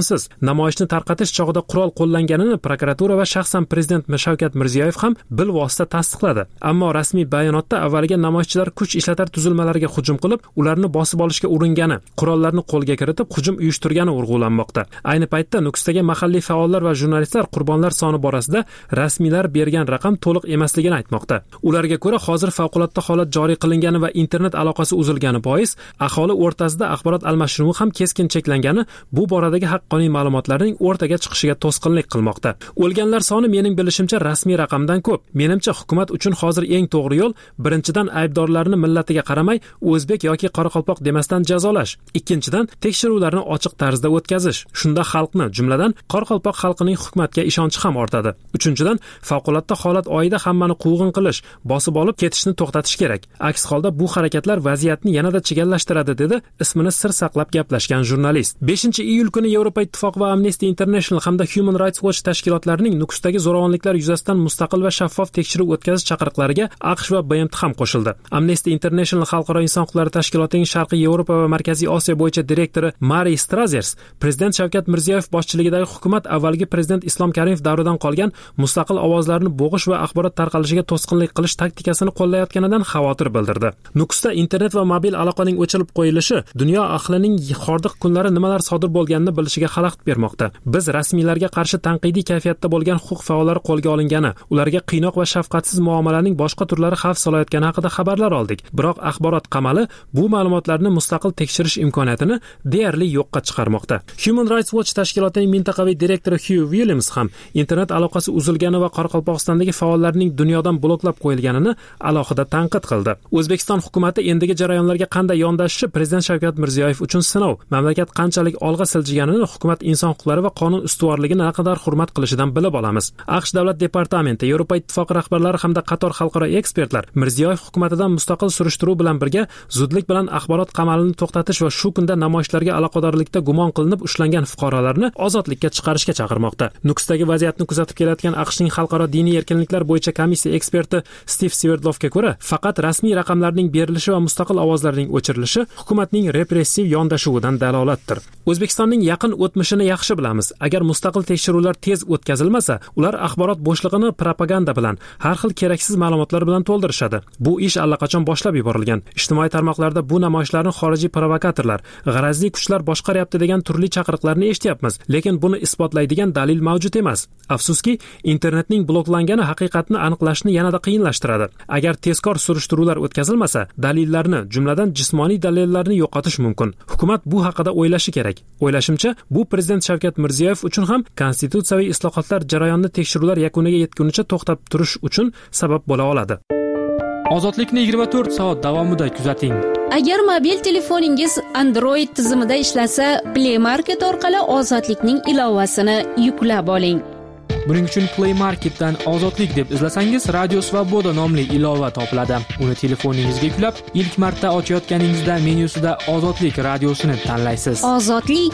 shubhasiz. Namoyishni tarqatish chog'ida qurol qo'llanganini prokuratura va shaxsan prezident Shavkat Mirziyoyev ham bilvosita tasdiqladi. Ammo rasmiy bayonotda avvaliga namoyishchilar kuch ishlatar tuzilmalarga hujum qilib, ularni bosib olishga uringani, qurollarni qo'lga kiritib hujum uyushtirgani urg'ulanmoqda. Ayni paytda Nukusdagi mahalliy faollar va jurnalistlar qurbonlar soni borasida rasmiylar bergan raqam to'liq emasligini aytmoqda. Ularga ko'ra, hozir favqulodda holat joriy qilingani va internet aloqasi uzilgani bois aholi o'rtasida axborot almashinuvi ham keskin cheklangani bu boradagi haqqoniy ma'lumotlarning o'rtaga chiqishiga to'sqinlik qilmoqda. O'lganlar soni mening bilishimcha rasmiy raqamdan ko'p. Menimcha hukumat uchun hozir eng to'g'ri yo'l birinchidan aybdorlarni millatiga qaramay o'zbek yoki qoraqalpoq demasdan jazolash. Ikkinchidan tekshiruvlarni ochiq tarzda o'tkazish. Shunda xalqni, jumladan qoraqalpoq xalqining hukumatga ishonchi ham ortadi. Uchinchidan favqulodda holat oyida hammani quvg'in qilish, bosib olib ketishni to'xtatish kerak. Aks holda bu harakatlar vaziyatni yanada chigallashtiradi, dedi ismini sir saqlab gaplashgan jurnalist. 5-iyul kuni Yevropa Ittifoqi va Amnesty International hamda Human Rights Watch tashkilotlarining Nukusdagi zo'ravonliklar yuzasidan mustaqil va shaffof tekshiruv o'tkazish chaqiriqlariga AQSh va BMT ham qo'shildi. Amnesty International xalqaro inson huquqlari tashkilotining Sharqiy Yevropa va Markaziy Osiyo bo'yicha direktori Mari Strazers prezident Shavkat Mirziyoyev boshchiligidagi hukumat avvalgi prezident Islom Karimov davridan qolgan mustaqil ovozlarni bo'g'ish va axborot tarqalishiga to'sqinlik qilish taktikasini qo'llayotganidan xavotir bildirdi. Nukusda internet va mobil aloqaning o'chirib qo'yilishi dunyo ahlining hordiq kunlari nimalar sodir bo'lganini bilishiga xalaqit bermoqda. Biz rasmiylarga qarshi tanqidiy kayfiyatda bo'lgan huquq faollari qo'lga olingani, ularga qiynoq va shafqatsiz muomalaning boshqa turlari xavf solayotgani haqida xabarlar oldik. Biroq axborot qamali bu ma'lumotlarni mustaqil tekshirish imkoniyatini deyarli yo'qqa chiqarmoqda. Human Rights Watch tashkilotining mintaqaviy direktori Hugh Williams ham internet aloqasi uzilgani va Qoraqalpog'istondagi faollarning dunyodan bloklab qo'yilganini alohida tanqid qildi. O'zbekiston hukumatı endigi jarayonlarga qanday yondashishi prezident Shavkat Mirziyoyev uchun sinov. Mamlakat qanchalik olg'a siljiganini hukumat inson huquqlari va qonun ustuvorligini naqadar hurmat qilishidan bilib olamiz. AQSh davlat departamenti, Yevropa Ittifoqi rahbarlari hamda qator xalqaro ekspertlar Mirziyoyev hukumatidan mustaqil surishtiruv bilan birga zudlik bilan axborot qamalini to'xtatish va shu kunda namoyishlarga aloqadorlikda gumon qilinib ushlangan fuqarolarni ozodlikka chiqarishga chaqirmoqda. Nukusdagi vaziyatni kuzatib kelayotgan AQShning xalqaro diniy erkinliklar bo'yicha komissiya eksperti Steve Sverdlovga ko'ra, faqat rasmiy raqamlarning berilishi va mustaqil ovozlarning o'chirilishi hukumatning repressiv yondashuvidan dalolatdir. O'zbekistonning yaqin o'tmishini yaxshi bilamiz. Agar mustaqil tekshiruvlar tez o'tkazilmasa, ular axborot bo'shlig'ini propaganda bilan, har xil keraksiz ma'lumotlar bilan to'ldirishadi. Bu ish allaqachon boshlab yuborilgan. Ijtimoiy tarmoqlarda bu namoyishlarni xorijiy provokatorlar, g'arazli kuchlar boshqaryapti degan turli chaqiriqlarni eshityapmiz, lekin buni isbotlaydigan dalil mavjud emas. Afsuski, internetning bloklangani haqiqatni aniqlashni yanada qiyinlashtiradi. Agar tezkor surishtiruvlar o'tkazilmasa, dalillarni, jumladan jismoniy dalillarni yo'qotish mumkin. Hukumat bu haqida o'ylashi kerak. O'ylashimcha, bu prezident Shavkat Mirziyoyev uchun ham konstitutsiyaviy islohotlar jarayonini tekshiruvlar yakuniga yetgunicha to'xtab turish uchun sabab bo'la oladi. Ozodlikni 24 soat davomida kuzating. Agar mobil telefoningiz Android tizimida ishlasa, Play Market orqali Ozodlikning ilovasini yuklab oling. Buning uchun Play Marketdan Ozodlik deb izlasangiz, Radio Svoboda nomli ilova topiladi. Uni telefoningizga yuklab, ilk marta ochayotganingizda menyusida Ozodlik radiosini tanlaysiz. Ozodlik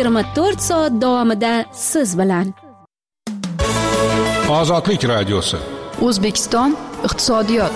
24 soat davomida siz bilan. Ozodlik radiosi. O'zbekiston iqtisodiyot.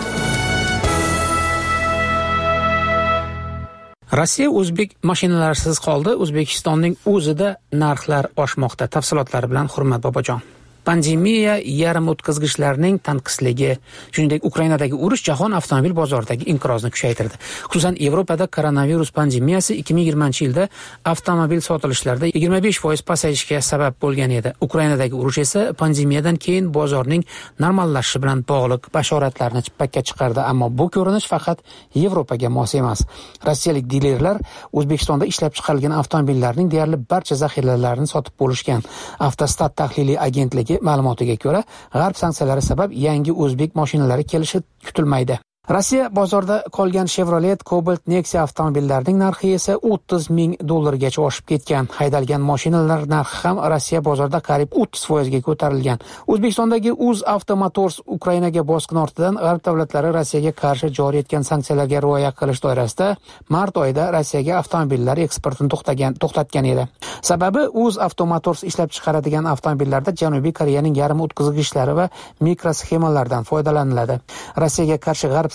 Rossiya o'zbek mashinalarisiz qoldi. O'zbekistonning o'zida narxlar oshmoqda. Tafsilotlari bilan Hurmat Bobojon. Pandemiya yarim o'tkazgichlarning tanqisligi, shuningdek Ukrainadagi urush jahon avtomobil bozoridagi inqirozni kuchaytirdi. Xususan, Yevropada koronavirus pandemiyasi 2020-yilda avtomobil sotilishlarida 25% pasayishga sabab bo'lgan edi. Ukrainadagi urush esa pandemiyadan keyin bozorning normallashishi bilan bog'liq bashoratlarni chippakka chiqardi, ammo bu ko'rinish faqat Yevropaga mos emas. Rossiyalik dilerlar O'zbekistonda ishlab chiqarilgan avtomobillarning deyarli barcha zaxiralarini sotib bo'lishgan. Avtostat tahliliy agentligi ma'lumotiga ko'ra, g'arb sanksiyalari sabab yangi o'zbek mashinalari kelishi kutilmaydi. Rossiya bozorida qolgan Chevrolet Cobalt Nexia avtomobillarining narxi esa $30,000 gacha oshib ketgan. Haydalgan mashinalar narxi ham Rossiya bozorida qariyb 30% ga ko'tarilgan. O'zbekistondagi UzAuto Motors Ukrainaga bosqin ortidan g'arb davlatlari Rossiyaga qarshi joriy etgan sanksiyalarga rioya qilish doirasida mart oyida Rossiyaga avtomobillar eksportini to'xtatgan edi. Sababi UzAuto Motors ishlab chiqaradigan avtomobillarda Janubiy Koreyaning yarim o'tkazgichlari va mikrosxemalardan foydalaniladi. Rossiyaga qarshi g'arb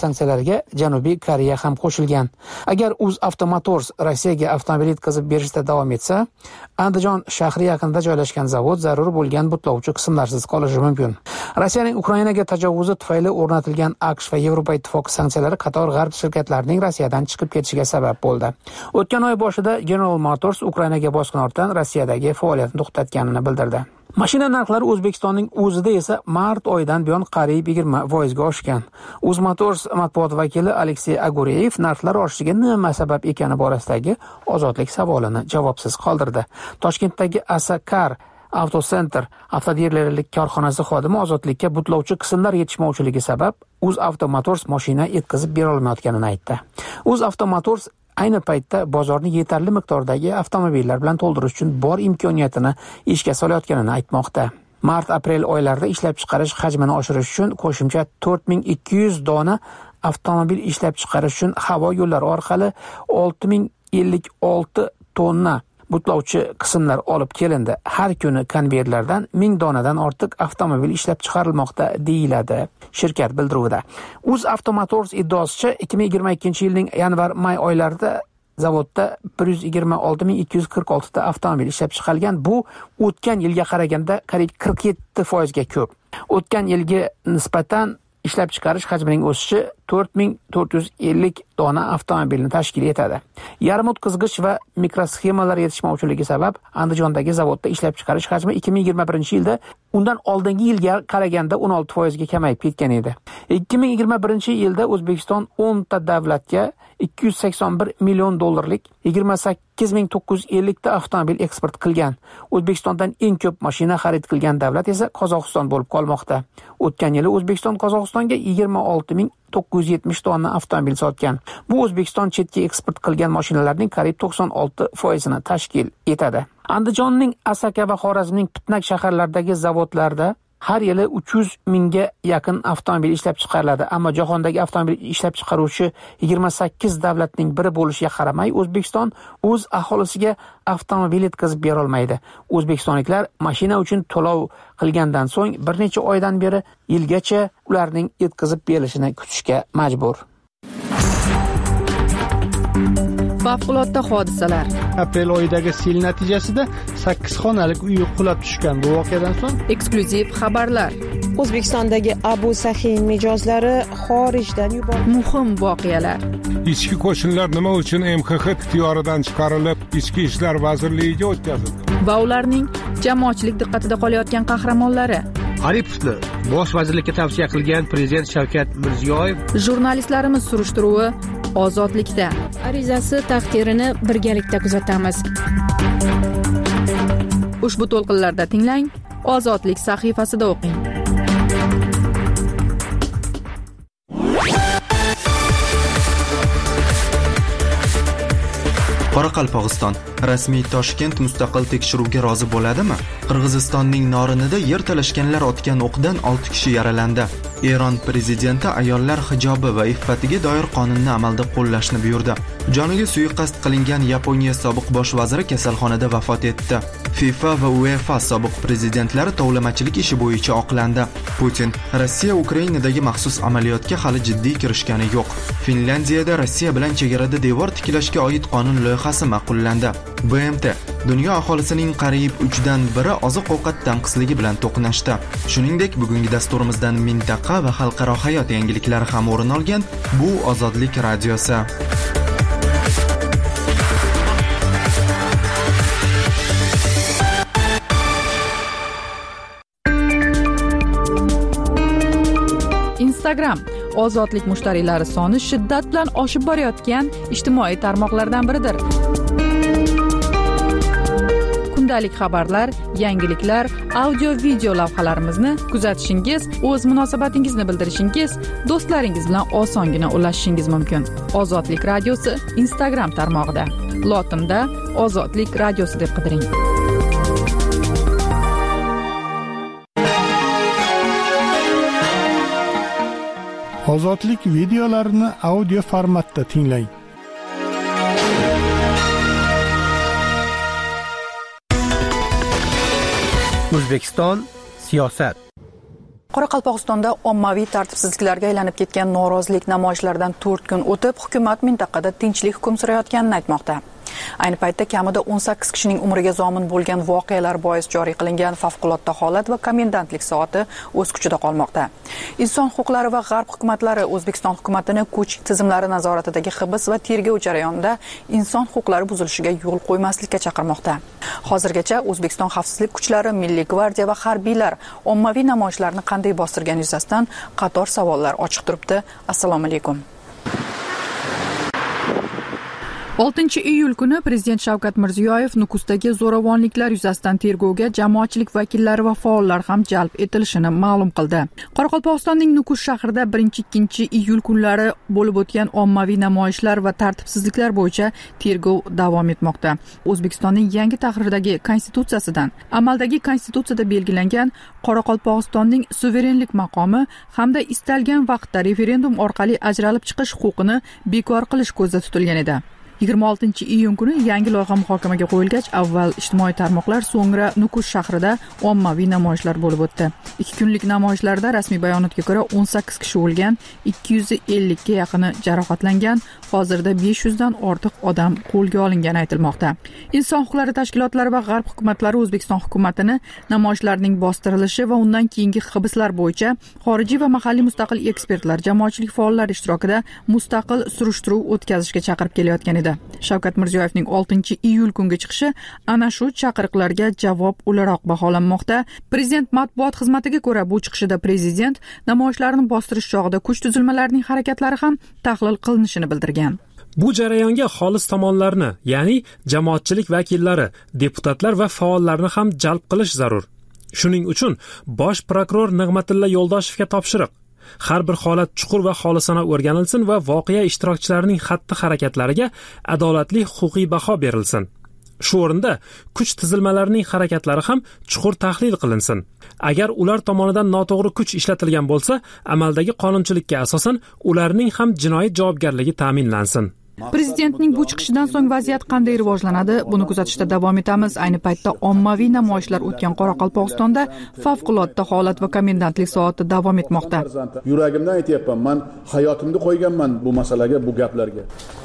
sanksiyalariga Janubiy Koreya ham qo'shilgan. Agar UzAvto Motors Rossiyaga avtomobil yetkazib berishda davom etsa, Andijon shahri yaqinida joylashgan zavod zarur bo'lgan butlovchi qismlarsiz qolishi mumkin. Rossiyaning Ukrainaga tajovuzi tufayli o'rnatilgan AQSh va Yevropa ittifoqi sanksiyalari qator g'arb shirkatlarining Rossiyadan chiqib ketishiga sabab bo'ldi. O'tgan oy boshida General Motors Ukrainaga bosqin ortidan Rossiyadagi faoliyatini to'xtatganini bildirdi. Mashina narxlari O'zbekistonning o'zida esa mart oyidan buyon qariyb 20% ga oshgan. UzMotors matbuot vakili Aleksey Agureyev narxlar oshishiga nima sabab ekani borasidagi ozodlik savolini javobsiz qoldirdi. Toshkentdagi Asakar Avtocenter avtodealerlik korxonasi xodimi ozodlikka butlovchi qismlar yetishmovchiligi sabab UzAvto Motors mashina yetkazib bera olmayotganini aytdi. UzAvto Motors ayni paytda bozorni yetarli miqdordagi avtomobillar bilan to'ldirish uchun bor imkoniyatini ishga solayotganini aytmoqda. Mart-aprel oylarida ishlab chiqarish hajmini oshirish uchun qo'shimcha 4200 dona avtomobil ishlab chiqarish uchun havo yo'llari orqali 6056 tonna butlovchi qismlar olib kelindi. Har kuni konveyerlardan 1000 donadan ortiq avtomobil ishlab chiqarilmoqda deyiladi shirkat bildiruvida. UzAvto Motors iddaosicha 2022-yilning yanvar-may oylarida zavodda 126246 ta avtomobil ishlab chiqarilgan. Bu o'tgan yilga qaraganda qariyb 47% ga ko'p. O'tgan yilga nisbatan ishlab chiqarish hajmining o'sishi 4450 dona avtomobilni tashkil etadi. Yarim o'tkazgich va mikrosxemalar yetishmovchiligi sabab Andijondagi zavodda ishlab chiqarish hajmi 2021-yilda undan oldingi yilga qaraganda 16% ga kamayib ketgan edi. 2021-yilda O'zbekiston 10 ta davlatga 281 million dollarlik 28950 ta avtomobil eksport qilgan. O'zbekistondan eng ko'p mashina xarid qilgan davlat esa Qozog'iston bo'lib qolmoqda. O'tgan yili O'zbekiston Qozog'istonga 26970 tonna avtomobil sotgan. Bu O'zbekiston chetga eksport qilgan mashinalarning qariyb 96% ni tashkil etadi. Andijonning Asaka va Xorazmning Pitnak shaharlaridagi zavodlarda har yili 300 mingga yaqin avtomobil ishlab chiqariladi, ammo jahondagi avtomobil ishlab chiqaruvchi 28 davlatning biri bo'lishiga qaramay, O'zbekiston o'z aholisiga avtomobil yetkazib bera olmaydi. O'zbekistonliklar mashina uchun to'lov qilgandan so'ng bir necha oydan beri yilgacha ularning yetkazib berilishini kutishga majbur. Favqulodda hodisalar. Aprel oyidagi sel natijasida 8 xonalik uy qulab tushgan. Bu voqeadan so'ng eksklyuziv xabarlar. O'zbekistondagi Abu Sahin mijozlari xorijdan yuborildi. Muhim voqealar. Ichki qo'shinlar nima uchun MXX ixtiyoridan chiqarilib, Ichki ishlar vazirligiga o'tkazildi? Va ularning jamoatchilik diqqatida qolayotgan qahramonlari. Aripovni bosh vazirlikka tavsiya qilgan prezident Shavkat Mirziyoyev. Jurnalistlarimiz surishtiruvi ozodlikda. Arizasi taqdirini birgalikda kuzatamiz. Ushbu to'lqinlarda tinglang, Ozodlik sahifasida o'qing. Qoraqalpog'iston rasmiy Toshkent mustaqil tekshiruvga rozi bo'ladimi? Qirg'izistonning Norinida yer talashganlar otgan o'qdan 6 kishi yaralandi. Eron prezidenti ayollar hijobi va iffatiga doir qonunni amalda qo'llashni buyurdi. Joniga suiqasd qilingan Yaponiya sobiq bosh vaziri kasalxonada vafot etdi. FIFA va UEFA sobiq prezidentlari tovlamachilik ishi bo'yicha oqlandi. Putin Rossiya Ukrainadagi maxsus amaliyotga hali jiddiy kirishgani yo'q. Finlandiyada Rossiya bilan chegarada devor tiklashga oid qonun loyihasi ma'qullandi. BMT dunyo aholisining qariyb 3dan 1 oziq-ovqat tanqisligi bilan to'qnashdi. Shuningdek, bugungi dasturimizdan mintaqa va xalqaro hayot yangiliklari ham o'rin olgan. Bu Ozodlik radiosi. Instagram ozodlik mushtariylari soni shiddat bilan oshib borayotgan ijtimoiy tarmoqlardan biridir. Kundalik xabarlar, yangiliklar, audio-video lavhalarimizni kuzatishingiz, o'z munosabatingizni bildirishingiz, do'stlaringiz bilan osongina ulashishingiz mumkin. Ozodlik radiosi Instagram tarmog'ida. Lotinda Ozodlik radiosi deb qidiring. Ozodlik videolarini audio formatda tinglang. O'zbekiston siyosat. Qoraqalpog'istonda ommaviy tartibsizliklarga aylanib ketgan norozilik namoyishlaridan 4 kun o'tib, hukumat mintaqada tinchlik hukm surayotganini aytmoqda. Ayni paytda kamida 18 kishining umriga zomin bo'lgan voqealar bois joriy qilingan favqulodda holat va komendantlik soati o'z kuchida qolmoqda. Inson huquqlari va g'arb hukumatlari O'zbekiston hukumatini kuch tizimlari nazoratidagi hibs va tergov jarayonida inson huquqlari buzilishiga yo'l qo'ymaslikka chaqirmoqda. Hozirgacha O'zbekiston xavfsizlik kuchlari, Milliy gvardiya va harbiylar ommaviy namoyishlarni qanday bostirgani yuzasidan qator savollar ochiq turibdi. Assalomu alaykum. 6-iyul kuni Prezident Shavkat Mirziyoyev Nukusdagi zo'ravonliklar yuzasidan tergovga jamoatchilik vakillari va faollar ham jalb etilishini ma'lum qildi. Qoraqalpog'istonning Nukus shahrida 1-2 iyul kunlari bo'lib o'tgan ommaviy namoyishlar va tartibsizliklar bo'yicha tergov davom etmoqda. O'zbekistonning yangi tahrirdagi konstitutsiyasidan, amaldagi konstitutsiyada belgilangan Qoraqalpog'istonning suverenlik maqomi hamda istalgan vaqtda referendum orqali ajralib chiqish huquqini bekor qilish ko'zda tutilgan edi. 26-iyun kuni yangi loyiha muhokamaga qo'yilgach, avval ijtimoiy tarmoqlar, so'ngra Nukus shahrida ommaviy namoyishlar bo'lib o'tdi. 2 kunlik namoyishlarda rasmiy bayonotga ko'ra 18 kishi o'lgan, 250 ga yaqini jarohatlangan, hozirda 500 dan ortiq odam qo'lga olingani aytilmoqda. Inson huquqlari tashkilotlari va g'arb hukumatlari O'zbekiston hukumatini namoyishlarning bostirilishi va undan keyingi hibslar bo'yicha xorijiy va mahalliy mustaqil ekspertlar, jamoatchilik faollari ishtirokida mustaqil surishtiruv o'tkazishga chaqirib kelayotgan edi. Shavkat Mirziyoyevning 6-iyul kungi chiqishi ana shu chaqiriqlarga javob o'laroq baholanmoqda. Prezident matbuot xizmatiga ko'ra, bu chiqishida prezident namoyishlarni bostirish chog'ida kuch tuzilmalarining harakatlari ham tahlil qilinishini bildirgan. Bu jarayonga xolis tomonlarni, ya'ni jamoatchilik vakillari, deputatlar va faollarni ham jalb qilish zarur. Shuning uchun bosh prokuror Nig'matilla Yo'ldoshevga topshiriq. Har bir holat chuqur va xolisona o'rganilsin va voqea ishtirokchilarining xatti-harakatlariga adolatli huquqiy baho berilsin. Shu o'rinda kuch tizilmalarining harakatlari ham chuqur tahlil qilinsin. Agar ular tomonidan noto'g'ri kuch ishlatilgan bo'lsa, amaldagi qonunchilikka asosan ularning ham jinoiy javobgarligi ta'minlansin. Prezidentning bu chiqishidan so'ng vaziyat qanday rivojlanadi? Buni kuzatishda davom etamiz. Ayni paytda ommaviy namoyishlar o'tgan Qoraqalpog'istonda favqulodda holat va komendantlik soati davom etmoqda. Yuragimdan aytyapman, men hayotimni qo'yganman bu masalaga, bu gaplarga.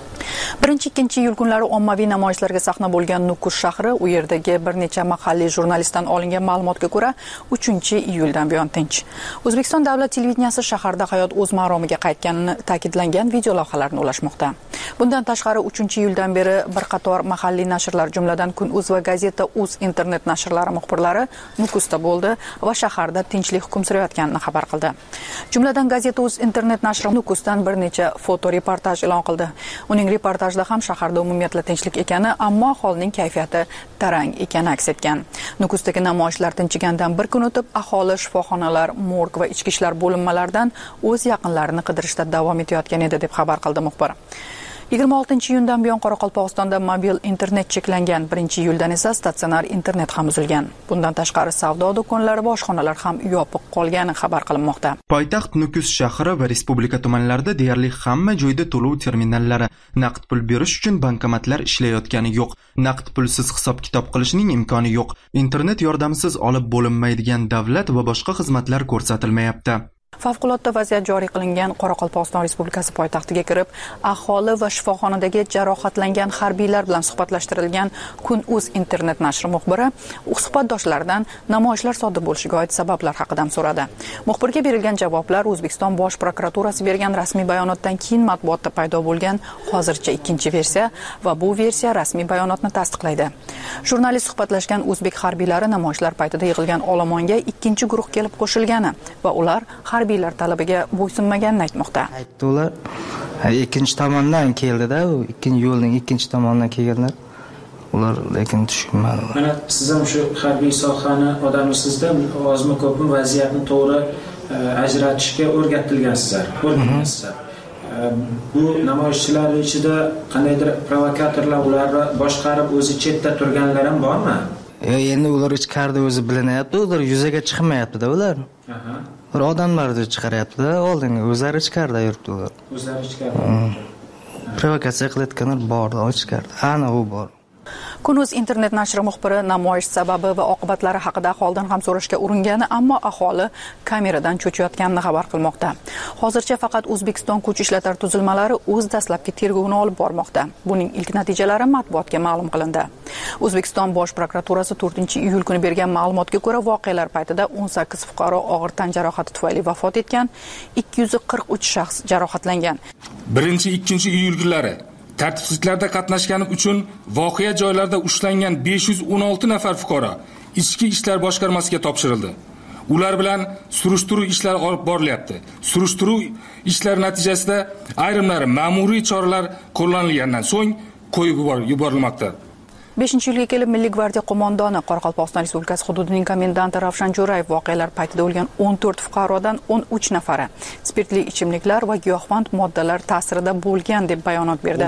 1-2 kunlari ommaviy namoyishlarga sahna bo'lgan Nukus shahri, u yerdagi bir necha mahalliy jurnalistdan olingan ma'lumotga ko'ra 3-iyuldan buyon tinch. O'zbekiston davlat televideniyasi shaharda hayot o'z maromiga qaytganini ta'kidlangan video lavhalarni ulashmoqda. Bundan tashqari 3-iyuldan beri bir qator mahalliy nashrlar, jumladan Kun.uz va gazeta Uz internet nashrlari muxbirlari Nukusda bo'ldi va shaharda tinchlik hukm surayotganini xabar qildi. Jumladan gazeta Uz internet nashri Nukusdan bir necha foto reportaj e'lon qildi. Uning reportajda ham shaharda umumiyatla tinchlik ekani, ammo aholining kayfiyati tarang ekani aks etgan. Nukusdagi namoyishlar tinchigandan bir kun o'tib, aholi shifoxonalar, morg va ichki ishlar bo'linmalaridan o'z yaqinlarini qidirishda davom etayotgan edi, deb xabar qildi muxbir. 26-iyundan buyon Qoraqalpog'istonda mobil internet cheklangan, 1-iyuldan esa statsionar internet ham uzilgan. Bundan tashqari savdo do'konlari va oshxonalar ham yopiq qolgani xabar qilinmoqda. Poytaxt Nukus shahri va respublika tumanlarida deyarli hamma joyda to'lov terminallari, naqd pul berish uchun bankomatlar ishlayotgani yo'q. Naqd pulsiz hisob-kitob qilishning imkoni yo'q. Internet yordamsiz olib bo'linmaydigan davlat va boshqa xizmatlar ko'rsatilmayapti. Favqulodda vaziyat joriy qilingan Qoraqalpog'iston Respublikasi poytaxtiga kirib, aholi va shifoxonadagi jarohatlangan harbiylar bilan suhbatlashtirilgan Kun.uz internet nashri muxbiri suhbatdoshlaridan namoyishlar sodir bo'lishiga oid sabablar haqida so'radi. Muxbirga berilgan javoblar O'zbekiston Bosh prokuraturasi bergan rasmiy bayonotdan keyin matbuotda paydo bo'lgan hozircha ikkinchi versiya va bu versiya rasmiy bayonotni tasdiqlaydi. Jurnalist suhbatlashgan o'zbek harbiylari namoyishlar paytida yig'ilgan olomonga ikkinchi guruh kelib qo'shilgani va ular harbiylar talabiga bo'ysunmaganini aytmoqda. Aytdilar, ikkinchi tomondan keldi-da, u ikkinchi yo'lning ikkinchi tomonidan kelganlar. Ular lekin tushunmadi. Mana siz ham shu harbiy sohani odamsizda ozmi ko'pmi vaziyatni to'g'ri ajratishga o'rgatilgansizlar. Bu namoyishchilar ichida qandaydir provokatorlar ularni boshqarib o'zi chetda turganlar ham bormi? Endi ular ichkarida o'zi bilinyapti, ular yuzaga chiqmayapti-da ular. Bir odamlarni chiqaryapti-da, oldinga o'zlari ichkarida yuribdi ular. O'zlari ichkarida. Provokatsiya qilayotganlar bor, ichkarida. Ana u bor. Kunuz internet nashri muxbiri namoyish sababi va oqibatlari haqida aholidan ham so'rashga uringani, ammo aholi kameradan cho'chiyotganini xabar qilmoqda. Hozircha faqat O'zbekiston kuch ishlatar tuzilmalari o'z dastlabki tergovini olib bormoqda. Buning ilk natijalari matbuotga ma'lum qilindi. O'zbekiston Bosh prokuraturasi 4-iyul kuni bergan ma'lumotga ko'ra, voqealar paytida 18 fuqaro og'ir tan jarohati tufayli vafot etgan, 243 shaxs jarohatlangan. 1-2-iyul kunlari tartibsizliklarda qatnashgani uchun voqea joylarida ushlangan 516 nafar fuqaro Ichki ishlar boshqarmasiga topshirildi. Ular bilan surishtiruv ishlari olib borilyapti. Surishtiruv ishlari natijasida ayrimlari ma'muriy choralar qo'llanilgandan so'ng qo'yib yuborilmoqda. 5-yilga kelib Milliy gvardiya qo'mondoni Qoraqalpog'iston Respublikasi hududining komendanti Ravshan Jo'rayev voqealar paytida o'lgan 14 fuqarodan 13 nafari spirtli ichimliklar va giyohvand moddalar ta'sirida bo'lgan deb bayonot berdi.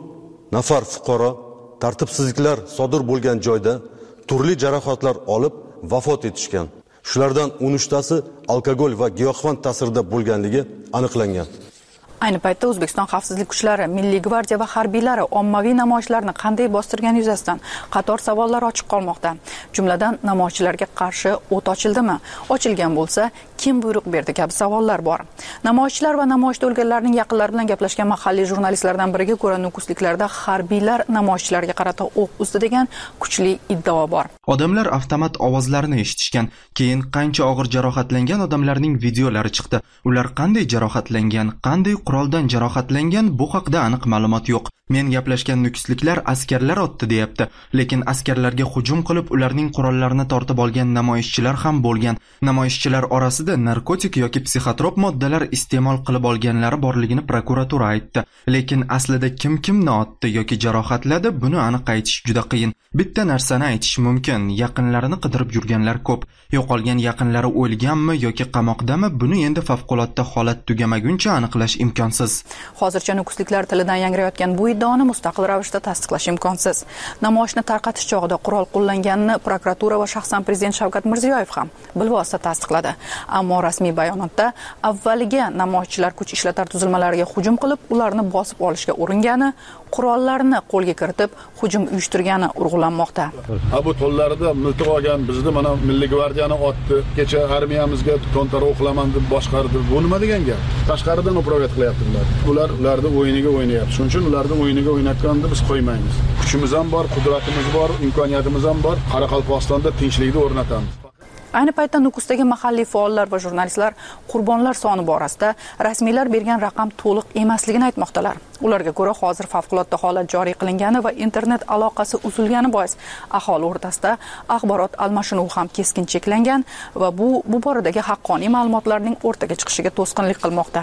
14 nafar fuqaro tartibsizliklar sodir bo'lgan joyda turli jarohatlar olib vafot etishgan. Shulardan 13 tasi alkogol va giyohvand ta'sirida bo'lganligi aniqlangan. Ayni paytda O'zbekiston xavfsizlik kuchlari, Milliy gvardiya va harbiylari ommaviy namoyishlarni qanday bostirgani yuzasidan qator savollar ochiq qolmoqda. Jumladan, namoyishchilarga qarshi o't ochildimi? Ochilgan bo'lsa, kim buyruq berdi kabi savollar bor. Namoyishchilar va namoyishda o'lganlarning yaqinlari bilan gaplashgan mahalliy jurnalistlardan biriga ko'ra, Nukusliklarda harbiylar namoyishchilarga qarata o'q uzdi degan kuchli iddao bor. Odamlar avtomat ovozlarini eshitishgan, keyin qancha og'ir jarohatlangan odamlarning videolari chiqdi. Ular qanday jarohatlangan, qanday quroldan jarohatlangan, bu haqida aniq ma'lumot yo'q. Men gaplashgan nukusliklar askarlar otdi deyapti, lekin askarlarga hujum qilib ularning qurollarini tortib olgan namoyishchilar ham bo'lgan. Namoyishchilar orasida narkotik yoki psixotrop moddalar iste'mol qilib olganlari borligini prokuratura aytdi. Lekin aslida kimni otdi yoki jarohatladi, buni aniq aytish juda qiyin. Bitta narsani aytish mumkin, yaqinlarini qidirib yurganlar ko'p. Yo'qolgan yaqinlari o'lganmi yoki qamoqdami, buni endi favqulodda holat tugamaguncha aniqlash imkonsiz. Hozircha nukusliklar tilidan yangrayotgan bu iddaoni mustaqil ravishda tasdiqlash imkonsiz. Namoyishni tarqatish chog'ida qurol qo'llanganini prokuratura va shaxsan prezident Shavkat Mirziyoyev ham bilvosita tasdiqladi. Ammo rasmiy bayonotda avvaliga namoyishchilar kuch ishlatar tuzilmalariga hujum qilib, ularni bosib olishga uringani, qurollarni qo'lga kiritib, hujum uyushtirgani urg'ulanmoqda. Bu to'llarida miltiq olgan bizni mana Milliy gvardiyani otdi, kecha armiyamizga to'ntara o'qlaman deb boshqardi. Bu nima degan gap? Tashqaridan uprovet qilyaptilar. Ularni o'yiniga o'ynayapti. Shuning uchun ularni o'yiniga o'ynatganda biz qo'ymaymiz. Kuchimiz ham bor, qudratimiz bor, imkoniyatimiz ham bor. Qoraqalpog'istonda tinchlikni o'rnatamiz. Ayni paytda Nukusdagi mahalliy faollar va jurnalistlar qurbonlar soni borasida rasmiylar bergan raqam to'liq emasligini aytmoqdalar. Ularga ko'ra, hozir favqulodda holat joriy qilingani va internet aloqasi uzilgani bois aholi o'rtasida axborot almashinuvi ham keskin cheklangan va bu boradagi haqqoniy ma'lumotlarning o'rtaga chiqishiga to'sqinlik qilmoqda.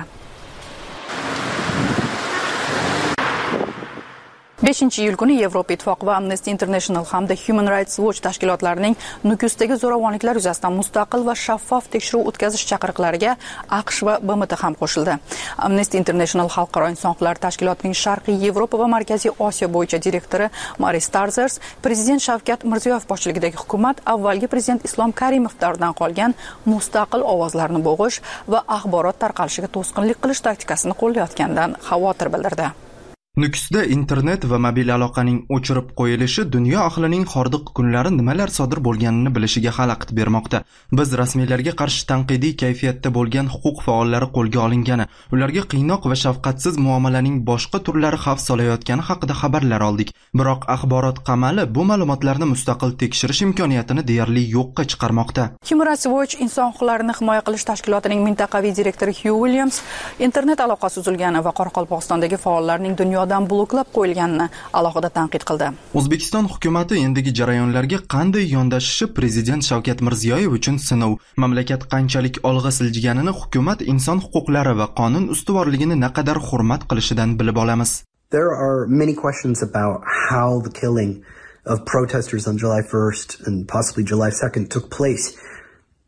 5-iyul kuni Yevropa Ittifoqi va Amnesty International hamda Human Rights Watch tashkilotlarining Nukusdagi zo'ravonliklar yuzasidan mustaqil va shaffof tekshiruv o'tkazish chaqiriqlariga AQSh va BMT ham qo'shildi. Amnesty International xalqaro inson huquqlari tashkilotining Sharqiy Yevropa va Markaziy Osiyo bo'yicha direktori Mari Starzers prezident Shavkat Mirziyoyev boshchiligidagi hukumat avvalgi prezident Islom Karimov davridan qolgan mustaqil ovozlarni bo'g'ish va axborot tarqalishiga to'sqinlik qilish taktikasini qo'llayotganidan xavotir bildirdi. Nukusda internet va mobil aloqaning o'chirib qo'yilishi dunyo ahlining hordiq kunlari nimalar sodir bo'lganini bilishiga xalaqit bermoqda. Biz rasmiylarga qarshi tanqidiy kayfiyatda bo'lgan huquq faollari qo'lga olingani, ularga qiynoq va shafqatsiz muomalaning boshqa turlari xavf solayotgani haqida xabarlar oldik. Biroq axborot qamali bu ma'lumotlarni mustaqil tekshirish imkoniyatini deyarli yo'qqa chiqarmoqda. Human Rights Watch inson huquqlarini himoya qilish tashkilotining mintaqaviy direktori Hugh Williams internet aloqasi uzilgani va Qoraqalpog'istondagi faollarning dunyo bloklab qo'yilganini alohida tanqid qildi. O'zbekiston hukumatı endigi jarayonlarga qanday yondashishi prezident Shavkat Mirziyoyev uchun sinov. Mamlakat qanchalik olg'a siljiganini hukumat inson huquqlari va qonun ustuvorligini naqadar hurmat qilishidan bilib olamiz. There are many questions about how the killing of protesters on July 1st and possibly July 2nd took place.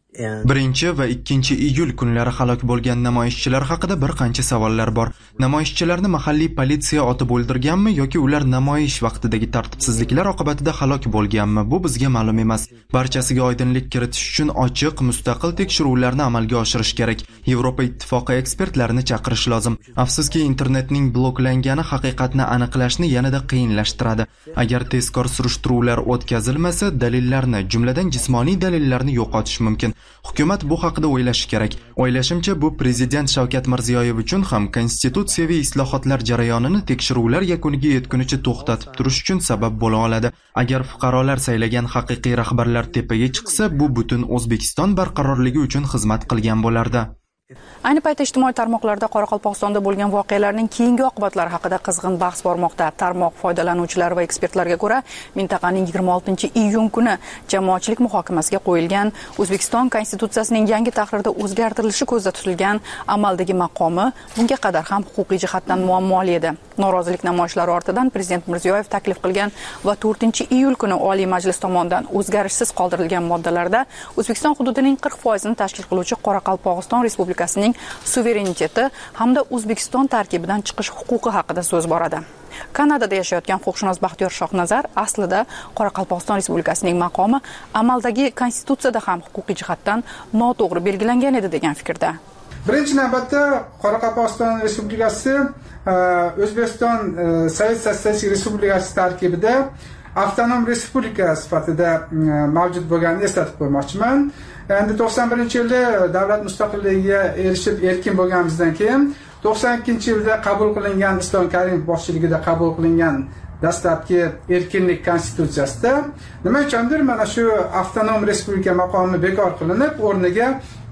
1 va 2 iyul kunlari halok bo'lgan namoyishchilar haqida bir qancha savollar bor. Namoyishchilarni mahalliy politsiya otib o'ldirganmi yoki ular namoyish vaqtidagi tartibsizliklar oqibatida halok bo'lganmi? Bu bizga ma'lum emas. Barchasiga oydinlik kiritish uchun ochiq, mustaqil tekshiruvlarni amalga oshirish kerak. Yevropa ittifoqi ekspertlarini chaqirish lozim. Afsuski, internetning bloklangani haqiqatni aniqlashni yanada qiyinlashtiradi. Agar tezkor surishtiruvlar o'tkazilmasa, dalillarni, jumladan jismoniy dalillarni yo'qotish mumkin. Hukumat bu haqida o'ylashi kerak. O'ylashimcha, bu prezident Shavkat Mirziyoyev uchun ham konstitutsiyaviy islohotlar jarayonini tekshiruvlar yakuniga yetgunicha to'xtatib turish uchun sabab bo'la oladi. Agar fuqarolar saylagan haqiqiy rahbarlar tepaga chiqsa, bu butun O'zbekiston barqarorligi uchun xizmat qilgan bo'lardi. Ayni paytda ijtimoiy tarmoqlarda Qoraqalpog'istonda bo'lgan voqealarning keyingi oqibatlari haqida qizg'in bahs bormoqda. Tarmoq foydalanuvchilari va ekspertlarga ko'ra, mintaqaning 26-iyun kuni jamoatchilik muhokamasiga qo'yilgan O'zbekiston konstitutsiyasining yangi tahrirda o'zgartirilishi ko'zda tutilgan amaldagi maqomi bunga qadar ham huquqiy jihatdan muammoli edi. Norozilik namoyishlari ortidan Prezident Mirziyoyev taklif qilgan va 4-iyul kuni Oliy Majlis tomonidan o'zgarishsiz qoldirilgan moddalarda O'zbekiston hududining 40% tashkil qiluvchi Qoraqalpog'iston Respublikasining suvereniteti hamda O'zbekiston tarkibidan chiqish huquqi haqida so'z boradi. Kanadada yashayotgan huquqshunos Baxtiyor Shohnazar aslida Qoraqalpog'iston Respublikasining maqomi amaldagi konstitutsiyada ham huquqiy jihatdan noto'g'ri belgilangan edi degan fikrda. Birinchi navbatda Qoraqalpog'iston Respublikasi O'zbekiston Sovet Sotsialistik Respublikasi tarkibida avtonom respublika sifatida mavjud bo'lganini eslatib qo'ymoqchiman. Endi 91-yilda davlat mustaqilligiga erishib erkin bo'lganimizdan keyin 92-yilda qabul qilingan Islom Karimov boshchiligida qabul qilingan dastlabki erkinlik konstitutsiyasida nima uchundir mana shu avtonom respublika maqomi bekor qilinib, o'rniga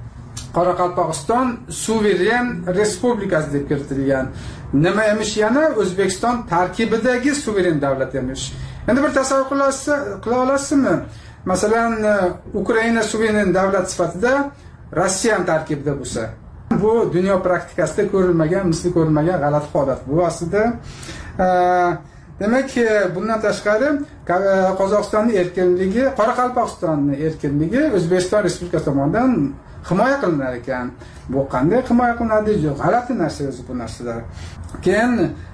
Qoraqalpog'iston suveren respublikasi deb kiritilgan. Nima emish yana O'zbekiston tarkibidagi suveren davlat emish. Endi bir tasavvur qila olasizmi? Masalan, Ukraina suveren davlat sifatida Rossiya tarkibida bo'lsa, bu dunyo praktikasida ko'rilmagan, misli ko'rilmagan g'alati holat. Bu aslida demak, bundan tashqari Qozog'istonning erkinligi, Qoraqalpog'istonning erkinligi O'zbekiston Respublikasi tomonidan himoya qilinar ekan. Bu qanday himoya qilinadi? G'alati narsa o'zi bu narsalar. Keyin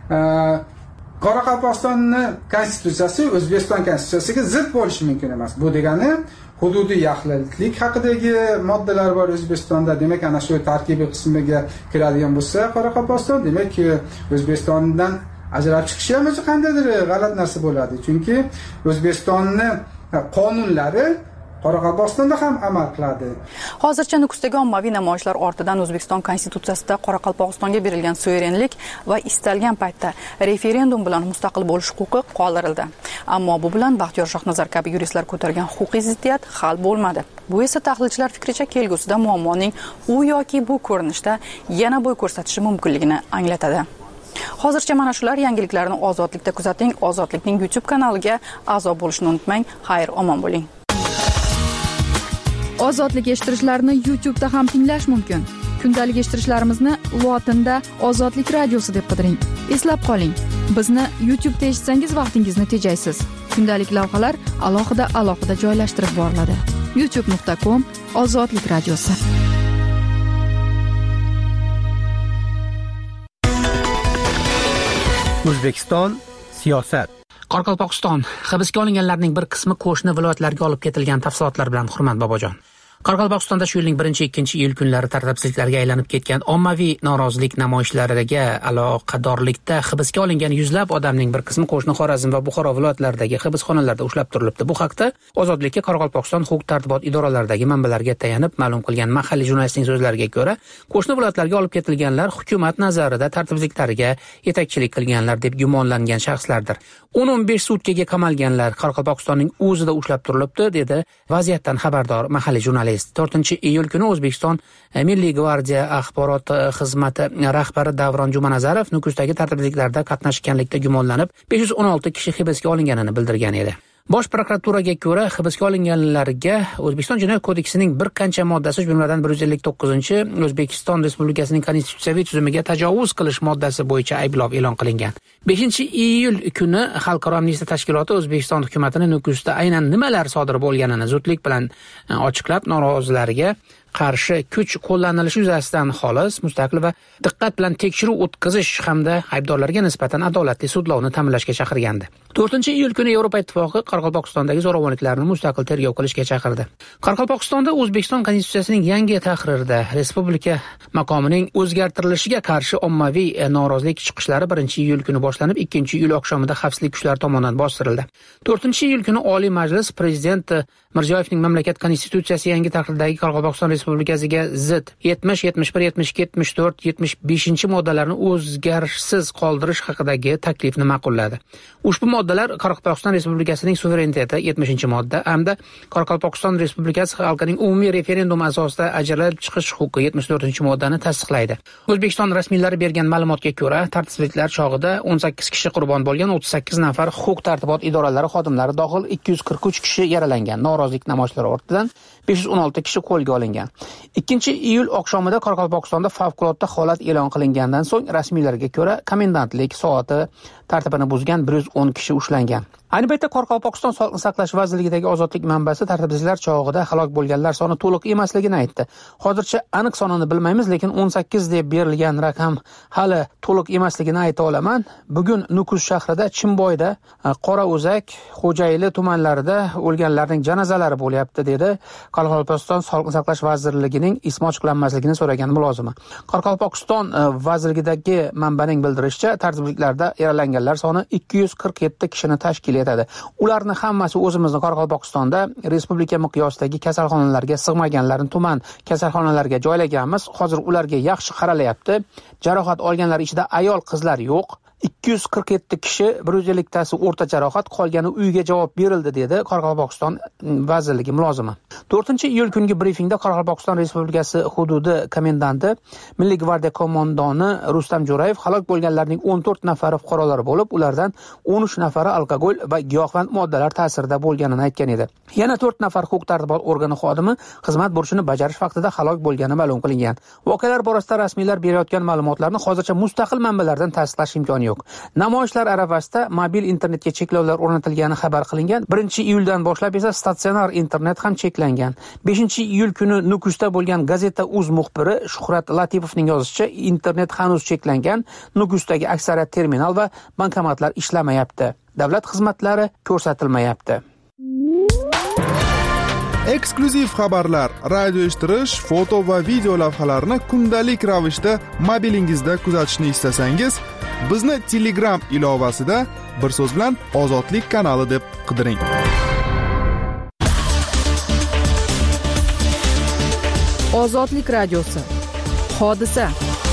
Qoraqalpog'istonning konstitutsiyasi O'zbekiston konstitutsiyasiga zid bo'lishi mumkin emas. Bu degani hududiy yaxlitlik haqidagi moddalar bor O'zbekistonda. Demak, ana shu tarkibiy qismiga kiradigan bo'lsa, Qoraqalpog'iston, demak, O'zbekistondan ajralib chiqishi ham o'zi qandaydir g'alati narsa bo'ladi. Chunki O'zbekistonning qonunlari Qoraqalpog'istonda ham amal qiladi. Hozircha Nukusdagi ommaviy namoyishlar ortidan O'zbekiston konstitutsiyasida Qoraqalpog'istonga berilgan suverenlik va istalgan paytda referendum bilan mustaqil bo'lish huquqi qoldirildi. Ammo bu bilan Baxtiyor Shohnazar kabi yuristlar ko'targan huquqiy ziddiyat hal bo'lmadi. Bu esa tahlilchilar fikricha kelgusida muammoning u yoki bu ko'rinishda yana bo'y ko'rsatishi mumkinligini anglatadi. Hozircha mana shular yangiliklarni Ozodlikda kuzating. Ozodlikning YouTube kanaliga a'zo bo'lishni unutmang. Xayr, omon bo'ling. Ozodlik eshittirishlarni YouTube'da ham tinglash mumkin. Kundalik eshittirishlarimizni lotinda Ozodlik radiosi deb qidiring. Eslab qoling, bizni YouTube'da eshitsangiz vaqtingizni tejaysiz. Kundalik lavhalar alohida joylashtirib boriladi. youtube.com/Ozodlik radiosi. O'zbekiston siyosat. Qoraqalpog'iston hibsga olinganlarning bir qismi qo'shni viloyatlarga olib ketilgan tafsilotlar bilan Hurmat Bobojon. Qoraqalpog'istonda shu yilning 1-2 iyul kunlari tartibsizliklarga aylanib ketgan ommaviy norozilik namoyishlariga aloqadorlikda hibsga olingan yuzlab odamning bir qismi qo'shni Xorazm va Buxoro viloyatlaridagi hibsxonalarda ushlab turilibdi. Bu haqda Ozodlikka Qoraqalpog'iston huquq-tartibot idoralariga manbalarga tayanib ma'lum qilgan mahalliy jurnalistning so'zlariga ko'ra, qo'shni viloyatlarga olib ketilganlar hukumat nazarida tartibsizliklarga yetakchilik qilganlar deb gumonlangan shaxslardir. 10-15 sutkaga qamalganlar Qoraqalpog'istonning o'zida ushlab turilibdi, dedi vaziyatdan xabardor mahalliy jurnalist. 4-iyul kuni O'zbekiston Milliy gvardiya axborot xizmati rahbari Davron Jumanazarov Nukusdagi tartibsizliklarda qatnashganlikda gumonlanib 516 kishi hibsga olinganini bildirgan edi. Bosh prokuraturaga ko'ra, hibsga olinganlarga O'zbekiston Jinoyat kodeksining bir qancha moddasi, jumladan 159-chi O'zbekiston Respublikasining konstitutsiyaviy tuzumiga tajovuz qilish moddasi bo'yicha ayblov e'lon qilingan. 5-iyul kuni Xalqaro amnistiya tashkiloti O'zbekiston hukumatini Nukusda aynan nimalar sodir bo'lganini zudlik bilan ochiqlab, norozilarga qarshi kuch qo'llanilishi yuzasidan xolis, mustaqil va diqqat bilan tekshiruv o'tkazish hamda aybdorlarga nisbatan adolatli sudlovni ta'minlashga chaqirgandi. 4-iyul kuni Yevropa Ittifoqi Qoraqalpog'istondagi zo'ravonliklarni mustaqil tergov qilishga chaqirdi. Qoraqalpog'istonda O'zbekiston konstitutsiyasining yangi tahririda respublika maqomining o'zgartirilishiga qarshi ommaviy norozilik chiqishlari 1-iyul kuni boshlanib, 2-iyul oqshomida xavfsizlik kuchlari tomonidan bostirildi. 4-iyul kuni Oliy Majlis Prezident Mirziyoyevning mamlakat konstitutsiyasi yangi tahrirdagi Qoraqalpog'iston Respublikasiga zid 70, 71, 72, 74, 75-moddalarni o'zgarishsiz qoldirish haqidagi taklifni ma'qulladi. Ushbu moddalar Qoraqalpog'iston Respublikasining suvereniteti 70-modda hamda Qoraqalpog'iston Respublikasi xalqining umumiy referendumi asosida ajralib chiqish huquqi 74-moddani tasdiqlaydi. O'zbekiston rasmiylari bergan ma'lumotga ko'ra, tartibsizliklar chog'ida 18 kishi qurbon bo'lgan, 38 nafar huquq-tartibot idoralari xodimlari dohil 243 kishi yaralangan. Norozilik namoyishlari ortidan 516 kishi qo'lga olingan. 2-iyul oqshomida Qoraqalpog'istonda favqulodda holat e'lon qilingandan so'ng rasmiylarga ko'ra komendantlik soati tartibini buzgan 110 kishi ushlangan. Ayni paytda Qoraqalpog'iston Sog'liqni saqlash vazirligidagi ozodlik manbasi tartibsizliklar chog'ida halok bo'lganlar soni to'liq emasligini aytdi. Hozircha aniq sonini bilmaymiz, lekin 18 deb berilgan raqam hali to'liq emasligini ayta olaman. Bugun Nukus shahrida, Chimboyda, Qorao'zak, Xo'jayli tumanlarida o'lganlarning janozalari bo'lyapti, dedi Qoraqalpog'iston Sog'liqni saqlash vazirligining ismi ochiqlanmasligini so'ragan mulozimi. Qoraqalpog'iston vazirligidagi manbaning bildirishicha, tartibsizliklarda yaralanganlar soni 247 kishini tashkil etadi. Ularning hammasi o'zimizning Qoraqalpog'istonda respublika miqyosidagi kasalxonalarga sig'maganlarni tuman kasalxonalarga joylaganmiz. Hozir ularga yaxshi qaralyapti. Jarohat olganlar ichida ayol, qizlar yo'q. 247 kishi, 150tasi o'rta jarohat, qolgani uyga javob berildi, dedi Qoraqalpog'iston vazirligi mulozimi. 4-iyul kungi brifingda Qoraqalpog'iston Respublikasi hududi komendanti, Milliy gvardiya qo'mondoni Rustam Jo'rayev halok bo'lganlarning 14 nafari fuqarolar bo'lib, ulardan 13 nafari alkogol va giyohvand moddalar ta'sirida bo'lganini aytgan edi. Yana 4 nafar huquq-tartibot organi xodimi xizmat burchini bajarish vaqtida halok bo'lgani ma'lum qilingan. Voqealar borasida rasmiylar berayotgan ma'lumotlarni hozircha mustaqil manbalardan tasdiqlash imkoni yo'q. Namoyishlar arafasida mobil internetga cheklovlar o'rnatilgani xabar qilingan. 1-iyuldan boshlab esa statsionar internet ham cheklangan. 5-iyul kuni Nukusda bo'lgan gazeta Uz muxbiri Shuhrat Latipovning yozishicha, internet hanuz cheklangan. Nukusdagi aksariyat terminal va bankomatlar ishlamayapti. Davlat xizmatlari ko'rsatilmayapti. Eksklyuziv xabarlar, radio eshittirish, foto va video lavhalarni kundalik ravishda mobilingizda kuzatishni istasangiz, bizni Telegram ilovasida bir so'z bilan Ozodlik kanali deb qidiring. Ozodlik radiosi. Hodisa.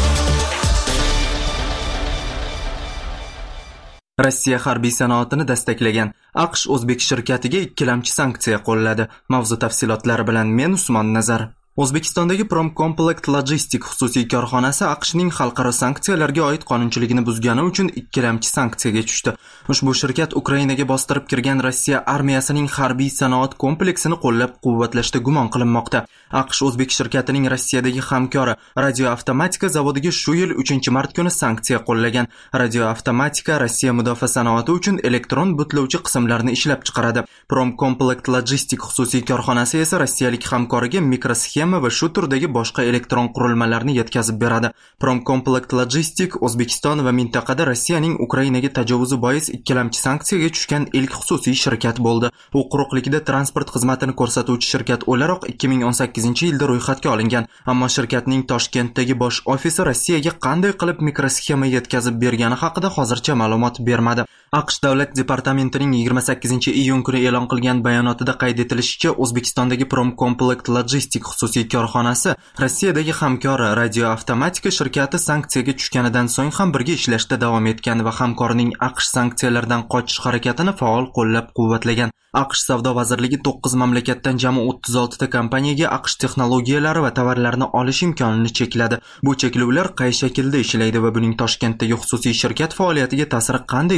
Rossiya harbiy sanoatini destaklagan AQSh o'zbek shirkatiga ikkilamchi sanksiya qo'lladi. Mavzu tafsilotlari bilan men Usmon Nazar. O'zbekistondagi Promcomplect Logistic xususiy korxonasi AQShning xalqaro sanksiyalarga oid qonunchiligini buzgani uchun ikkilamchi sanksiyaga tushdi. Ushbu shirkat Ukrainaga bostirib kirgan Rossiya armiyasining harbiy sanoat kompleksini qo'llab-quvvatlashda gumon qilinmoqda. AQSh o'zbek shirkatining Rossiyadagi hamkori Radioavtomatika zavodiga shu yil 3-mart kuni sanksiya qo'llagan. Radioavtomatika Rossiya mudofaa sanoati uchun elektron butlovchi qismlarni ishlab chiqaradi. Promcomplect Logistic xususiy korxonasi esa rossiyalik hamkoriga mikrosxema va shu turdagi boshqa elektron qurilmalarni yetkazib beradi. Promcomplect Logistic O'zbekiston va mintaqada Rossiyaning Ukrainaga tajovuzi bois ikkilamchi sanksiyaga tushgan ilk xususiy shirkat bo'ldi. U quruqlikda transport xizmatini ko'rsatuvchi shirkat o'laroq 2018-yilda ro'yxatga olingan, ammo shirkatning Toshkentdagi bosh ofisi Rossiyaga qanday qilib mikrosxema yetkazib bergani haqida hozircha ma'lumot bermadi. AQSh davlat departamentining 28-iyun kuni e'lon qilgan bayonotida qayd etilishicha, O'zbekistondagi Promcomplect Logistic xususiy korxonasi Rossiyadagi hamkori Radioavtomatika shirkati sanksiyaga tushganidan so'ng ham birga ishlashda davom etgan va hamkorining AQSh sanksiyalardan qochish harakatini faol qo'llab-quvvatlagan. AQSh savdo vazirligi 9 mamlakatdan jami 36 ta kompaniyaga AQSh texnologiyalari va tovarlarini olish imkonini chekladi. Bu cheklovlar qay shaklda ishlaydi va buning Toshkentdagi xususiy shirkat faoliyatiga ta'siri qanday bo'ladi?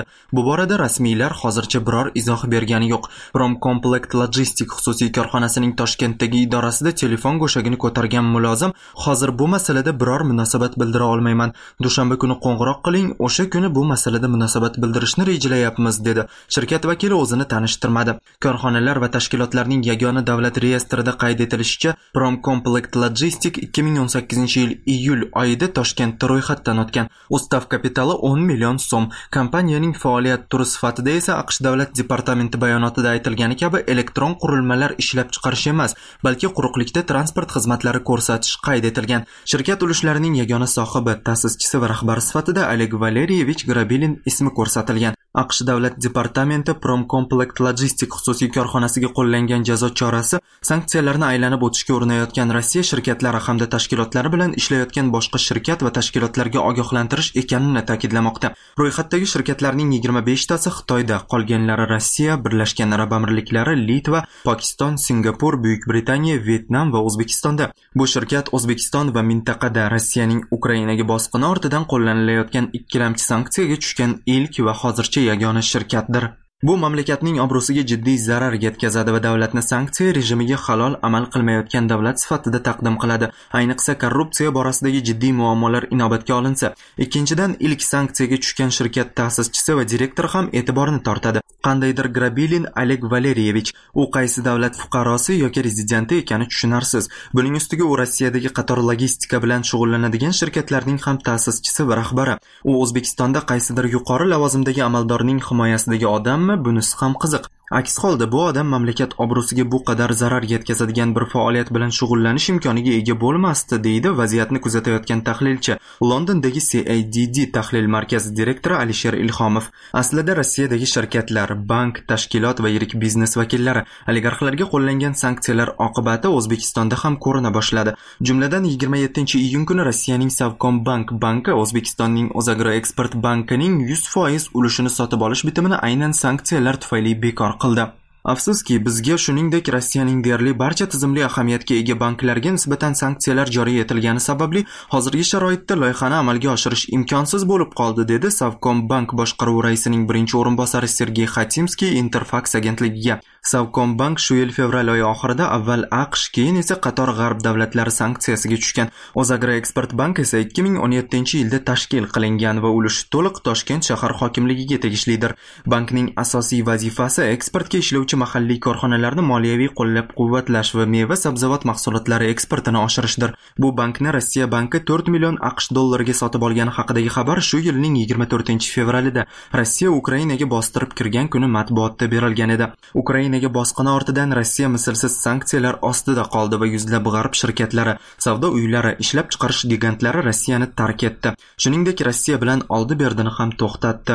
Bu borada rasmiylar hozircha biror izoh bergani yo'q. Promcomplect Logistic xususiy korxonasining Toshkentdagi idorasida telefon go'shagini ko'targan mulozim hozir bu masalada biror munosabat bildira olmayman. Dushanba kuni qo'ng'iroq qiling, o'sha kuni bu masalada munosabat bildirishni rejalayapmiz dedi. Shirkat vakili o'zini tanishtirmadi. Korxonalar va tashkilotlarning yagona davlat reyestrida qayd etilishicha, Promcomplect Logistic 2018-yil iyul oyida Toshkentda ro'yxatdan o'tgan. Ustav kapitali 10 million so'm. Kompaniyaning faoliyat turi sifatida esa AQSh davlat departamenti bayonotida aytilgani kabi elektron qurilmalar ishlab chiqarish emas, balki quruqlikda transport xizmatlari ko'rsatish qayd etilgan. Shirkat ulushlarining yagona sohibi, ta'sischisi va rahbari sifatida Oleg Valeriyevich Grabilin ismi ko'rsatilgan. AQSh davlat departamenti Promcomplect Logistic xususiy korxonasiga qo'llangan jazo chorasi sanksiyalarni aylanib o'tishga urinayotgan Rossiya shirkatlari hamda tashkilotlari bilan ishlayotgan boshqa shirkat va tashkilotlarga ogohlantirish ekanini ta'kidlamoqda. Ro'yxatdagi shirkatlarning 25 tasi Xitoyda, qolganlari Rossiya, Birlashgan Arab Amirliklari, Litva, Pokiston, Singapur, Buyuk Britaniya, Vyetnam va O'zbekistonda. Bu shirkat O'zbekiston va mintaqada Rossiyaning Ukrainaga bosqini ortidan qo'llanilayotgan ikkilamchi sanksiyaga tushgan ilk va hozircha yagona shirkatdir. Bu mamlakatning obro'siga jiddiy zarar yetkazadi va davlatni sanksiya rejimiga halol amal qilmayotgan davlat sifatida taqdim qiladi. Ayniqsa korrupsiya borasidagi jiddiy muammolar inobatga olinsa. Ikkinchidan, ilk sanksiyaga tushgan shirkat ta'sischisi va direktor ham e'tiborni tortadi. Qandaydir Grabilin Oleg Valeriyevich, u qaysi davlat fuqarosi yoki rezidenti ekani tushunarsiz. Buning ustiga u Rossiyadagi qator logistika bilan shug'ullanadigan shirkatlarning ham ta'sischisi va rahbari. U O'zbekistonda qaysidir yuqori lavozimdagi amaldorning himoyasidagi odam bunisi ham qiziq. Aks holda bu odam mamlakat obro'siga bu qadar zarar yetkazadigan bir faoliyat bilan shug'ullanish imkoniga ega bo'lmasdi, deydi vaziyatni kuzatayotgan tahlilchi, Londondagi CADD tahlil markazi direktori Alisher Ilhomov. Aslida Rossiyadagi shirkatlar, bank, tashkilot va yirik biznes vakillari oligarxlarga qo'llangan sanksiyalar oqibati O'zbekistonda ham ko'rina boshladi. Jumladan 27-iyun kuni Rossiyaning Savcombank banki O'zbekistonning O'zagroeksport bankining 100% ulushini sotib olish bitimini aynan sanksiyalar tufayli bekor qildi. Afsuski, bizga shuningdek Rossiyaning deyarli barcha tizimli ahamiyatga ega banklarga nisbatan sanksiyalar joriy etilgani sababli hozirgi sharoitda loyihani amalga oshirish imkonsiz bo'lib qoldi, dedi Savcombank boshqaruvi raisining birinchi o'rinbosari Sergey Khatimskiy Interfax agentligiga. Savcombank shu yil fevral oyi oxirida avval AQSh, keyin esa qator g'arb davlatlari sanksiyasiga tushgan. O'zagroeksport bank esa 2017-yilda tashkil qilingan va ulushi to'liq Toshkent shahar hokimligiga tegishlidir. Bankning asosiy vazifasi eksportga ishlovchi mahalliy korxonalarni moliyaviy qo'llab-quvvatlash va meva-sabzavot mahsulotlari eksportini oshirishdir. Bu bankni Rossiya banki 4 million AQSh dollariga sotib olgani haqidagi xabar shu yilning 24-fevralida Rossiya Ukrainaga bostirib kirgan kuni matbuotda berilgan edi. Ukrainaga bosqini ortidan Rossiya mislsiz sanksiyalar ostida qoldi va yuzlab g'arb shirkatlari, savdo uylari, ishlab chiqarish gigantlari Rossiyani tark etdi. Shuningdek, Rossiya bilan oldi-berdini ham to'xtatdi.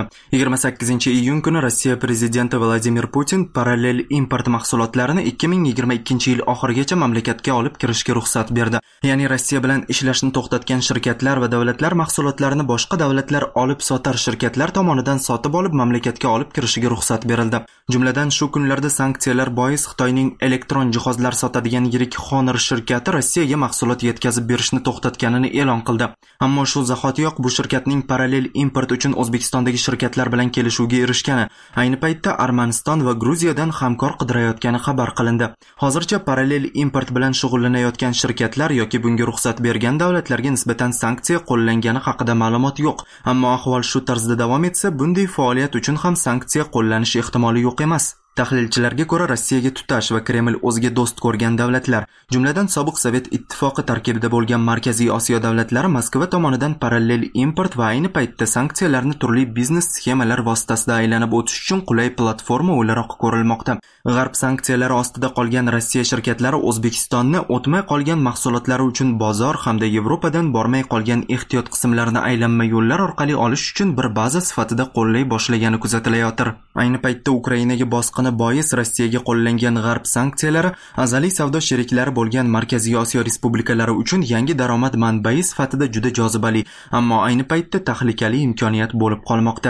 28-iyun kuni Rossiya prezidenti Vladimir Putin parallel import mahsulotlarini 2022-yil oxirigacha mamlakatga olib kirishga ruxsat berdi. Ya'ni Rossiya bilan ishlashni to'xtatgan shirkatlar va davlatlar mahsulotlarini boshqa davlatlar olib sotar shirkatlar tomonidan sotib olib mamlakatga olib kirishiga ruxsat berildi. Jumladan shu kunlarda sanksiyalar bois Xitoyning elektron jihozlar sotadigan yirik Honor shirkati Rossiyaga mahsulot yetkazib berishni to'xtatganini e'lon qildi. Ammo shu zahotiyoq bu shirkatning parallel import uchun O'zbekistondagi shirkatlar bilan kelishuvga erishgani, ayni paytda Armaniston va Gruziyadan hamkor qidirayotgani xabar qilindi. Hozircha parallel import bilan shug'ullanayotgan shirkatlar yoki bunga ruxsat bergan davlatlarga nisbatan sanksiya qo'llangani haqida ma'lumot yo'q. Ammo ahvol shu tarzda davom etsa, bunday faoliyat uchun ham sanksiya qo'llanish ehtimoli yo'q emas. Tahlilchilarga ko'ra, Rossiyaga tutash va Kreml o'ziga do'st ko'rgan davlatlar, jumladan sobiq Sovet ittifoqi tarkibida bo'lgan Markaziy Osiyo davlatlari Moskva tomonidan parallel import va ayni paytda sanksiyalarni turli biznes sxemalar vositasida aylanib o'tish uchun qulay platforma o'laroq ko'rilmoqda. G'arb sanksiyalari ostida qolgan Rossiya shirkatlari O'zbekistonni o'tmay qolgan mahsulotlari uchun bozor hamda Yevropadan bormay qolgan ehtiyot qismlarini aylanma yo'llar orqali olish uchun bir baza sifatida qo'llay boshlagani kuzatilayotir. Ayni paytda Ukrainaga bosqin bois Rossiyaga qo'llangan g'arb sanksiyalari azaliy savdo sheriklari bo'lgan Markaziy Osiyo respublikalari uchun yangi daromad manbai sifatida juda jozibali, ammo ayni paytda tahlikali imkoniyat bo'lib qolmoqda.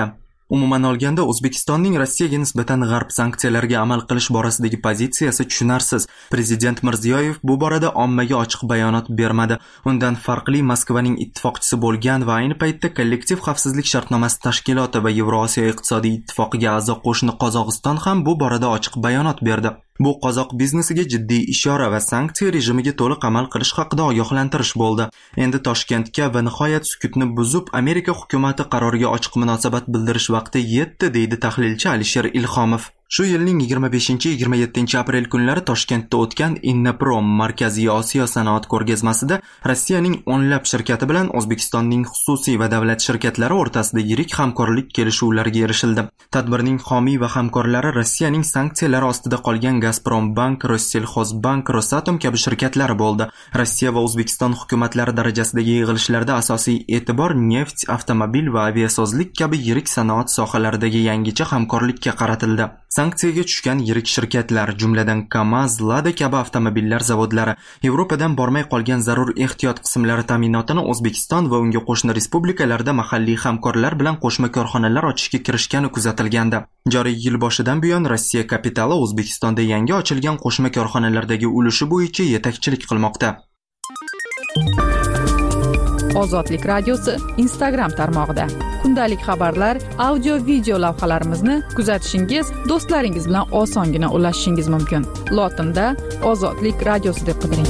Umuman olganda, O'zbekistonning Rossiyaga nisbatan g'arb sanksiyalariga amal qilish borasidagi pozitsiyasi tushunarsiz. Prezident Mirziyoyev bu borada ommaga ochiq bayonot bermadi. Undan farqli Moskvaning ittifoqchisi bo'lgan va ayni paytda kollektiv xavfsizlik shartnomasi tashkiloti va Yevrosiyo iqtisodiy ittifoqiga a'zo qo'shni Qozog'iston ham bu borada ochiq bayonot berdi. Bu qozoq biznesiga jiddiy ishora va sanksiya rejimiga to'liq amal qilish haqida ogohlantirish bo'ldi. Endi Toshkentga va nihoyat sukutni buzib Amerika hukumati qaroriga ochiq munosabat bildirish vaqti yetdi, deydi tahlilchi Alisher Ilhomov. Shu yilning 25-27 aprel kunlari Toshkentda o'tgan Innoprom Markaziy Osiyo sanoat ko'rgazmasida Rossiyaning o'nlab shirkati bilan O'zbekistonning xususiy va davlat shirkatlari o'rtasida yirik hamkorlik kelishuvlariga erishildi. Tadbirning homiy va hamkorlari Rossiyaning sanksiyalari ostida qolgan Gazprombank, Rossellxozbank, Rosatom kabi shirkatlari bo'ldi. Rossiya va O'zbekiston hukumatlari darajasidagi yig'ilishlarda asosiy e'tibor neft, avtomobil va aviasozlik kabi yirik sanoat sohalaridagi yangicha hamkorlikka qaratildi. Sanksiyaga tushgan yirik shirkatlar, jumladan KAMAZ, Lada kabi avtomobillar zavodlari Yevropadan bormay qolgan zarur ehtiyot qismlari ta'minotini O'zbekiston va unga qo'shni respublikalarda mahalliy hamkorlar bilan qo'shma korxonalar ochishga kirishgani kuzatilgandi. Joriy yil boshidan buyon Rossiya kapitali O'zbekistonda yangi ochilgan qo'shma korxonalardagi ulushi bo'yicha yetakchilik qilmoqda. Ozodlik radiosi Instagram tarmog'ida kundalik xabarlar, audio video lavhalarimizni kuzatishingiz, do'stlaringiz bilan osongina ulashishingiz mumkin. Lotinda Ozodlik radiosi deb qidiring.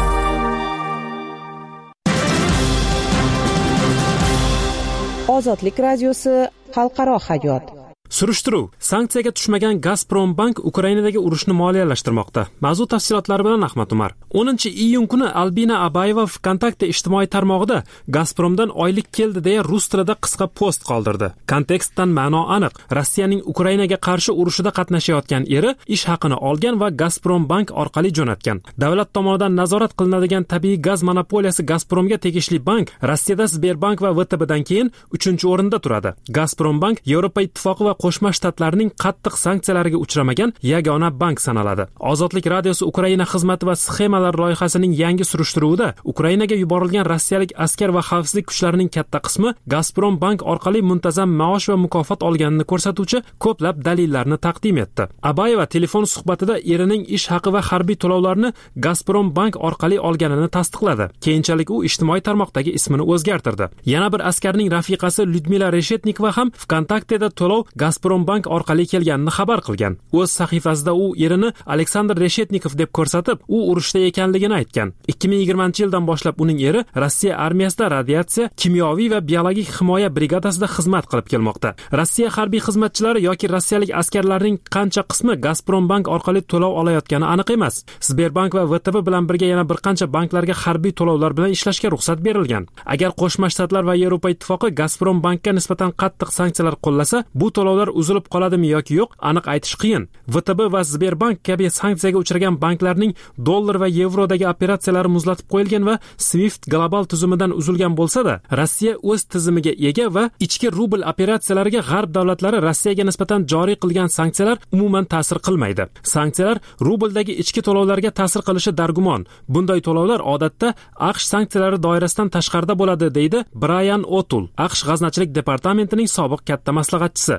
Ozodlik radiosi xalqaro hayot. Surishtiruv: sanksiyaga tushmagan Gazprombank Ukrainadagi urushni moliyalashtirmoqda. Mavzu tafsilotlari bilan Ahmad Umar. 10-iyun kuni Albina Abayeva VKontakte ijtimoiy tarmog'ida Gazpromdan oylik keldi deya rus tilida qisqa post qoldirdi. Kontekstdan ma'no aniq. Rossiyaning Ukrainaga qarshi urushida qatnashayotgan eri ish haqini olgan va Gazprombank orqali jo'natgan. Davlat tomonidan nazorat qilinadigan tabiiy gaz monopoliyasi Gazpromga tegishli bank Rossiyada Sberbank va VTBdan keyin 3-o'rinda turadi. Gazprombank Yevropa ittifoqi va Qo'shma Shtatlarning qattiq sanksiyalariga uchramagan yagona bank sanaladi. Ozodlik radiosi Ukraina xizmati va sxemalar loyihasining yangi surishtiruvida Ukrainaga yuborilgan rossiyalik askar va xavfsizlik kuchlarining katta qismi Gazprombank orqali muntazam maosh va mukofot olganini ko'rsatuvchi ko'plab dalillarni taqdim etdi. Abayeva telefon suhbatida erining ish haqi va harbiy to'lovlarni Gazprombank orqali olganini tasdiqladi. Keyinchalik u ijtimoiy tarmoqdagi ismini o'zgartirdi. Yana bir askarning rafiqasi Lyudmila Reshetnikova ham VKontakteda to'lov Gazprombank orqali kelganini xabar qilgan. O'z sahifasida u erini Aleksandr Reshetnikov deb ko'rsatib, u urushda ekanligini aytgan. 2020-yildan boshlab uning eri Rossiya armiyasida radiatsiya, kimyoviy va biologik himoya brigadasida xizmat qilib kelmoqda. Rossiya harbiy xizmatchilari yoki rossiyalik askarlarning qancha qismi Gazprombank orqali to'lov olayotgani aniq emas. Sberbank va VTB bilan birga yana bir qancha banklarga harbiy to'lovlar bilan ishlashga ruxsat berilgan. Agar Qo'shma Shtatlar va Yevropa ittifoqi Gazprombankka nisbatan qattiq sanksiyalar qo'llasa, bu to'lovlar uzilib qoladimi yoki yo'q, aniq aytish qiyin. VTB va Sberbank kabi sanksiyaga uchragan banklarning dollar va yevrodagi operatsiyalari muzlatib qo'yilgan va Swift global tuzumidan uzilgan bo'lsa-da, Rossiya o'z tizimiga ega va ichki rubl operatsiyalariga g'arb davlatlari Rossiyaga nisbatan joriy qilgan sanksiyalar umuman ta'sir qilmaydi. Sanksiyalar rubldagi ichki to'lovlarga ta'sir qilishi dargumon. Bunday to'lovlar odatda AQSh sanksiyalari doirasidan tashqarida bo'ladi, deydi Brian O'Toole, AQSh g'aznachilik departamentining sobiq katta maslahatchisi.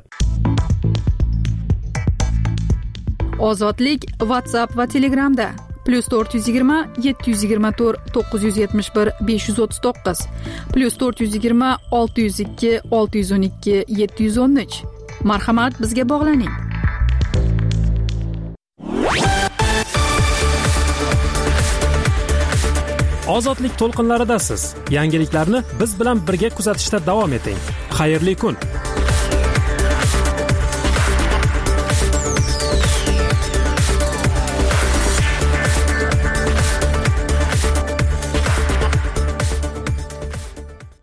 Ozodlik WhatsApp va Telegramda +420 724 971 539 +420 602 612 713. Marhamat, bizga bog'laning. Ozodlik to'lqinlaridasiz. Yangiliklarni biz bilan birga kuzatishda davom eting. Xayrli kun.